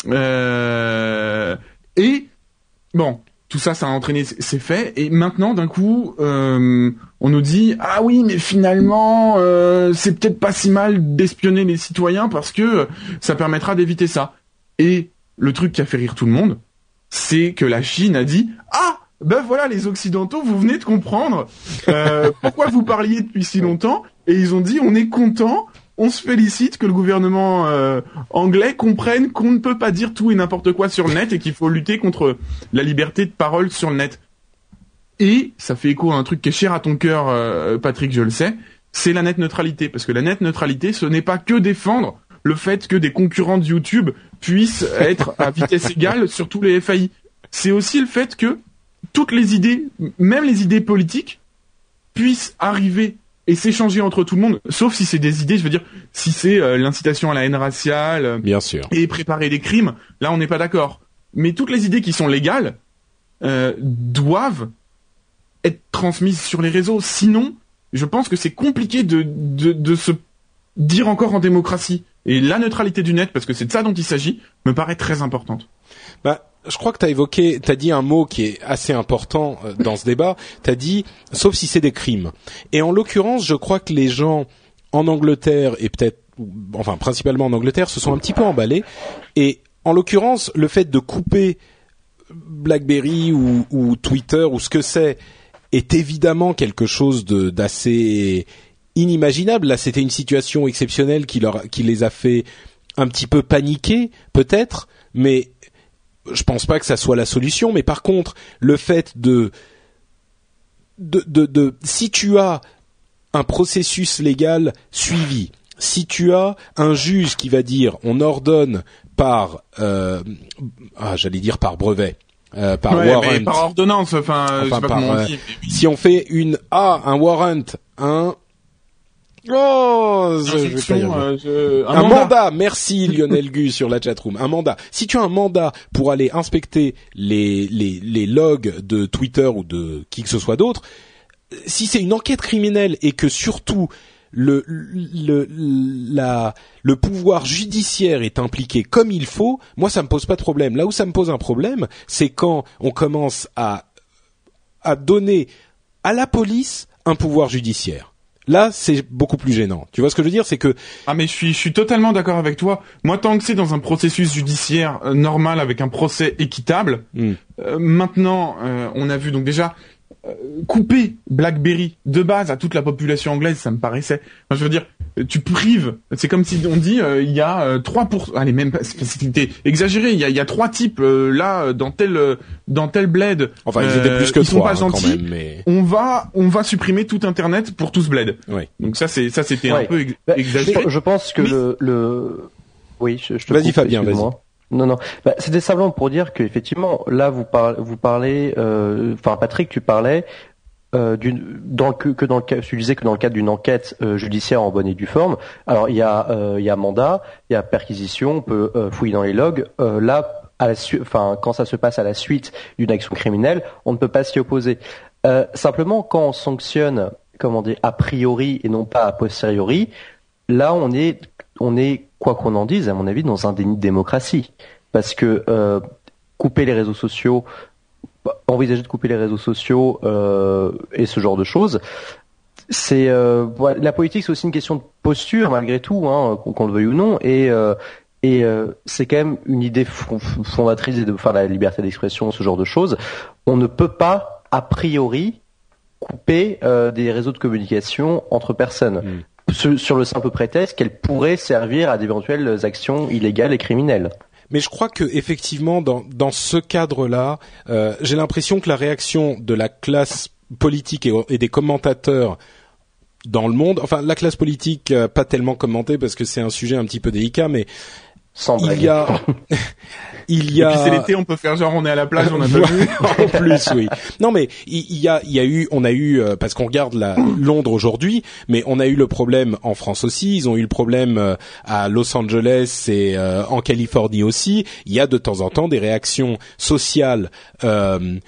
Euh, et bon, tout ça, ça a entraîné ces faits. Et maintenant, d'un coup, euh, on nous dit ah oui, mais finalement, euh, c'est peut-être pas si mal d'espionner les citoyens parce que ça permettra d'éviter ça. Et le truc qui a fait rire tout le monde, c'est que la Chine a dit ah ben voilà les Occidentaux, vous venez de comprendre euh, pourquoi vous parliez depuis si longtemps. Et ils ont dit on est content. On se félicite que le gouvernement euh, anglais comprenne qu'on ne peut pas dire tout et n'importe quoi sur le net et qu'il faut lutter contre la liberté de parole sur le net. Et ça fait écho à un truc qui est cher à ton cœur, euh, Patrick, je le sais, c'est la net neutralité. Parce que la net neutralité, ce n'est pas que défendre le fait que des concurrents de YouTube puissent être à vitesse égale sur tous les F A I. C'est aussi le fait que toutes les idées, même les idées politiques, puissent arriver et s'échanger entre tout le monde, sauf si c'est des idées, je veux dire, si c'est euh, l'incitation à la haine raciale, euh, bien sûr, et préparer des crimes, là on n'est pas d'accord. Mais toutes les idées qui sont légales euh, doivent être transmises sur les réseaux, sinon, je pense que c'est compliqué de, de, de se dire encore en démocratie. Et la neutralité du net, parce que c'est de ça dont il s'agit, me paraît très importante. Bah, je crois que t'as évoqué, t'as dit un mot qui est assez important dans ce débat. T'as dit, sauf si c'est des crimes. Et en l'occurrence, je crois que les gens en Angleterre et peut-être, enfin principalement en Angleterre, se sont un petit peu emballés. Et en l'occurrence, le fait de couper BlackBerry ou, ou Twitter ou ce que c'est est évidemment quelque chose de d'assez inimaginable. Là, c'était une situation exceptionnelle qui leur, qui les a fait un petit peu paniquer, peut-être, mais je pense pas que ça soit la solution. Mais par contre, le fait de, de, de, de, si tu as un processus légal suivi, si tu as un juge qui va dire, on ordonne par, euh, ah, j'allais dire par brevet, euh, par ouais, warrant, mais par ordonnance, enfin, enfin je sais pas par, comment on euh, dit. si on fait une, ah, un warrant, un, oh, je, je vais pas y arriver. Euh, je... Un, un mandat. mandat. Merci Lionel Gu sur la chatroom. Un mandat. Si tu as un mandat pour aller inspecter les les les logs de Twitter ou de qui que ce soit d'autre, si c'est une enquête criminelle et que surtout le le la le pouvoir judiciaire est impliqué comme il faut, moi ça me pose pas de problème. Là où ça me pose un problème, c'est quand on commence à à donner à la police un pouvoir judiciaire. Là, c'est beaucoup plus gênant. Tu vois ce que je veux dire, c'est que ah mais je suis je suis totalement d'accord avec toi. Moi, tant que c'est dans un processus judiciaire euh, normal avec un procès équitable, mm. euh, maintenant euh, on a vu donc déjà euh, couper BlackBerry de base à toute la population anglaise, ça me paraissait. Enfin, je veux dire, tu prives. C'est comme si on dit euh, il y a euh, trois pour cent. Allez, même pas. C'était exagéré. Il y a il y a trois types euh, là dans tel euh, dans tel bled. Enfin, ils étaient plus que euh, ils trois, sont pas hein, gentils. quand même, mais... On va on va supprimer tout Internet pour tout ce bled. Oui. Donc ça c'est ça c'était ouais. un peu ex- bah, exagéré. Je, je pense que mais... le le oui, je, je te Vas-y coupe, Fabien, vas-y. Non, non. Bah, c'était simplement pour dire que effectivement, là, vous parlez, vous parlez. Enfin, euh, Patrick, tu parlais euh, d'une, dans que, que dans le cas, tu disais que dans le cadre d'une enquête euh, judiciaire en bonne et due forme. Alors, il y a, euh, il y a mandat, il y a perquisition, on peut euh, fouiller dans les logs. Euh, là, à la su- enfin, quand ça se passe à la suite d'une action criminelle, on ne peut pas s'y opposer. Euh, simplement, quand on sanctionne, comment dire, a priori et non pas a posteriori, là, on est, on est quoi qu'on en dise, à mon avis, dans un déni de démocratie. Parce que euh, couper les réseaux sociaux, envisager de couper les réseaux sociaux euh, et ce genre de choses, c'est euh, la politique, c'est aussi une question de posture malgré tout, hein, qu'on le veuille ou non. Et, euh, et euh, c'est quand même une idée fondatrice de faire la liberté d'expression, ce genre de choses. On ne peut pas, a priori, couper euh, des réseaux de communication entre personnes. Mmh. Sur le simple prétexte qu'elle pourrait servir à d'éventuelles actions illégales et criminelles. Mais je crois que effectivement, dans dans ce cadre-là, euh, j'ai l'impression que la réaction de la classe politique et, et des commentateurs dans le monde, enfin la classe politique euh, pas tellement commentée parce que c'est un sujet un petit peu délicat, mais Sans blague. il y a, il y a. Et puis c'est l'été, on peut faire genre on est à la plage, on a pas vu. En plus, oui. Non, mais il, il y a, il y a eu, on a eu, euh, parce qu'on regarde la, Londres aujourd'hui, mais on a eu le problème en France aussi. Ils ont eu le problème euh, à Los Angeles et euh, en Californie aussi. Il y a de temps en temps des réactions sociales. Euh,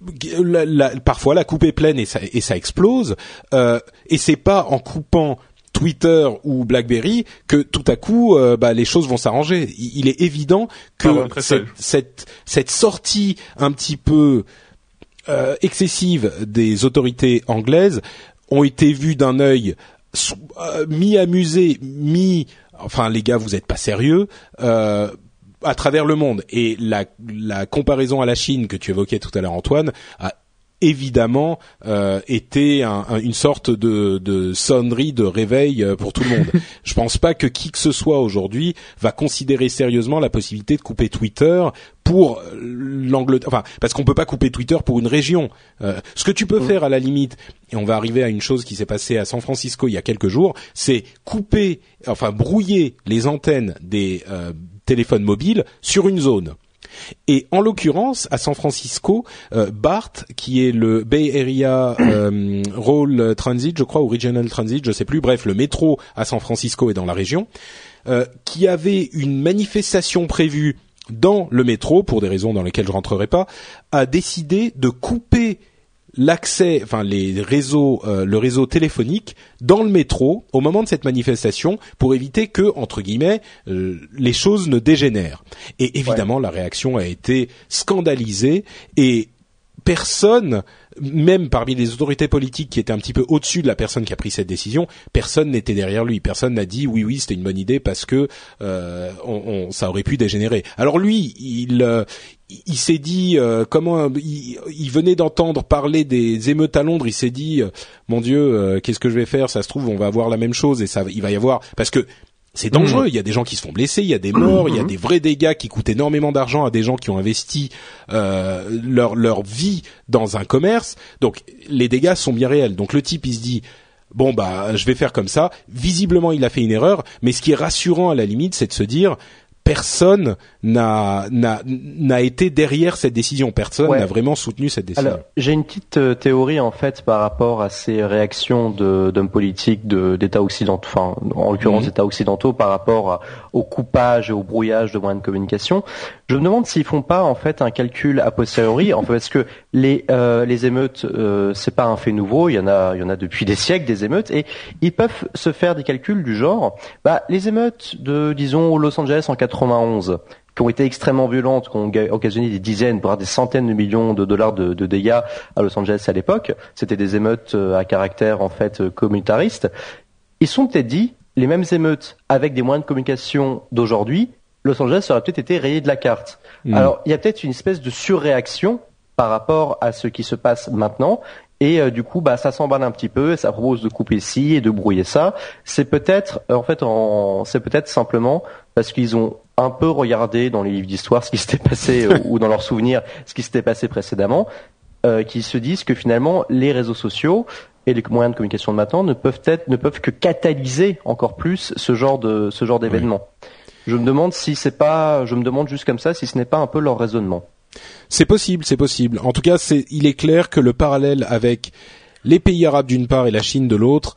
La, la, parfois la coupe est pleine et ça, et ça explose euh, et c'est pas en coupant Twitter ou BlackBerry que tout à coup euh, bah, les choses vont s'arranger. Il, il est évident que ah, cette, cette, cette sortie un petit peu euh, excessive des autorités anglaises ont été vues d'un œil euh, mi-amusé, mi enfin les gars vous êtes pas sérieux euh, à travers le monde. Et la, la comparaison à la Chine que tu évoquais tout à l'heure, Antoine, a évidemment euh, été un, un, une sorte de, de sonnerie de réveil pour tout le monde. Je pense pas que qui que ce soit aujourd'hui va considérer sérieusement la possibilité de couper Twitter pour l'Angleterre, enfin parce qu'on peut pas couper Twitter pour une région. Euh, ce que tu peux faire à la limite, et on va arriver à une chose qui s'est passée à San Francisco il y a quelques jours, c'est couper, enfin brouiller les antennes des euh, téléphones mobiles sur une zone. Et en l'occurrence, à San Francisco, euh, BART, qui est le Bay Area euh, Rail Transit, je crois, ou Regional Transit, je sais plus, bref, le métro à San Francisco et dans la région, euh, qui avait une manifestation prévue dans le métro, pour des raisons dans lesquelles je rentrerai pas, a décidé de couper l'accès, enfin les réseaux, euh, le réseau téléphonique dans le métro au moment de cette manifestation pour éviter que, entre guillemets, euh, les choses ne dégénèrent. Et évidemment, ouais. La réaction a été scandalisée et personne, même parmi les autorités politiques qui étaient un petit peu au-dessus de la personne qui a pris cette décision, personne n'était derrière lui. Personne n'a dit oui, oui, c'était une bonne idée parce que euh, on, on, ça aurait pu dégénérer. Alors lui, il euh, il s'est dit euh, comment il, il venait d'entendre parler des émeutes à Londres. Il s'est dit euh, mon Dieu, euh, qu'est-ce que je vais faire? Ça se trouve, on va avoir la même chose et ça, il va y avoir parce que c'est dangereux, il y a des gens qui se font blesser, il y a des morts, il y a des vrais dégâts qui coûtent énormément d'argent à des gens qui ont investi euh, leur leur vie dans un commerce. Donc les dégâts sont bien réels. Donc le type il se dit bon bah je vais faire comme ça. Visiblement il a fait une erreur, mais ce qui est rassurant à la limite, c'est de se dire personne n'a n'a n'a été derrière cette décision. Personne ouais. n'a vraiment soutenu cette décision. Alors, j'ai une petite euh, théorie en fait par rapport à ces réactions de d'hommes politiques de d'États occidentaux, enfin en l'occurrence mmh. États occidentaux par rapport à, au coupage et au brouillage de moyens de communication. Je me demande s'ils font pas en fait un calcul a posteriori, en fait parce que les euh, les émeutes euh, c'est pas un fait nouveau, il y en a il y en a depuis des siècles des émeutes et ils peuvent se faire des calculs du genre bah les émeutes de disons Los Angeles en quatre-vingt-onze qui ont été extrêmement violentes, qui ont occasionné des dizaines, voire des centaines de millions de dollars de, de dégâts à Los Angeles à l'époque. C'était des émeutes à caractère en fait communautariste. Ils se sont peut-être dit, les mêmes émeutes avec des moyens de communication d'aujourd'hui, Los Angeles aurait peut-être été rayé de la carte. Mmh. Alors il y a peut-être une espèce de surréaction par rapport à ce qui se passe maintenant. Et euh, du coup, bah ça s'emballe un petit peu, et ça propose de couper ci et de brouiller ça. C'est peut-être, en fait, en, c'est peut-être simplement parce qu'ils ont un peu regardé dans les livres d'histoire ce qui s'était passé euh, ou dans leurs souvenirs ce qui s'était passé précédemment, euh, qu'ils se disent que finalement les réseaux sociaux et les moyens de communication de maintenant ne peuvent être, ne peuvent que catalyser encore plus ce genre de, ce genre d'événement. Oui. Je me demande si c'est pas, je me demande juste comme ça si ce n'est pas un peu leur raisonnement. C'est possible, c'est possible. En tout cas, c'est, il est clair que le parallèle avec les pays arabes d'une part et la Chine de l'autre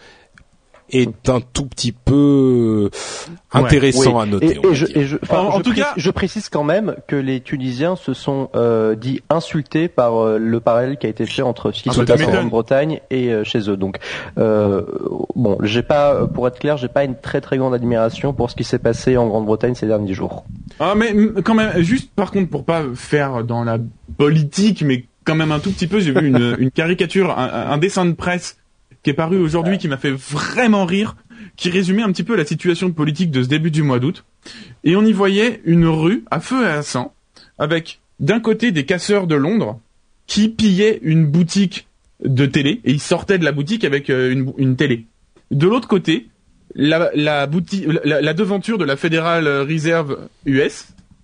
est un tout petit peu intéressant ouais, oui. à noter. Et, et je, et je, en, en je tout précise, cas, je précise quand même que les Tunisiens se sont euh, dit insultés par euh, le parallèle qui a été fait entre ce qui se passe en Grande-Bretagne et euh, chez eux. Donc, euh, bon, j'ai pas, pour être clair, j'ai pas une très très grande admiration pour ce qui s'est passé en Grande-Bretagne ces derniers jours. Ah, mais quand même, juste par contre, pour pas faire dans la politique, mais quand même un tout petit peu, j'ai vu une, une caricature, un, un dessin de presse qui est paru aujourd'hui, qui m'a fait vraiment rire, qui résumait un petit peu la situation politique de ce début du mois d'août. Et on y voyait une rue à feu et à sang, avec d'un côté des casseurs de Londres qui pillaient une boutique de télé, et ils sortaient de la boutique avec une, une télé. De l'autre côté, la, la, boutique, la, la devanture de la Federal Reserve U S,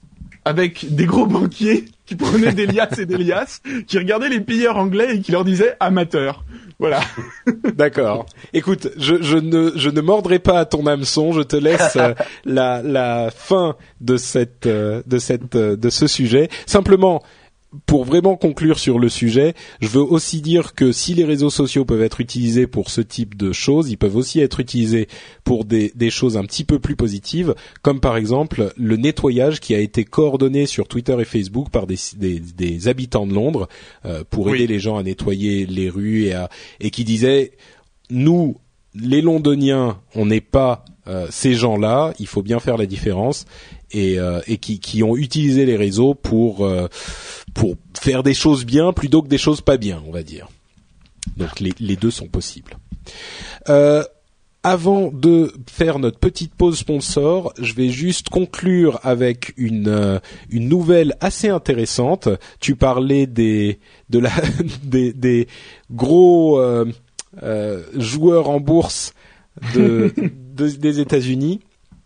avec des gros banquiers qui prenaient des liasses et des liasses, qui regardaient les pilleurs anglais et qui leur disaient amateurs. Voilà. D'accord. Écoute, je, je ne je ne mordrai pas à ton hameçon. Je te laisse euh, la la fin de cette euh, de cette euh, de ce sujet. Simplement, pour vraiment conclure sur le sujet, je veux aussi dire que si les réseaux sociaux peuvent être utilisés pour ce type de choses, ils peuvent aussi être utilisés pour des, des choses un petit peu plus positives, comme par exemple le nettoyage qui a été coordonné sur Twitter et Facebook par des, des, des habitants de Londres euh, pour aider oui. les gens à nettoyer les rues et, à, et qui disaient « Nous, les Londoniens, on n'est pas euh, ces gens-là, il faut bien faire la différence ». Et, euh, et qui, qui ont utilisé les réseaux pour euh, pour faire des choses bien plutôt que des choses pas bien, on va dire. Donc les, les deux sont possibles. Euh, avant de faire notre petite pause sponsor, je vais juste conclure avec une euh, une nouvelle assez intéressante. Tu parlais des de la des, des gros euh, euh, joueurs en bourse de, de des États-Unis.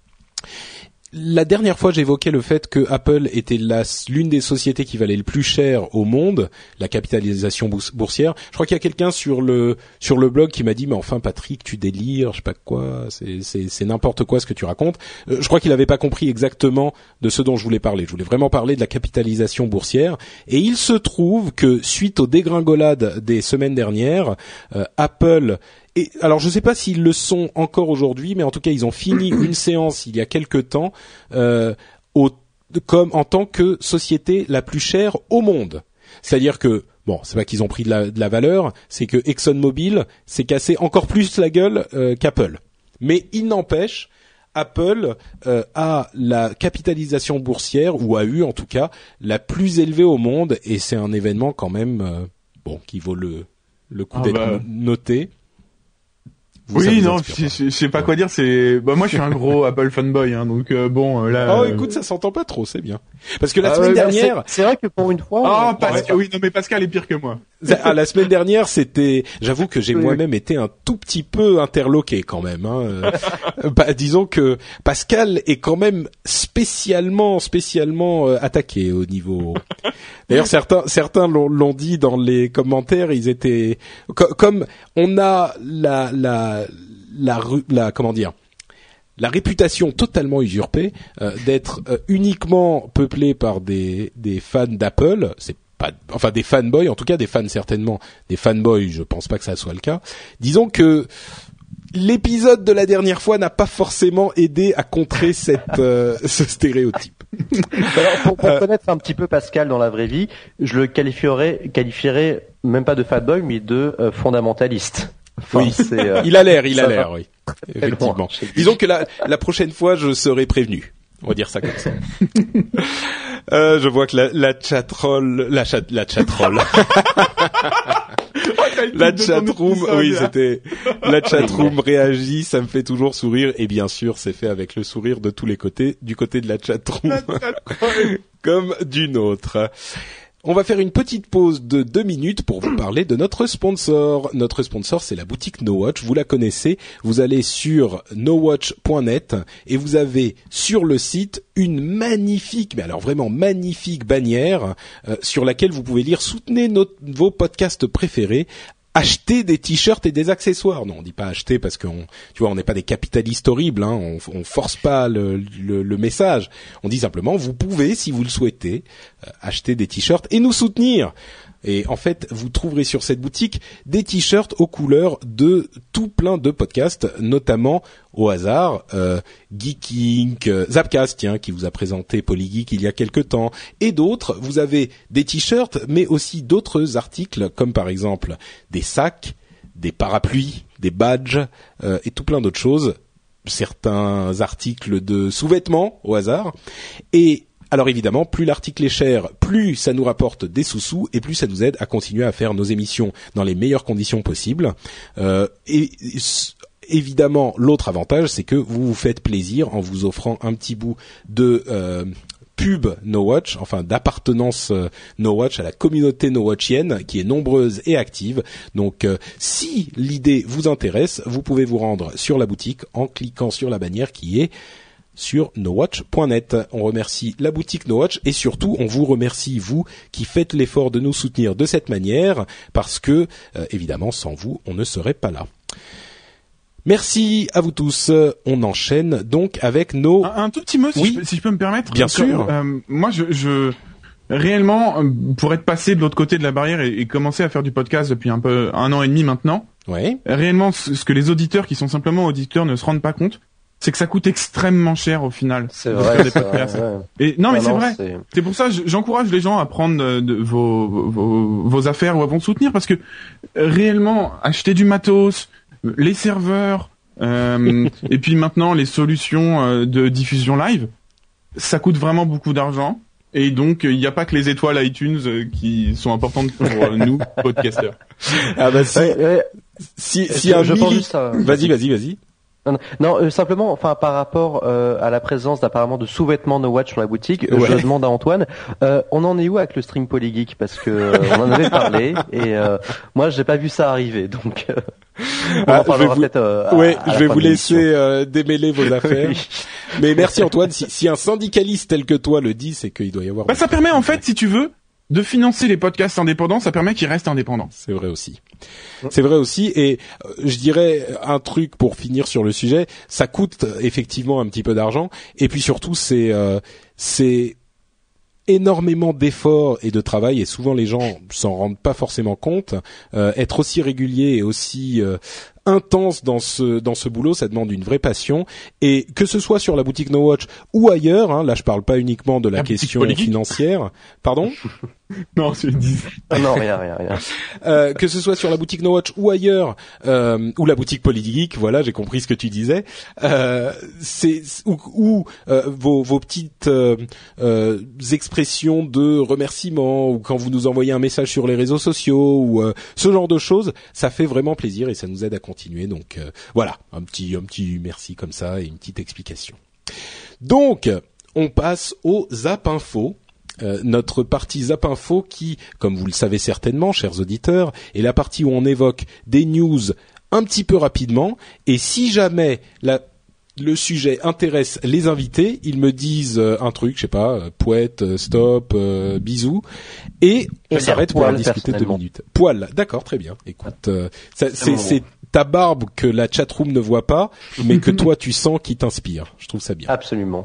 La dernière fois, j'évoquais le fait que Apple était la, l'une des sociétés qui valait le plus cher au monde, la capitalisation boursière. Je crois qu'il y a quelqu'un sur le sur le blog qui m'a dit « Mais enfin, Patrick, tu délires, je sais pas quoi, c'est, c'est, c'est n'importe quoi ce que tu racontes. Euh, » Je crois qu'il n'avait pas compris exactement de ce dont je voulais parler. Je voulais vraiment parler de la capitalisation boursière. Et il se trouve que, suite aux dégringolades des semaines dernières, euh, Apple... Et alors, je ne sais pas s'ils le sont encore aujourd'hui, mais en tout cas, ils ont fini une séance il y a quelque temps euh, au, comme en tant que société la plus chère au monde. C'est-à-dire que, bon, c'est pas qu'ils ont pris de la, de la valeur, c'est que ExxonMobil s'est cassé encore plus la gueule euh, qu'Apple. Mais il n'empêche, Apple euh, a la capitalisation boursière, ou a eu en tout cas, la plus élevée au monde, et c'est un événement quand même, euh, bon, qui vaut le, le coup ah d'être bah. noté. Vous, oui, non, je, je, je sais pas quoi dire. C'est, bah moi, je suis un gros Apple fanboy, hein, donc euh, bon, là. Oh, euh... écoute, ça s'entend pas trop, c'est bien. Parce que la ah, semaine ouais, dernière, c'est, c'est vrai que pour une fois. Ah, oh, Pascal, oui, non, mais Pascal est pire que moi. Ah, la semaine dernière, c'était. J'avoue que j'ai oui, moi-même oui. été un tout petit peu interloqué quand même. Hein. bah, disons que Pascal est quand même spécialement, spécialement euh, attaqué au niveau. D'ailleurs, certains, certains l'ont, l'ont dit dans les commentaires. Ils étaient Co- comme on a la, la, la, la, comment dire. La réputation totalement usurpée euh, d'être euh, uniquement peuplée par des, des fans d'Apple, c'est pas, enfin des fanboys, en tout cas des fans certainement, des fanboys, je pense pas que ça soit le cas. Disons que l'épisode de la dernière fois n'a pas forcément aidé à contrer cette, euh, ce stéréotype. Alors, pour, pour euh, connaître un petit peu Pascal dans la vraie vie, je le qualifierais, qualifierais même pas de fanboy, mais de euh, fondamentaliste. Enfin, oui, c'est, euh, il a l'air, il a l'air, va. oui. Effectivement. Disons que la, la prochaine fois, je serai prévenu. On va dire ça comme ça. euh, je vois que la, la chatroll, la chat, la chatroll. La chatroom, oui, c'était, la chatroom réagit, ça me fait toujours sourire, et bien sûr, c'est fait avec le sourire de tous les côtés, du côté de la chatroom, comme du nôtre. On va faire une petite pause de deux minutes pour vous parler de notre sponsor. Notre sponsor, c'est la boutique NoWatch. Vous la connaissez. Vous allez sur no watch point net et vous avez sur le site une magnifique, mais alors vraiment magnifique bannière euh, sur laquelle vous pouvez lire « Soutenez nos, vos podcasts préférés ». Acheter des t-shirts et des accessoires. Non, on dit pas acheter parce qu'on, tu vois, on n'est pas des capitalistes horribles. Hein, on, on force pas le, le, le message. On dit simplement, vous pouvez, si vous le souhaitez, euh, acheter des t-shirts et nous soutenir. Et en fait, vous trouverez sur cette boutique des t-shirts aux couleurs de tout plein de podcasts, notamment au hasard euh, Geeking, euh, Zapcast, tiens, qui vous a présenté Polygeek il y a quelque temps, et d'autres. Vous avez des t-shirts, mais aussi d'autres articles, comme par exemple des sacs, des parapluies, des badges euh, et tout plein d'autres choses. Certains articles de sous-vêtements au hasard. Et alors évidemment, plus l'article est cher, plus ça nous rapporte des sous-sous et plus ça nous aide à continuer à faire nos émissions dans les meilleures conditions possibles. Euh, et, et évidemment, l'autre avantage, c'est que vous vous faites plaisir en vous offrant un petit bout de euh, pub NoWatch, enfin d'appartenance euh, NoWatch à la communauté NoWatchienne qui est nombreuse et active. Donc euh, si l'idée vous intéresse, vous pouvez vous rendre sur la boutique en cliquant sur la bannière qui est sur nowatch point net. On remercie la boutique Nowatch et surtout on vous remercie vous qui faites l'effort de nous soutenir de cette manière parce que euh, évidemment sans vous on ne serait pas là. Merci à vous tous. On enchaîne donc avec nos... Un, un tout petit mot, si, oui. je, si je peux me permettre. Bien que, sûr. Euh, moi, je, je réellement, pour être passé de l'autre côté de la barrière et, et commencer à faire du podcast depuis un peu un an et demi maintenant, ouais. réellement, ce, ce que les auditeurs qui sont simplement auditeurs ne se rendent pas compte, c'est que ça coûte extrêmement cher au final. C'est de vrai. faire des C'est podcasts. vrai, ouais. Et non, mais Ah c'est non, vrai. c'est- C'est pour ça, je- j'encourage les gens à prendre de, de vos, vos, vos affaires ou à vous soutenir parce que euh, réellement, acheter du matos, les serveurs, euh, et puis maintenant les solutions euh, de diffusion live, ça coûte vraiment beaucoup d'argent. Et donc, il n'y a pas que les étoiles iTunes euh, qui sont importantes pour euh, nous, podcasteurs. Ah bah si, Ouais, ouais. si, Je- si un je pense milli- juste à- Vas-y, vas-y, vas-y. Non, non, non, euh, simplement, enfin, par rapport euh, à la présence d'apparemment de sous-vêtements No Watch sur la boutique, euh, Ouais. je demande à Antoine, euh, on en est où avec le stream Polygeek parce que euh, on en avait parlé et euh, moi, j'ai pas vu ça arriver, donc euh, on Ah, en parlera je vais vous- peut-être. Euh, à- Ouais, à la je vais fin vous de l'émission. laisser euh, démêler vos affaires. Oui. Mais merci Antoine. Si, si un syndicaliste tel que toi le dit, c'est qu'il doit y avoir. Bah, ça permet en fait, si tu veux, de financer les podcasts indépendants, ça permet qu'ils restent indépendants. C'est vrai aussi. C'est vrai aussi. Et euh, je dirais un truc pour finir sur le sujet. Ça coûte euh, effectivement un petit peu d'argent. Et puis surtout, c'est euh, c'est énormément d'efforts et de travail. Et souvent, les gens s'en rendent pas forcément compte. Euh, être aussi régulier et aussi euh, intense dans ce dans ce boulot, ça demande une vraie passion. Et que ce soit sur la boutique Nowatch ou ailleurs, hein, là, je parle pas uniquement de la, La boutique question Polygeek. financière. Pardon. Non, je dis. Ah non, rien, rien, rien. Euh, que ce soit sur la boutique Nowatch ou ailleurs, euh, ou la boutique Polygeek, voilà, j'ai compris ce que tu disais. Euh, c'est ou, ou euh, vos, vos petites euh, euh, expressions de remerciement, ou quand vous nous envoyez un message sur les réseaux sociaux, ou euh, ce genre de choses, ça fait vraiment plaisir et ça nous aide à continuer. Donc euh, voilà, un petit un petit merci comme ça et une petite explication. Donc on passe au Zap Info. Euh, notre partie Zap Info qui, comme vous le savez certainement, chers auditeurs, est la partie où on évoque des news un petit peu rapidement. Et si jamais la, le sujet intéresse les invités, ils me disent euh, un truc, je sais pas, euh, pouette, euh, stop, euh, bisous, et on veux dire s'arrête pour en poil, discuter deux personnellement. minutes. Poil, d'accord, très bien. Écoute, euh, ça, C'est c'est, mon c'est mot. ta barbe que la chatroom ne voit pas, mais que toi tu sens qui t'inspire. Je trouve ça bien. Absolument.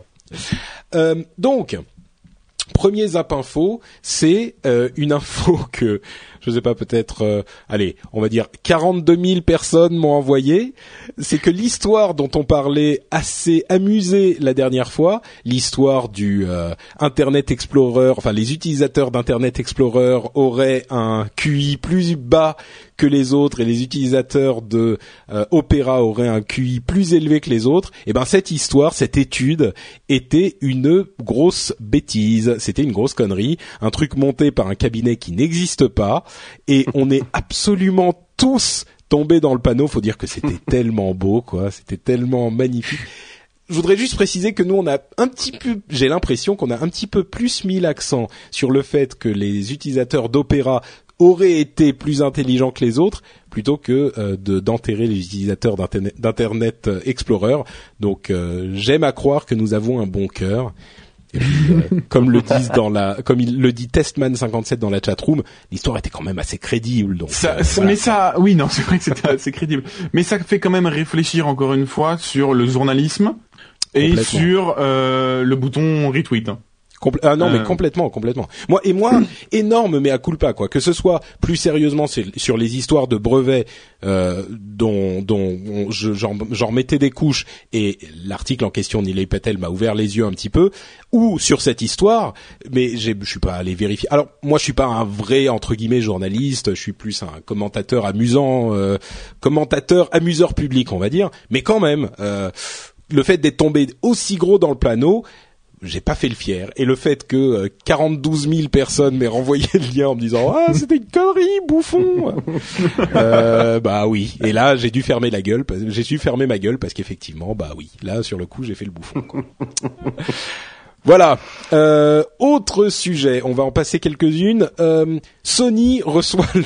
Euh, donc, premier Zap Info, c'est euh, une info que, je sais pas, peut-être, euh, allez, on va dire quarante-deux mille personnes m'ont envoyé. C'est que l'histoire dont on parlait assez amusé la dernière fois, l'histoire du euh, Internet Explorer, enfin les utilisateurs d'Internet Explorer auraient un Q I plus bas que les autres et les utilisateurs de euh, Opera auraient un Q I plus élevé que les autres. Et ben cette histoire, cette étude était une grosse bêtise, c'était une grosse connerie, un truc monté par un cabinet qui n'existe pas, et on est absolument tous tombés dans le panneau. Faut dire que c'était tellement beau, quoi, c'était tellement magnifique. Je voudrais juste préciser que nous, on a un petit peu, j'ai l'impression qu'on a un petit peu plus mis l'accent sur le fait que les utilisateurs d'Opera auraient été plus intelligents que les autres, plutôt que euh, de d'enterrer les utilisateurs d'Internet, d'Internet Explorer. Donc, euh, j'aime à croire que nous avons un bon cœur. Et puis, euh, comme le disent dans la, comme il le dit Testman cinquante-sept dans la chatroom, l'histoire était quand même assez crédible. Donc, Ça, euh, ça- voilà. Mais ça, oui, non, c'est vrai que c'était assez crédible. Mais ça fait quand même réfléchir encore une fois sur le journalisme et Complètement. sur euh, le bouton retweet. Compl- ah non, mais Euh. complètement, complètement. Moi et moi, énorme mais à culpa, quoi. Que ce soit plus sérieusement sur, sur les histoires de brevets euh, dont, dont on- je, j'en, j'en mettais des couches, et l'article en question, Nilay Patel m'a ouvert les yeux un petit peu, ou sur cette histoire, mais j'ai, je suis pas allé vérifier. Alors moi, je suis pas un vrai entre guillemets journaliste, je suis plus un commentateur amusant, euh, commentateur amuseur public, on va dire. Mais quand même, euh, le fait d'être tombé aussi gros dans le panneau, j'ai pas fait le fier. Et le fait que euh, quarante-douze mille personnes m'aient renvoyé le lien en me disant « Ah, c'était une connerie, bouffon !» euh, Bah oui. Et là, j'ai dû fermer la gueule. J'ai dû fermer ma gueule parce qu'effectivement, bah oui. Là, sur le coup, j'ai fait le bouffon, quoi. Voilà. Euh, autre sujet, on va en passer quelques-unes. Euh, Sony reçoit. Le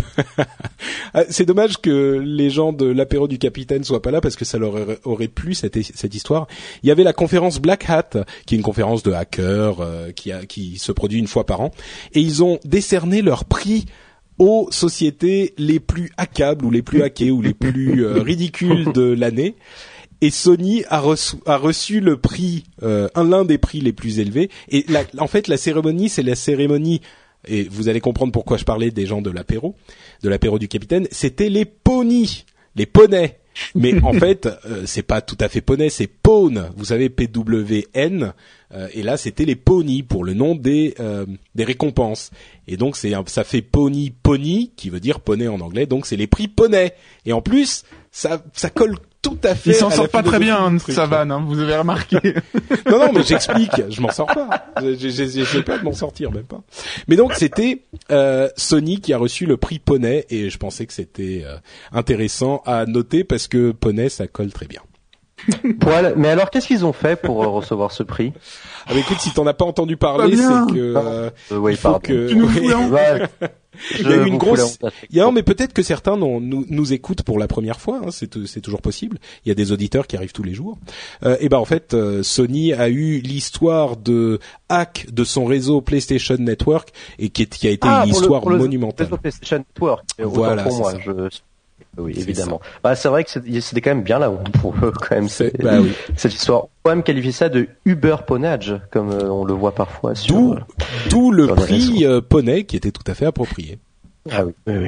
C'est dommage que les gens de l'apéro du capitaine soient pas là parce que ça leur aurait plu cette cette histoire. Il y avait la conférence Black Hat, qui est une conférence de hackers euh, qui a qui se produit une fois par an, et ils ont décerné leur prix aux sociétés les plus hackables ou les plus hackées ou les plus euh, ridicules de l'année. Et Sony a reçu, a reçu le prix, euh, un l'un des prix les plus élevés. Et la, en fait, la cérémonie, c'est la cérémonie, et vous allez comprendre pourquoi je parlais des gens de l'apéro, de l'apéro du capitaine. C'était les ponies, les poneys. Mais en fait, euh, c'est pas tout à fait poney, c'est pawn. Vous savez, P W N. Euh, et là, c'était les ponies pour le nom des euh, des récompenses. Et donc, c'est un, ça fait pony pony, qui veut dire poney en anglais. Donc, c'est les prix poney. Et en plus, ça ça colle tout à fait. Il s'en sort pas très bien, sa vanne, hein, vous avez remarqué. non, non, mais j'explique, je m'en sors pas. J'ai pas de m'en sortir, même pas. Mais donc, c'était euh, Sony qui a reçu le prix Poney, et je pensais que c'était euh, intéressant à noter parce que Poney, ça colle très bien. Poil. Mais alors, qu'est-ce qu'ils ont fait pour euh, recevoir ce prix? Ah, bah, écoute, si t'en as pas entendu parler, c'est que euh, euh, oui, il faut pardon. que Tu nous oui. fous là. Ouais. Il y a eu une grosse. Il y a, mais peut-être que certains nous, nous, nous écoutent pour la première fois. Hein, c'est, c'est toujours possible. Il y a des auditeurs qui arrivent tous les jours. Euh, et ben en fait, euh, Sony a eu l'histoire de hack de son réseau PlayStation Network et qui, est, qui a été ah, une pour histoire le, pour le monumentale. PlayStation Network. Voilà, pour c'est moi, ça. je... Oui, c'est évidemment. Bah, c'est vrai que c'était quand même bien là pour eux, quand même. C'est, c'est, bah oui. Cette histoire. On peut même qualifier ça de Uber ponage, comme euh, on le voit parfois sur. D'où, euh, d'où le sur les prix euh, Poney qui était tout à fait approprié. Ah oui, oui,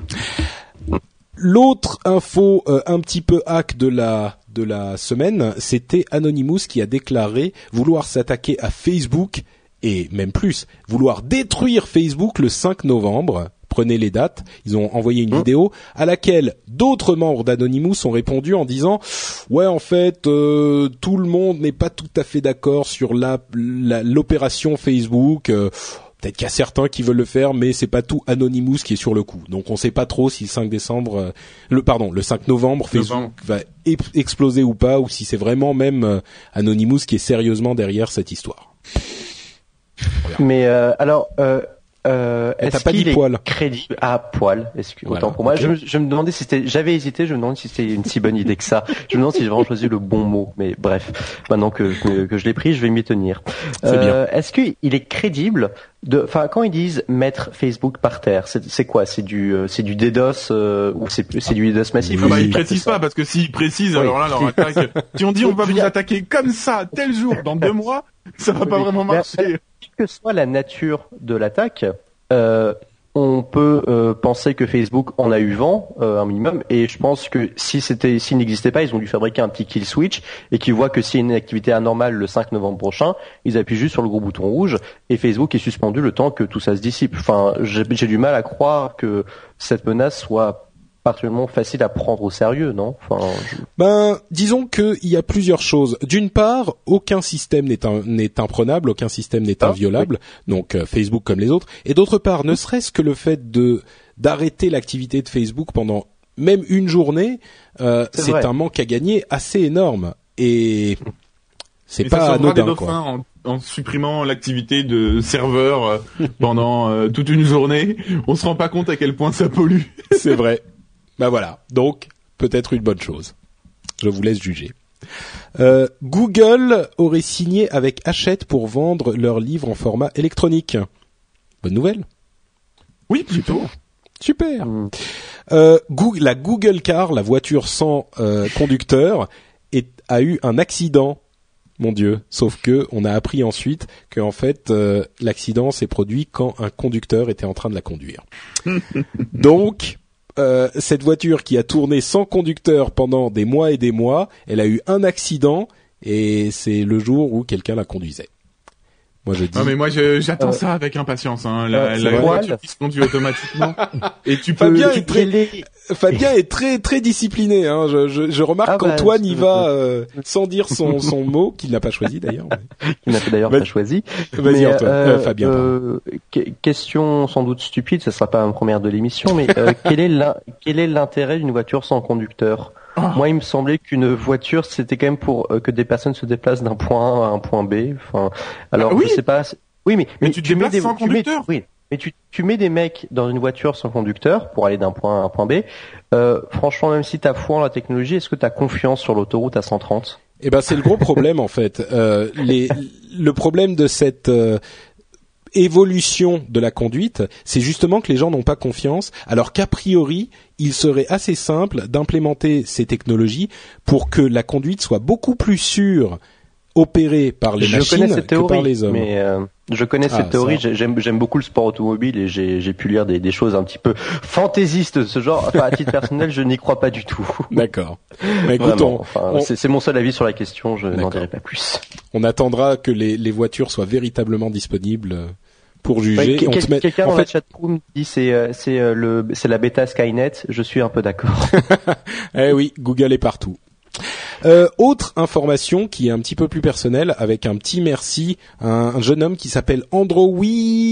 oui. L'autre info euh, un petit peu hack de la de la semaine, c'était Anonymous qui a déclaré vouloir s'attaquer à Facebook et même plus, vouloir détruire Facebook le cinq novembre. Prenez les dates. Ils ont envoyé une mmh. vidéo à laquelle d'autres membres d'Anonymous ont répondu en disant ouais en fait euh, tout le monde n'est pas tout à fait d'accord sur la, la l'opération Facebook. Euh, Peut-être qu'il y a certains qui veulent le faire, mais c'est pas tout Anonymous qui est sur le coup. Donc on sait pas trop si le cinq décembre, euh, le pardon, le cinq novembre, Facebook novembre. va e- exploser ou pas, ou si c'est vraiment même euh, Anonymous qui est sérieusement derrière cette histoire. Mais euh, alors, euh, euh, est-ce t'as pas qu'il dit est poil. crédible à poil? Est-ce que voilà, autant pour moi, okay. je, je me demandais si c'était, j'avais hésité, je me demandais si c'était une si bonne idée que ça. Je me demande si j'ai vraiment choisi le bon mot. Mais bref, maintenant que que, que je l'ai pris, je vais m'y tenir. C'est euh, bien. Est-ce qu'il est crédible de, enfin, quand ils disent mettre Facebook par terre, c'est, c'est quoi? C'est du, euh, c'est du DDoS euh, ou c'est c'est du DDoS massif? Oui. Ah bah, ils précisent pas parce que s'ils précisent, oui. alors là, leur attaque. Si on dit on va vous attaquer comme ça tel jour dans deux mois, ça va pas vraiment marcher. Quelle que soit la nature de l'attaque, euh, on peut euh, penser que Facebook en a eu vent euh, un minimum, et je pense que si c'était, s'il n'existait pas, ils ont dû fabriquer un petit kill switch et qu'ils voient que s'il y a une activité anormale le cinq novembre prochain, ils appuient juste sur le gros bouton rouge et Facebook est suspendu le temps que tout ça se dissipe. Enfin, j'ai, j'ai du mal à croire que cette menace soit particulièrement facile à prendre au sérieux, non? Enfin, je... Ben, disons que il y a plusieurs choses. D'une part, aucun système n'est, un, n'est imprenable, aucun système n'est ah, inviolable, oui. donc euh, Facebook comme les autres. Et d'autre part, ne serait-ce que le fait de d'arrêter l'activité de Facebook pendant même une journée, euh, c'est, c'est un manque à gagner assez énorme. Et c'est Et pas ça anodin, des dauphins quoi. En, en supprimant l'activité de serveur euh, pendant euh, toute une journée. On se rend pas compte à quel point ça pollue. C'est vrai. Ben voilà, donc peut-être une bonne chose. Je vous laisse juger. Euh, Google aurait signé avec Hachette pour vendre leurs livres en format électronique. Bonne nouvelle. Oui, plutôt. Super. Mmh. Euh, Google, la Google Car, la voiture sans euh, conducteur, est, a eu un accident. Mon Dieu. Sauf que on a appris ensuite que en fait euh, l'accident s'est produit quand un conducteur était en train de la conduire. Donc Euh, cette voiture qui a tourné sans conducteur pendant des mois et des mois, elle a eu un accident et c'est le jour où quelqu'un la conduisait. Moi je dis. Non mais moi je, j'attends euh, ça avec impatience. Hein. La, euh, la voiture qui se conduit automatiquement. Et tu peux. Fabien, tu est très, les... Fabien est très très discipliné. Hein. Je, je, je remarque ah qu'Antoine bah, y va euh, sans dire son son mot qu'il n'a pas choisi d'ailleurs. Mais... Il n'a d'ailleurs Vas... pas choisi. Vas-y mais, Antoine, euh, euh, Fabien. Euh, question sans doute stupide, ça sera pas ma première de l'émission, mais euh, quel est quel est l'intérêt d'une voiture sans conducteur? Moi, il me semblait qu'une voiture, c'était quand même pour euh, que des personnes se déplacent d'un point A à un point B. Enfin, alors, ah, oui. je sais pas. Oui, mais, mais, mais tu te tu mets déplaces des sans tu mets, conducteur. oui, mais tu tu mets des mecs dans une voiture sans conducteur pour aller d'un point A à un point B. Euh, franchement, même si t'as foi en la technologie, est-ce que t'as confiance sur l'autoroute à cent trente? Eh ben, c'est le gros problème en fait. Euh, les, le problème de cette euh, évolution de la conduite, c'est justement que les gens n'ont pas confiance, alors qu'a priori, il serait assez simple d'implémenter ces technologies pour que la conduite soit beaucoup plus sûre opérée par les je machines connais cette théorie, que par les hommes. Mais euh, je connais ah, cette théorie. ça. J'aime, j'aime beaucoup le sport automobile et j'ai, j'ai pu lire des, des choses un petit peu fantaisistes de ce genre. Enfin, à titre personnel, je n'y crois pas du tout. D'accord. Mais écoute, Vraiment, on, enfin, on... C'est, c'est mon seul avis sur la question. Je D'accord. n'en dirai pas plus. On attendra que les, les voitures soient véritablement disponibles pour juger. Ouais, quel, on quel, met... Quelqu'un en dans fait... la chatroom dit c'est euh, c'est euh, le c'est la bêta Skynet. Je suis un peu d'accord. Eh oui, Google est partout. Euh, autre information qui est un petit peu plus personnelle, avec un petit merci à un, un jeune homme qui s'appelle Android,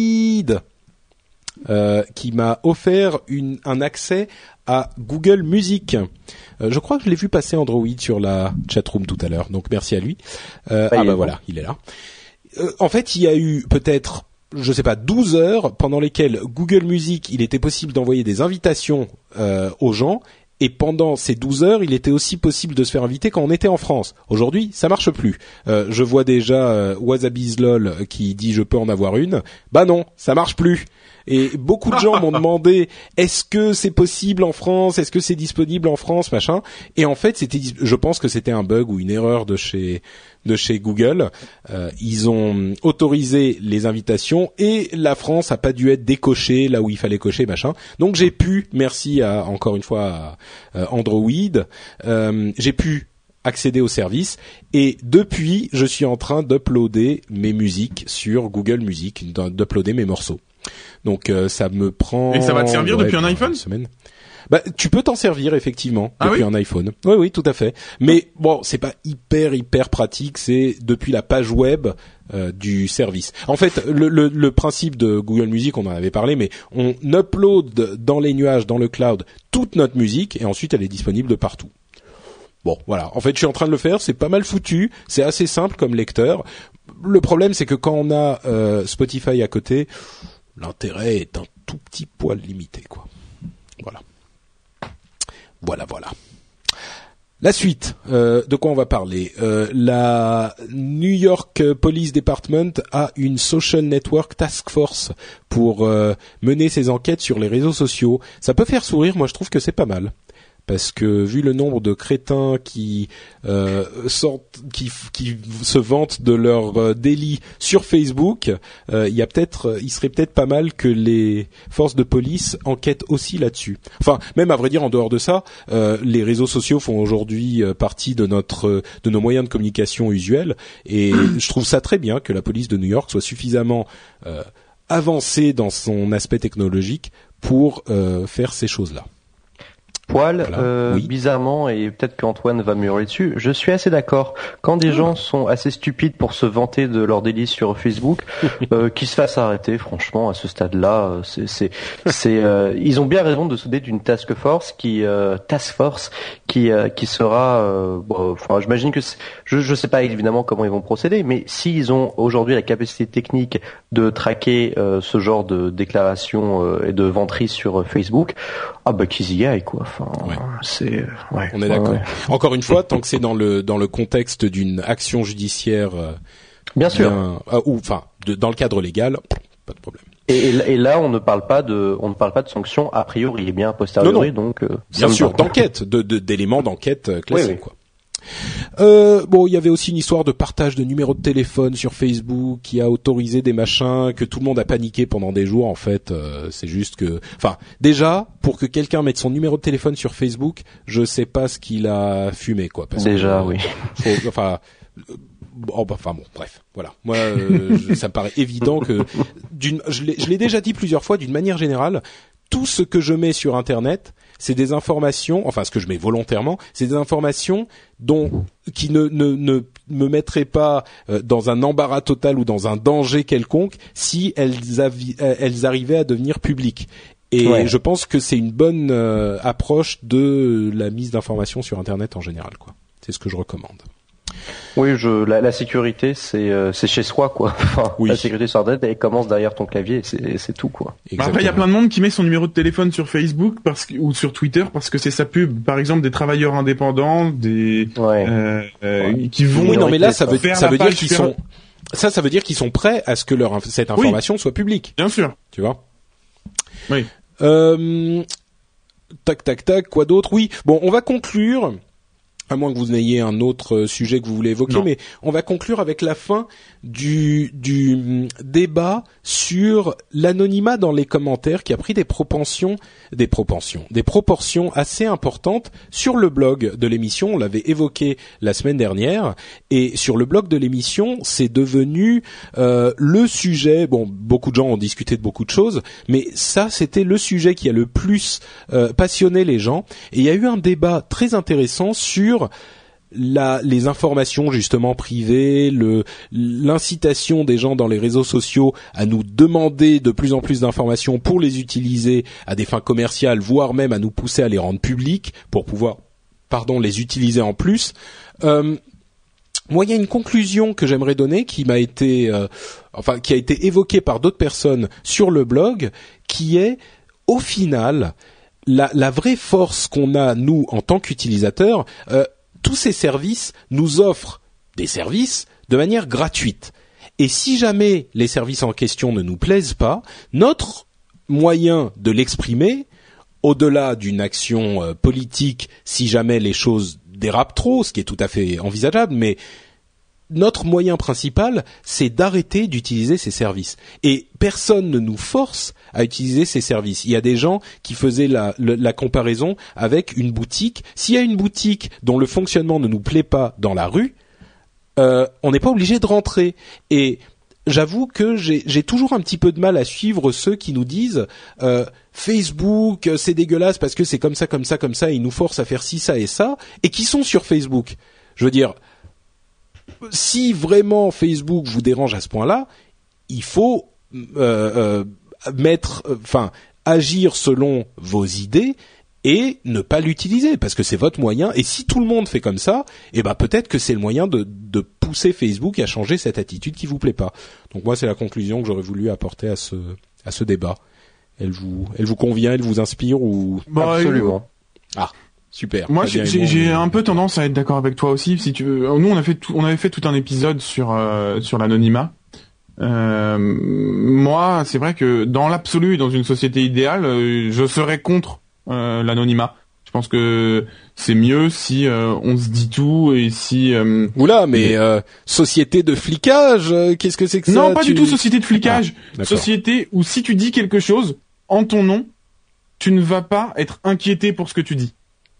euh, qui m'a offert une, un accès à Google Music. Euh, je crois que je l'ai vu passer Android sur la chatroom tout à l'heure, donc merci à lui. Euh, ah, ah bah voilà, il est là. Euh, en fait, il y a eu peut-être, je sais pas, douze heures pendant lesquelles Google Music, il était possible d'envoyer des invitations euh, aux gens. Et pendant ces douze heures, il était aussi possible de se faire inviter quand on était en France. Aujourd'hui, ça marche plus. Euh, je vois déjà euh, Wasabizlol qui dit je peux en avoir une. Bah non, ça marche plus. Et beaucoup de gens m'ont demandé est-ce que c'est possible en France, est-ce que c'est disponible en France, machin. Et en fait, c'était, je pense que c'était un bug ou une erreur de chez de chez Google. Euh, ils ont autorisé les invitations et la France a pas dû être décochée là où il fallait cocher, machin. Donc j'ai pu, merci à encore une fois à euh, Android, euh, j'ai pu accéder au service et depuis, je suis en train d'uploader mes musiques sur Google Music, d'uploader mes morceaux. Donc euh, ça me prend. Et ça va te servir ouais, depuis un iPhone ? Une semaine. Bah, tu peux t'en servir effectivement ah depuis oui un iPhone. Oui, oui, tout à fait. Mais bon, c'est pas hyper hyper pratique. C'est depuis la page web euh, du service. En fait, le, le, le principe de Google Music, on en avait parlé, mais on upload dans les nuages, dans le cloud, toute notre musique et ensuite elle est disponible de partout. Bon, voilà. En fait, je suis en train de le faire. C'est pas mal foutu. C'est assez simple comme lecteur. Le problème, c'est que quand on a euh, Spotify à côté, l'intérêt est un tout petit poil limité, quoi. Voilà. Voilà, voilà. La suite, euh, de quoi on va parler euh, la New York Police Department a une Social Network Task Force pour euh, mener ses enquêtes sur les réseaux sociaux. Ça peut faire sourire, moi je trouve que c'est pas mal. Parce que vu le nombre de crétins qui euh, sortent, qui, qui se vantent de leur euh, délit sur Facebook, euh, il y a peut-être, il serait peut-être pas mal que les forces de police enquêtent aussi là-dessus. Enfin, même à vrai dire, en dehors de ça, euh, les réseaux sociaux font aujourd'hui euh, partie de notre, de nos moyens de communication usuels, et je trouve ça très bien que la police de New York soit suffisamment euh, avancée dans son aspect technologique pour euh, faire ces choses-là. Poil, voilà. euh, oui. bizarrement, et peut-être qu'Antoine va me hurler dessus, je suis assez d'accord. Quand des mmh. gens sont assez stupides pour se vanter de leurs délices sur Facebook, euh, qu'ils se fassent arrêter, franchement, à ce stade-là, c'est, c'est, c'est, euh, ils ont bien raison de se doter d'une task force qui, euh, task force, qui, euh, qui sera, euh, bon, enfin, j'imagine que, c'est, je, je sais pas évidemment comment ils vont procéder, mais s'ils ont aujourd'hui la capacité technique de traquer euh, ce genre de déclarations euh, et de vanteries sur Facebook, ah bah qu'ils y aillent, quoi. Enfin, ouais. c'est, ouais, on est d'accord. Ouais, ouais. Encore une fois, tant que c'est dans le dans le contexte d'une action judiciaire, euh, bien sûr, bien, euh, ou enfin de, dans le cadre légal, pas de problème. Et, et là, on ne parle pas de, on ne parle pas de sanctions a priori, et bien a posteriori, non, non. donc. Euh, bien sûr, d'enquête, de, de d'éléments d'enquête euh, classiques, oui, oui. quoi. Euh, bon, il y avait aussi une histoire de partage de numéros de téléphone sur Facebook qui a autorisé des machins que tout le monde a paniqué pendant des jours. En fait, euh, c'est juste que, enfin, déjà pour que quelqu'un mette son numéro de téléphone sur Facebook, je sais pas ce qu'il a fumé, quoi. Parce déjà, que, oui. Faut, enfin. Oh, bah, enfin bon, bref, voilà. Moi, euh, je, ça me paraît évident que, d'une, je l'ai, je l'ai déjà dit plusieurs fois, d'une manière générale, tout ce que je mets sur Internet, c'est des informations, enfin ce que je mets volontairement, c'est des informations dont qui ne ne ne me mettraient pas euh, dans un embarras total ou dans un danger quelconque si elles avi, elles arrivaient à devenir publiques. Et Ouais. je pense que c'est une bonne euh, approche de la mise d'informations sur Internet en général, quoi. C'est ce que je recommande. Oui, je, la, la sécurité, c'est, euh, c'est chez soi, quoi. Enfin, Oui. La sécurité sur Internet, elle commence derrière ton clavier, et c'est, c'est tout, quoi. Bah après, il y a plein de monde qui met son numéro de téléphone sur Facebook parce que, ou sur Twitter parce que c'est sa pub. Par exemple, des travailleurs indépendants, des Ouais. euh, euh, Ouais. qui vont. Oui, non, mais là, ça veut, faire ça la veut dire page, qu'ils faire- sont, ça, ça veut dire qu'ils sont prêts à ce que leur, inf- cette information soit publique. Bien sûr. Tu vois? Oui. Euh, tac, tac, tac, quoi d'autre? Oui. Bon, on va conclure. À moins que vous n'ayez un autre euh, sujet que vous voulez évoquer, Non. mais on va conclure avec la fin du, du hum, débat sur l'anonymat dans les commentaires qui a pris des propensions, des propensions, des proportions assez importantes sur le blog de l'émission. On l'avait évoqué la semaine dernière, et sur le blog de l'émission, c'est devenu euh, le sujet. Bon, beaucoup de gens ont discuté de beaucoup de choses, mais ça, c'était le sujet qui a le plus euh, passionné les gens. Et il y a eu un débat très intéressant sur La, les informations justement privées, le, l'incitation des gens dans les réseaux sociaux à nous demander de plus en plus d'informations pour les utiliser à des fins commerciales, voire même à nous pousser à les rendre publiques pour pouvoir, pardon, les utiliser en plus. Euh, moi, il y a une conclusion que j'aimerais donner qui m'a été, euh, enfin, qui a été évoquée par d'autres personnes sur le blog, qui est, au final, la, la vraie force qu'on a nous en tant qu'utilisateurs. Euh, Tous ces services nous offrent des services de manière gratuite. Et si jamais les services en question ne nous plaisent pas, notre moyen de l'exprimer, au-delà d'une action euh, politique, si jamais les choses dérapent trop, ce qui est tout à fait envisageable, mais notre moyen principal, c'est d'arrêter d'utiliser ces services. Et personne ne nous force à utiliser ces services. Il y a des gens qui faisaient la, la, la comparaison avec une boutique. S'il y a une boutique dont le fonctionnement ne nous plaît pas dans la rue, euh, on n'est pas obligé de rentrer. Et j'avoue que j'ai, j'ai toujours un petit peu de mal à suivre ceux qui nous disent euh, Facebook, c'est dégueulasse parce que c'est comme ça, comme ça, comme ça, et ils nous forcent à faire ci, ça et ça, et qui sont sur Facebook. Je veux dire, si vraiment Facebook vous dérange à ce point-là, il faut euh, euh, mettre, enfin, euh, agir selon vos idées et ne pas l'utiliser parce que c'est votre moyen. Et si tout le monde fait comme ça, eh ben peut-être que c'est le moyen de, de pousser Facebook à changer cette attitude qui vous plaît pas. Donc moi, c'est la conclusion que j'aurais voulu apporter à ce à ce débat. Elle vous elle vous convient, elle vous inspire ou Bah, Absolument. ah super. Moi, Très j'ai, bien, j'ai bon, un peu tendance à être d'accord avec toi aussi, si tu veux. Nous, on a fait, tout, on avait fait tout un épisode sur euh, sur l'anonymat. Euh, moi, c'est vrai que dans l'absolu, dans une société idéale, euh, je serais contre euh, l'anonymat. Je pense que c'est mieux si euh, on se dit tout et si. Euh, Oula, mais euh, société de flicage, euh, qu'est-ce que c'est que ça? non, pas tu... du tout société de flicage. Ah, d'accord. Société où si tu dis quelque chose en ton nom, tu ne vas pas être inquiété pour ce que tu dis.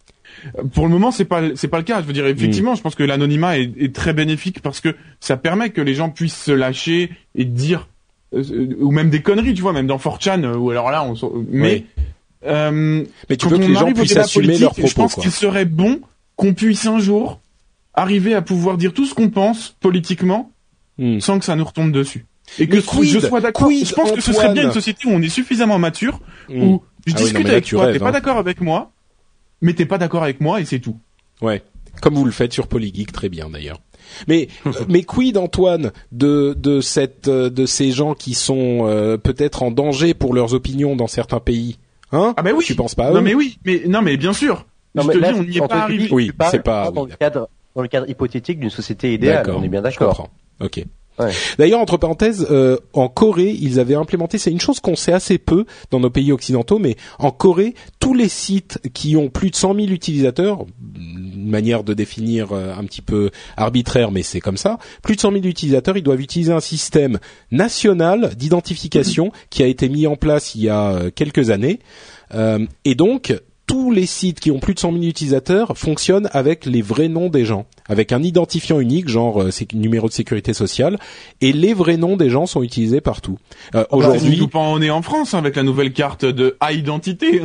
Pour le moment, c'est pas c'est pas le cas. Je veux dire, effectivement, mmh. je pense que l'anonymat est, est très bénéfique parce que ça permet que les gens puissent se lâcher et dire euh, ou même des conneries, tu vois, même dans four chan euh, ou alors là, on mais oui. euh, mais tu veux que les gens puissent assumer leurs propos. Je pense quoi. qu'il serait bon qu'on puisse un jour arriver à pouvoir dire tout ce qu'on pense politiquement mmh. sans que ça nous retombe dessus. Et que quid, je sois d'accord. quid, Je pense Antoine. que ce serait bien une société où on est suffisamment mature, mmh. où je ah discute oui, non, avec toi, rêves, t'es hein. pas d'accord avec moi. Mais t'es pas d'accord avec moi et c'est tout. Ouais, comme vous le faites sur Polygeek, très bien d'ailleurs. Mais euh, mais quid Antoine de de cette euh, de ces gens qui sont euh, peut-être en danger pour leurs opinions dans certains pays, hein? Ah ben oui. Tu penses pas à eux? Non mais oui, mais non mais bien sûr. Non, je mais te là, dis, on n'y est pas arrivé. Tu, oui, tu parles, c'est pas, pas dans oui, le cadre dans le cadre hypothétique d'une société idéale. D'accord, on est bien je d'accord. comprends. Ok. Ouais. D'ailleurs, entre parenthèses, euh, en Corée, ils avaient implémenté, c'est une chose qu'on sait assez peu dans nos pays occidentaux, mais en Corée, tous les sites qui ont plus de cent mille utilisateurs, une manière de définir euh, un petit peu arbitraire, mais c'est comme ça, plus de cent mille utilisateurs, ils doivent utiliser un système national d'identification qui a été mis en place il y a euh, quelques années, euh, et donc tous les sites qui ont plus de cent mille utilisateurs fonctionnent avec les vrais noms des gens, avec un identifiant unique, genre euh, c'est numéro de sécurité sociale, et les vrais noms des gens sont utilisés partout. Euh, aujourd'hui, surtout pas on est en France hein, avec la nouvelle carte de identité.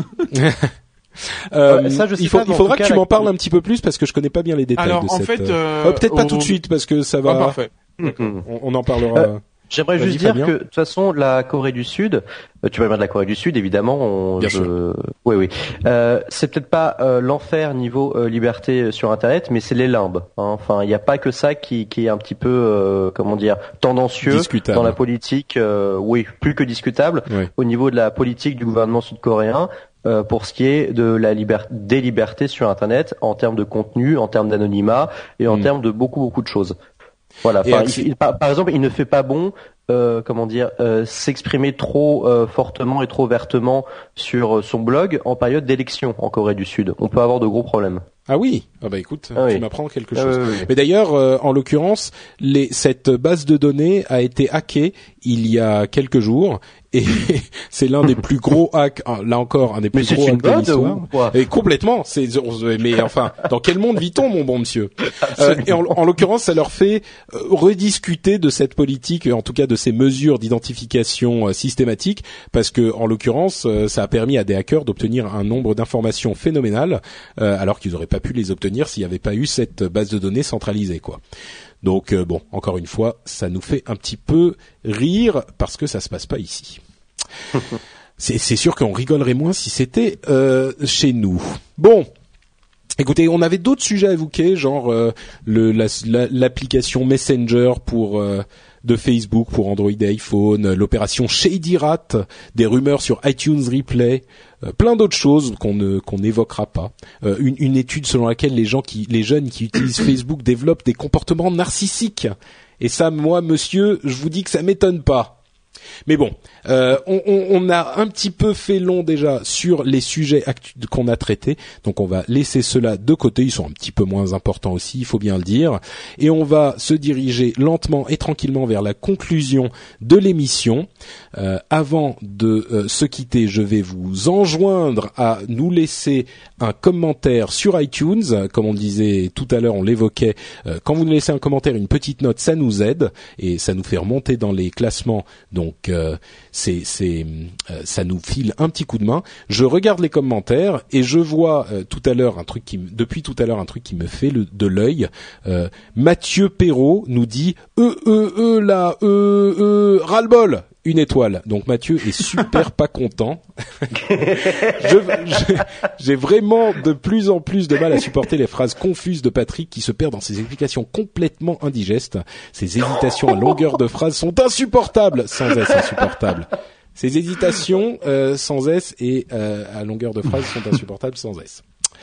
euh, ouais, ça, je sais il, faut, pas, il faudra que tu la... m'en parles un petit peu plus parce que je connais pas bien les détails Alors, de en cette. fait, Euh... euh, Oh, peut-être pas au... tout de suite parce que ça va. Ah, parfait. on, on en parlera. Euh, J'aimerais Vas-y, juste dire Fabien. que de toute façon la Corée du Sud, euh, tu vas bien de la Corée du Sud évidemment. On, Bien je... sûr. Oui oui. Euh, c'est peut-être pas euh, l'enfer niveau euh, liberté sur Internet, mais c'est les limbes. Hein. Enfin, il n'y a pas que ça qui, qui est un petit peu euh, comment dire tendancieux Discutable. dans la politique. Euh, oui, plus que discutable Ouais. au niveau de la politique du gouvernement sud-coréen. Euh, pour ce qui est de la liberté, des libertés sur Internet, en termes de contenu, en termes d'anonymat et en Mm. termes de beaucoup beaucoup de choses. Voilà. Et Enfin, accès- il- il- par, par exemple, il ne fait pas bon, euh, comment dire, euh, s'exprimer trop euh, fortement et trop vertement sur euh, son blog en période d'élection en Corée du Sud. On peut avoir de gros problèmes. Ah oui. Ah bah écoute, Ah tu oui. m'apprends quelque Ah chose. oui, oui, oui. Mais d'ailleurs, euh, en l'occurrence, les, cette base de données a été hackée il y a quelques jours et c'est l'un des plus gros hacks. ah, Là encore, un des plus Mais c'est gros une hacks de bonne l'histoire. ou quoi? Et complètement. C'est mais enfin, dans quel monde vit-on, mon bon monsieur? Euh, et en, en l'occurrence, ça leur fait euh, rediscuter de cette politique, en tout cas de ces mesures d'identification euh, systématique, parce que en l'occurrence, euh, ça a permis à des hackers d'obtenir un nombre d'informations phénoménal, euh, alors qu'ils n'auraient pas pu les obtenir s'il n'y avait pas eu cette base de données centralisée, quoi. Donc euh, bon, encore une fois, ça nous fait un petit peu rire parce que ça se passe pas ici. c'est, c'est sûr qu'on rigolerait moins si c'était euh, chez nous. Bon. Écoutez, on avait d'autres sujets à évoquer, genre euh, le, la, la, l'application Messenger pour euh, de Facebook pour Android et iPhone, l'opération Shady Rat, des rumeurs sur iTunes Replay, euh, plein d'autres choses qu'on ne qu'on n'évoquera pas. Euh, une, une étude selon laquelle les gens qui, les jeunes qui utilisent Facebook développent des comportements narcissiques. Et ça, moi, monsieur, je vous dis que ça m'étonne pas. Mais bon, euh, on, on, on a un petit peu fait long déjà sur les sujets actu- qu'on a traités, donc on va laisser cela de côté. Ils sont un petit peu moins importants aussi, il faut bien le dire, et on va se diriger lentement et tranquillement vers la conclusion de l'émission. Euh, avant de euh, se quitter, je vais vous enjoindre à nous laisser un commentaire sur iTunes. Comme on disait tout à l'heure, on l'évoquait, euh, quand vous nous laissez un commentaire, une petite note, ça nous aide et ça nous fait remonter dans les classements. Donc euh, c'est, c'est, euh, ça nous file un petit coup de main. Je regarde les commentaires et je vois euh, tout à l'heure un truc qui, depuis tout à l'heure un truc qui me fait le, de l'œil. Euh, Mathieu Perrault nous dit euh euh euh là euh euh ras-le-bol. Une étoile. Donc Mathieu est super pas content. je, je, j'ai vraiment de plus en plus de mal à supporter les phrases confuses de Patrick qui se perd dans ses explications complètement indigestes. Ses hésitations à longueur de phrase sont insupportables. Sans S, insupportables. Ses hésitations euh, sans S et euh, à longueur de phrase sont insupportables sans S.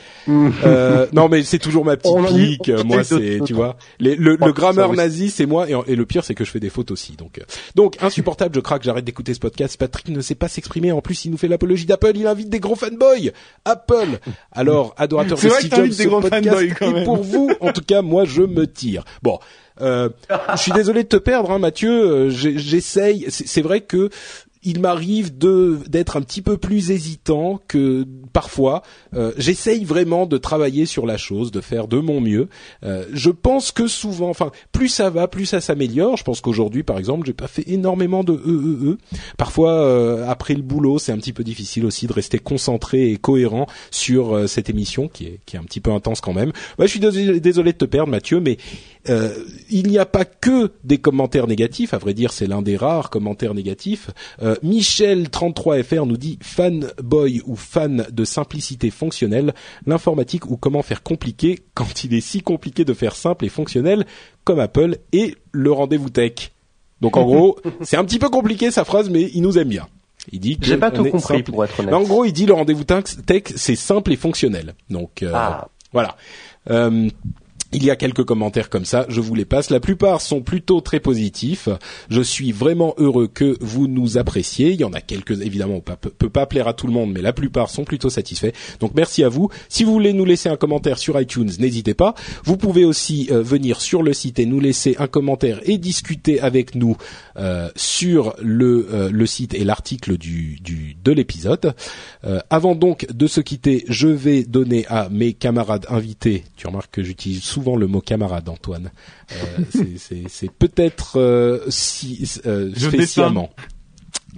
euh, non mais c'est toujours ma petite pique. Moi c'est, tu vois, les, le, le grammeur nazi c'est moi et, et le pire c'est que je fais des fautes aussi. Donc euh, donc insupportable. Je craque. J'arrête d'écouter ce podcast. Patrick ne sait pas s'exprimer. En plus il nous fait l'apologie d'Apple. Il invite des gros fanboys. Apple. Alors adorateur de Steve Jobs, ce podcast est pour vous. En tout cas moi je me tire. Bon. Euh, je suis désolé de te perdre, hein, Mathieu. J'ai, j'essaye. C'est, c'est vrai que il m'arrive de d'être un petit peu plus hésitant que parfois. Euh, j'essaye vraiment de travailler sur la chose, de faire de mon mieux. Euh, je pense que souvent, enfin, plus ça va, plus ça s'améliore. Je pense qu'aujourd'hui, par exemple, j'ai pas fait énormément de e e e. Parfois, euh, après le boulot, c'est un petit peu difficile aussi de rester concentré et cohérent sur euh, cette émission qui est qui est un petit peu intense quand même. Ouais, je suis désolé, désolé de te perdre, Mathieu, mais euh, il n'y a pas que des commentaires négatifs. À vrai dire, c'est l'un des rares commentaires négatifs. Euh, Michel trente-trois F R nous dit fanboy ou fan de simplicité fonctionnelle, l'informatique ou comment faire compliqué quand il est si compliqué de faire simple et fonctionnel comme Apple et le rendez-vous tech. Donc en gros, c'est un petit peu compliqué sa phrase, mais il nous aime bien. Il dit que j'ai pas tout compris simple. pour être honnête. Mais en gros, il dit le rendez-vous tech, c'est simple et fonctionnel. Donc euh, ah. voilà. Euh, Il y a quelques commentaires comme ça, je vous les passe. La plupart sont plutôt très positifs. Je suis vraiment heureux que vous nous appréciez. Il y en a quelques, évidemment, on peut, peut pas plaire à tout le monde, mais la plupart sont plutôt satisfaits. Donc merci à vous. Si vous voulez nous laisser un commentaire sur iTunes, n'hésitez pas. Vous pouvez aussi euh, venir sur le site et nous laisser un commentaire et discuter avec nous euh, sur le, euh, le site et l'article du, du de l'épisode. Euh, avant donc de se quitter, je vais donner à mes camarades invités. Tu remarques que j'utilise souvent le mot camarade, Antoine. Euh, c'est, c'est, c'est peut-être euh, si, euh, spécialement.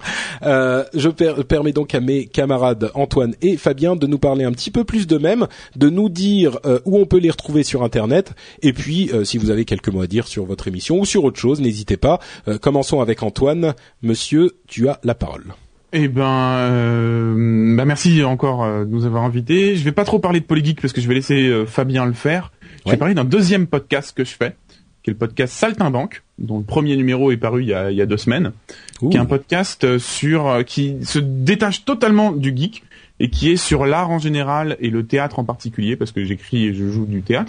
Euh, je per- permets donc à mes camarades Antoine et Fabien de nous parler un petit peu plus d'eux-mêmes, de nous dire euh, où on peut les retrouver sur Internet, et puis euh, si vous avez quelques mots à dire sur votre émission ou sur autre chose, n'hésitez pas. Euh, commençons avec Antoine. Monsieur, tu as la parole. Eh ben, euh, bah merci encore euh, de nous avoir invités. Je vais pas trop parler de Polygeek parce que je vais laisser euh, Fabien le faire. Je Ouais. vais parler d'un deuxième podcast que je fais, qui est le podcast Saltimbanque, dont le premier numéro est paru il y a, il y a deux semaines. Ouh. Qui est un podcast sur euh, qui se détache totalement du geek et qui est sur l'art en général et le théâtre en particulier, parce que j'écris et je joue du théâtre.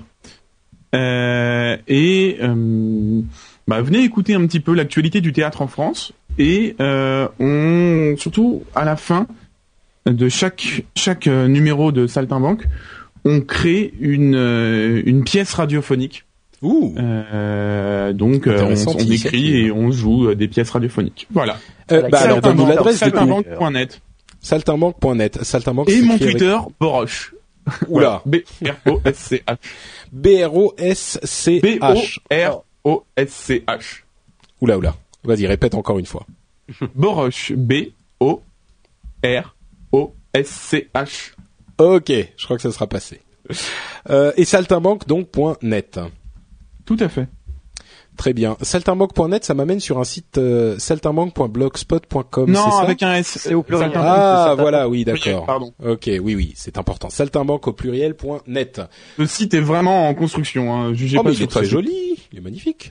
Euh, et euh, bah, venez écouter un petit peu l'actualité du théâtre en France. Et euh, on surtout à la fin de chaque chaque euh, numéro de Saltimbanque, on crée une euh, une pièce radiophonique. Ouh. Euh, donc euh, on, Intéressante on écrit initiative. et on joue euh, des pièces radiophoniques. Voilà. Euh, bah alors donne-nous l'adresse du coup. Saltimbanque point net. Saltimbanque point net. Saltimbanque. Et mon s'écrit avec- Twitter, Boroche. Oula. B R O S C H. B R O S C B O H. R O S C H. Oula oula. Vas-y, répète encore une fois. Boroche. B O R O S C H. Ok, je crois que ça sera passé. Euh, et saltimbanque donc point net. Tout à fait. Très bien. Saltimbanque point net, ça m'amène sur un site euh, saltimbanque point blogspot point com. Non, c'est ça avec un S. C'est au pluriel. Saltimbanque, Ah, c'est voilà, oui, Saltimbanque. d'accord. Pardon. Ok, oui, oui, c'est important. Saltimbanque au pluriel point net. Le site est vraiment en construction. Hein. Jugez Oh, pas mais il sur est très ce- joli, il est magnifique.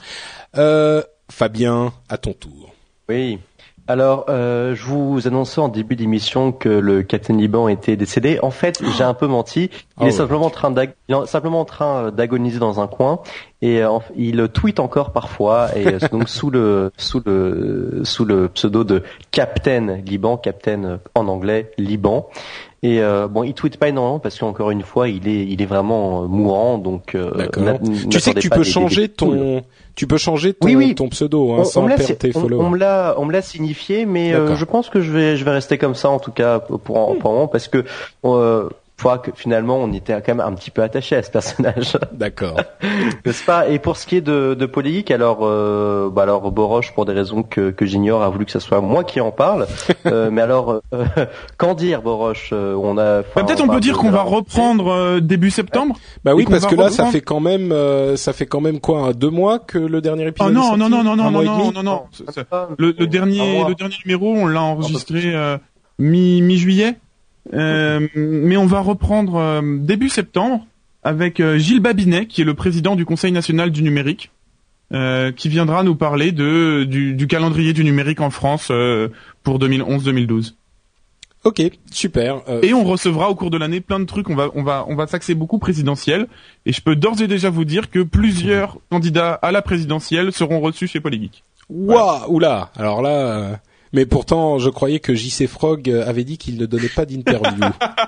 Euh, Fabien, à ton tour. Oui. Alors, euh, je vous annonçais en début d'émission que le Captain Liban était décédé. En fait, j'ai un peu menti. Il Oh, est ouais. simplement en train d'ag- il est simplement en train d'agoniser dans un coin et euh, en- il tweet encore parfois et euh, donc sous le sous le sous le pseudo de Captain Liban, Captain euh, en anglais Liban. Et euh, bon, il tweet pas énormément parce qu'encore une fois, il est il est vraiment euh, mourant, donc. Euh, D'accord. n'a- Tu sais que n'attendez tu pas peux des- des- changer des poules. ton, tu peux changer ton, Oui, oui. ton pseudo, hein, On, sans on me l'a, perdre tes on, followers. on me l'a, on me l'a signifié, mais euh, D'accord. je pense que je vais, je vais rester comme ça en tout cas pour pour, pour un moment parce que euh, je crois que finalement on était quand même un petit peu attaché à ce personnage, D'accord. n'est-ce pas? Et pour ce qui est de, de Polygeek, alors, euh, bah alors Boroche, pour des raisons que, que j'ignore, a voulu que ce soit moi qui en parle. euh, mais alors, euh, qu'en dire, Boroche? Euh, On a. Bah, peut-être on peut dire qu'on va reprendre euh, début septembre. Bah oui, Et qu'on parce va que là, ça reprendre- fait quand même, euh, ça fait quand même quoi, un, deux mois que le dernier Oh épisode. est non, sorti non, non, non, Un non, mois non, et demi non, non, non. C'est- c'est- Le, le Un dernier, mois. le dernier numéro, on l'a enregistré euh, mi mi juillet, euh, mais on va reprendre euh, début septembre avec euh, Gilles Babinet, qui est le président du Conseil national du numérique, euh, qui viendra nous parler de du, du calendrier du numérique en France euh, pour deux mille onze deux mille douze. Ok, super. Euh, Et on recevra au cours de l'année plein de trucs. On va, on va, on va s'axer beaucoup présidentiel. Et je peux d'ores et déjà vous dire que plusieurs candidats à la présidentielle seront reçus chez Polygeek. Waouh, oula. Alors là, euh, mais pourtant, je croyais que J C Frog avait dit qu'il ne donnait pas d'interview.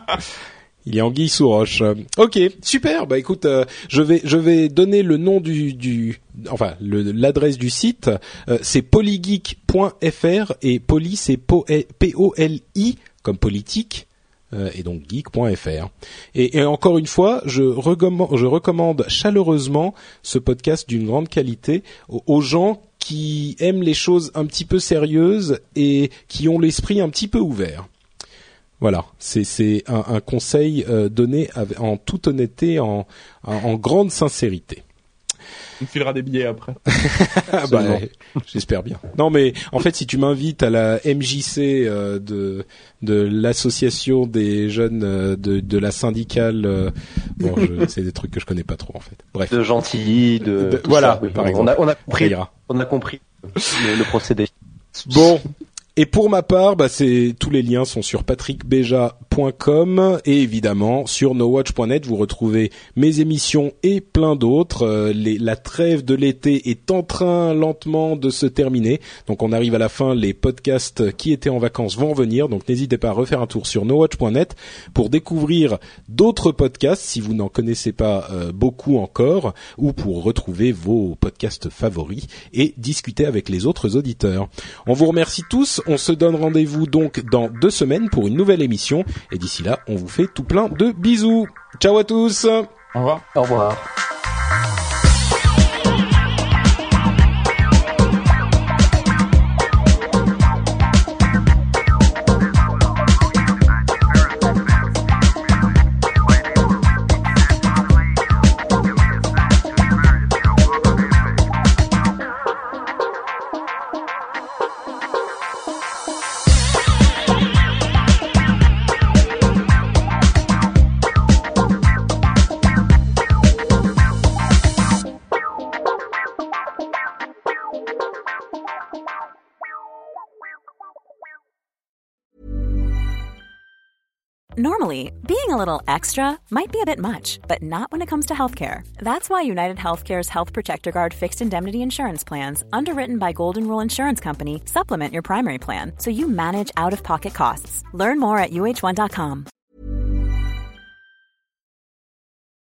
Il est anguille sous roche. Euh, Ok, super. Bah écoute, euh, je vais je vais donner le nom du du enfin le, l'adresse du site. Euh, c'est polygeek point f r et poly c'est P O L I comme politique. Euh, et donc geek point f r. Et, et encore une fois, je recommande, je recommande chaleureusement ce podcast d'une grande qualité aux, aux gens qui aiment les choses un petit peu sérieuses et qui ont l'esprit un petit peu ouvert. Voilà, c'est c'est un, un conseil euh, donné avec, en toute honnêteté, en, en, en grande sincérité. On filera des billets après. Ah bah, j'espère bien. Non mais en fait, si tu m'invites à la M J C euh, de de l'association des jeunes euh, de de la syndicale, euh, bon, je, c'est des trucs que je connais pas trop en fait. Bref. De Gentilly, de, De- tout voilà, ça, oui. par on exemple. a, on a Ça compris, ira. on a compris le, le procédé. Bon. Et pour ma part, bah c'est tous les liens sont sur patrick beja point com et évidemment sur nowatch point net vous retrouvez mes émissions et plein d'autres. Euh, les, la trêve de l'été est en train lentement de se terminer, donc on arrive à la fin. Les podcasts qui étaient en vacances vont revenir, donc n'hésitez pas à refaire un tour sur nowatch point net pour découvrir d'autres podcasts si vous n'en connaissez pas euh, beaucoup encore, ou pour retrouver vos podcasts favoris et discuter avec les autres auditeurs. On vous remercie tous. On se donne rendez-vous donc dans deux semaines pour une nouvelle émission. Et d'ici là, on vous fait tout plein de bisous. Ciao à tous. Au revoir. Au revoir. Normally, being a little extra might be a bit much, but not when it comes to healthcare. That's why United Healthcare's Health Protector Guard fixed indemnity insurance plans, underwritten by Golden Rule Insurance Company, supplement your primary plan so you manage out-of-pocket costs. Learn more at U H one dot com.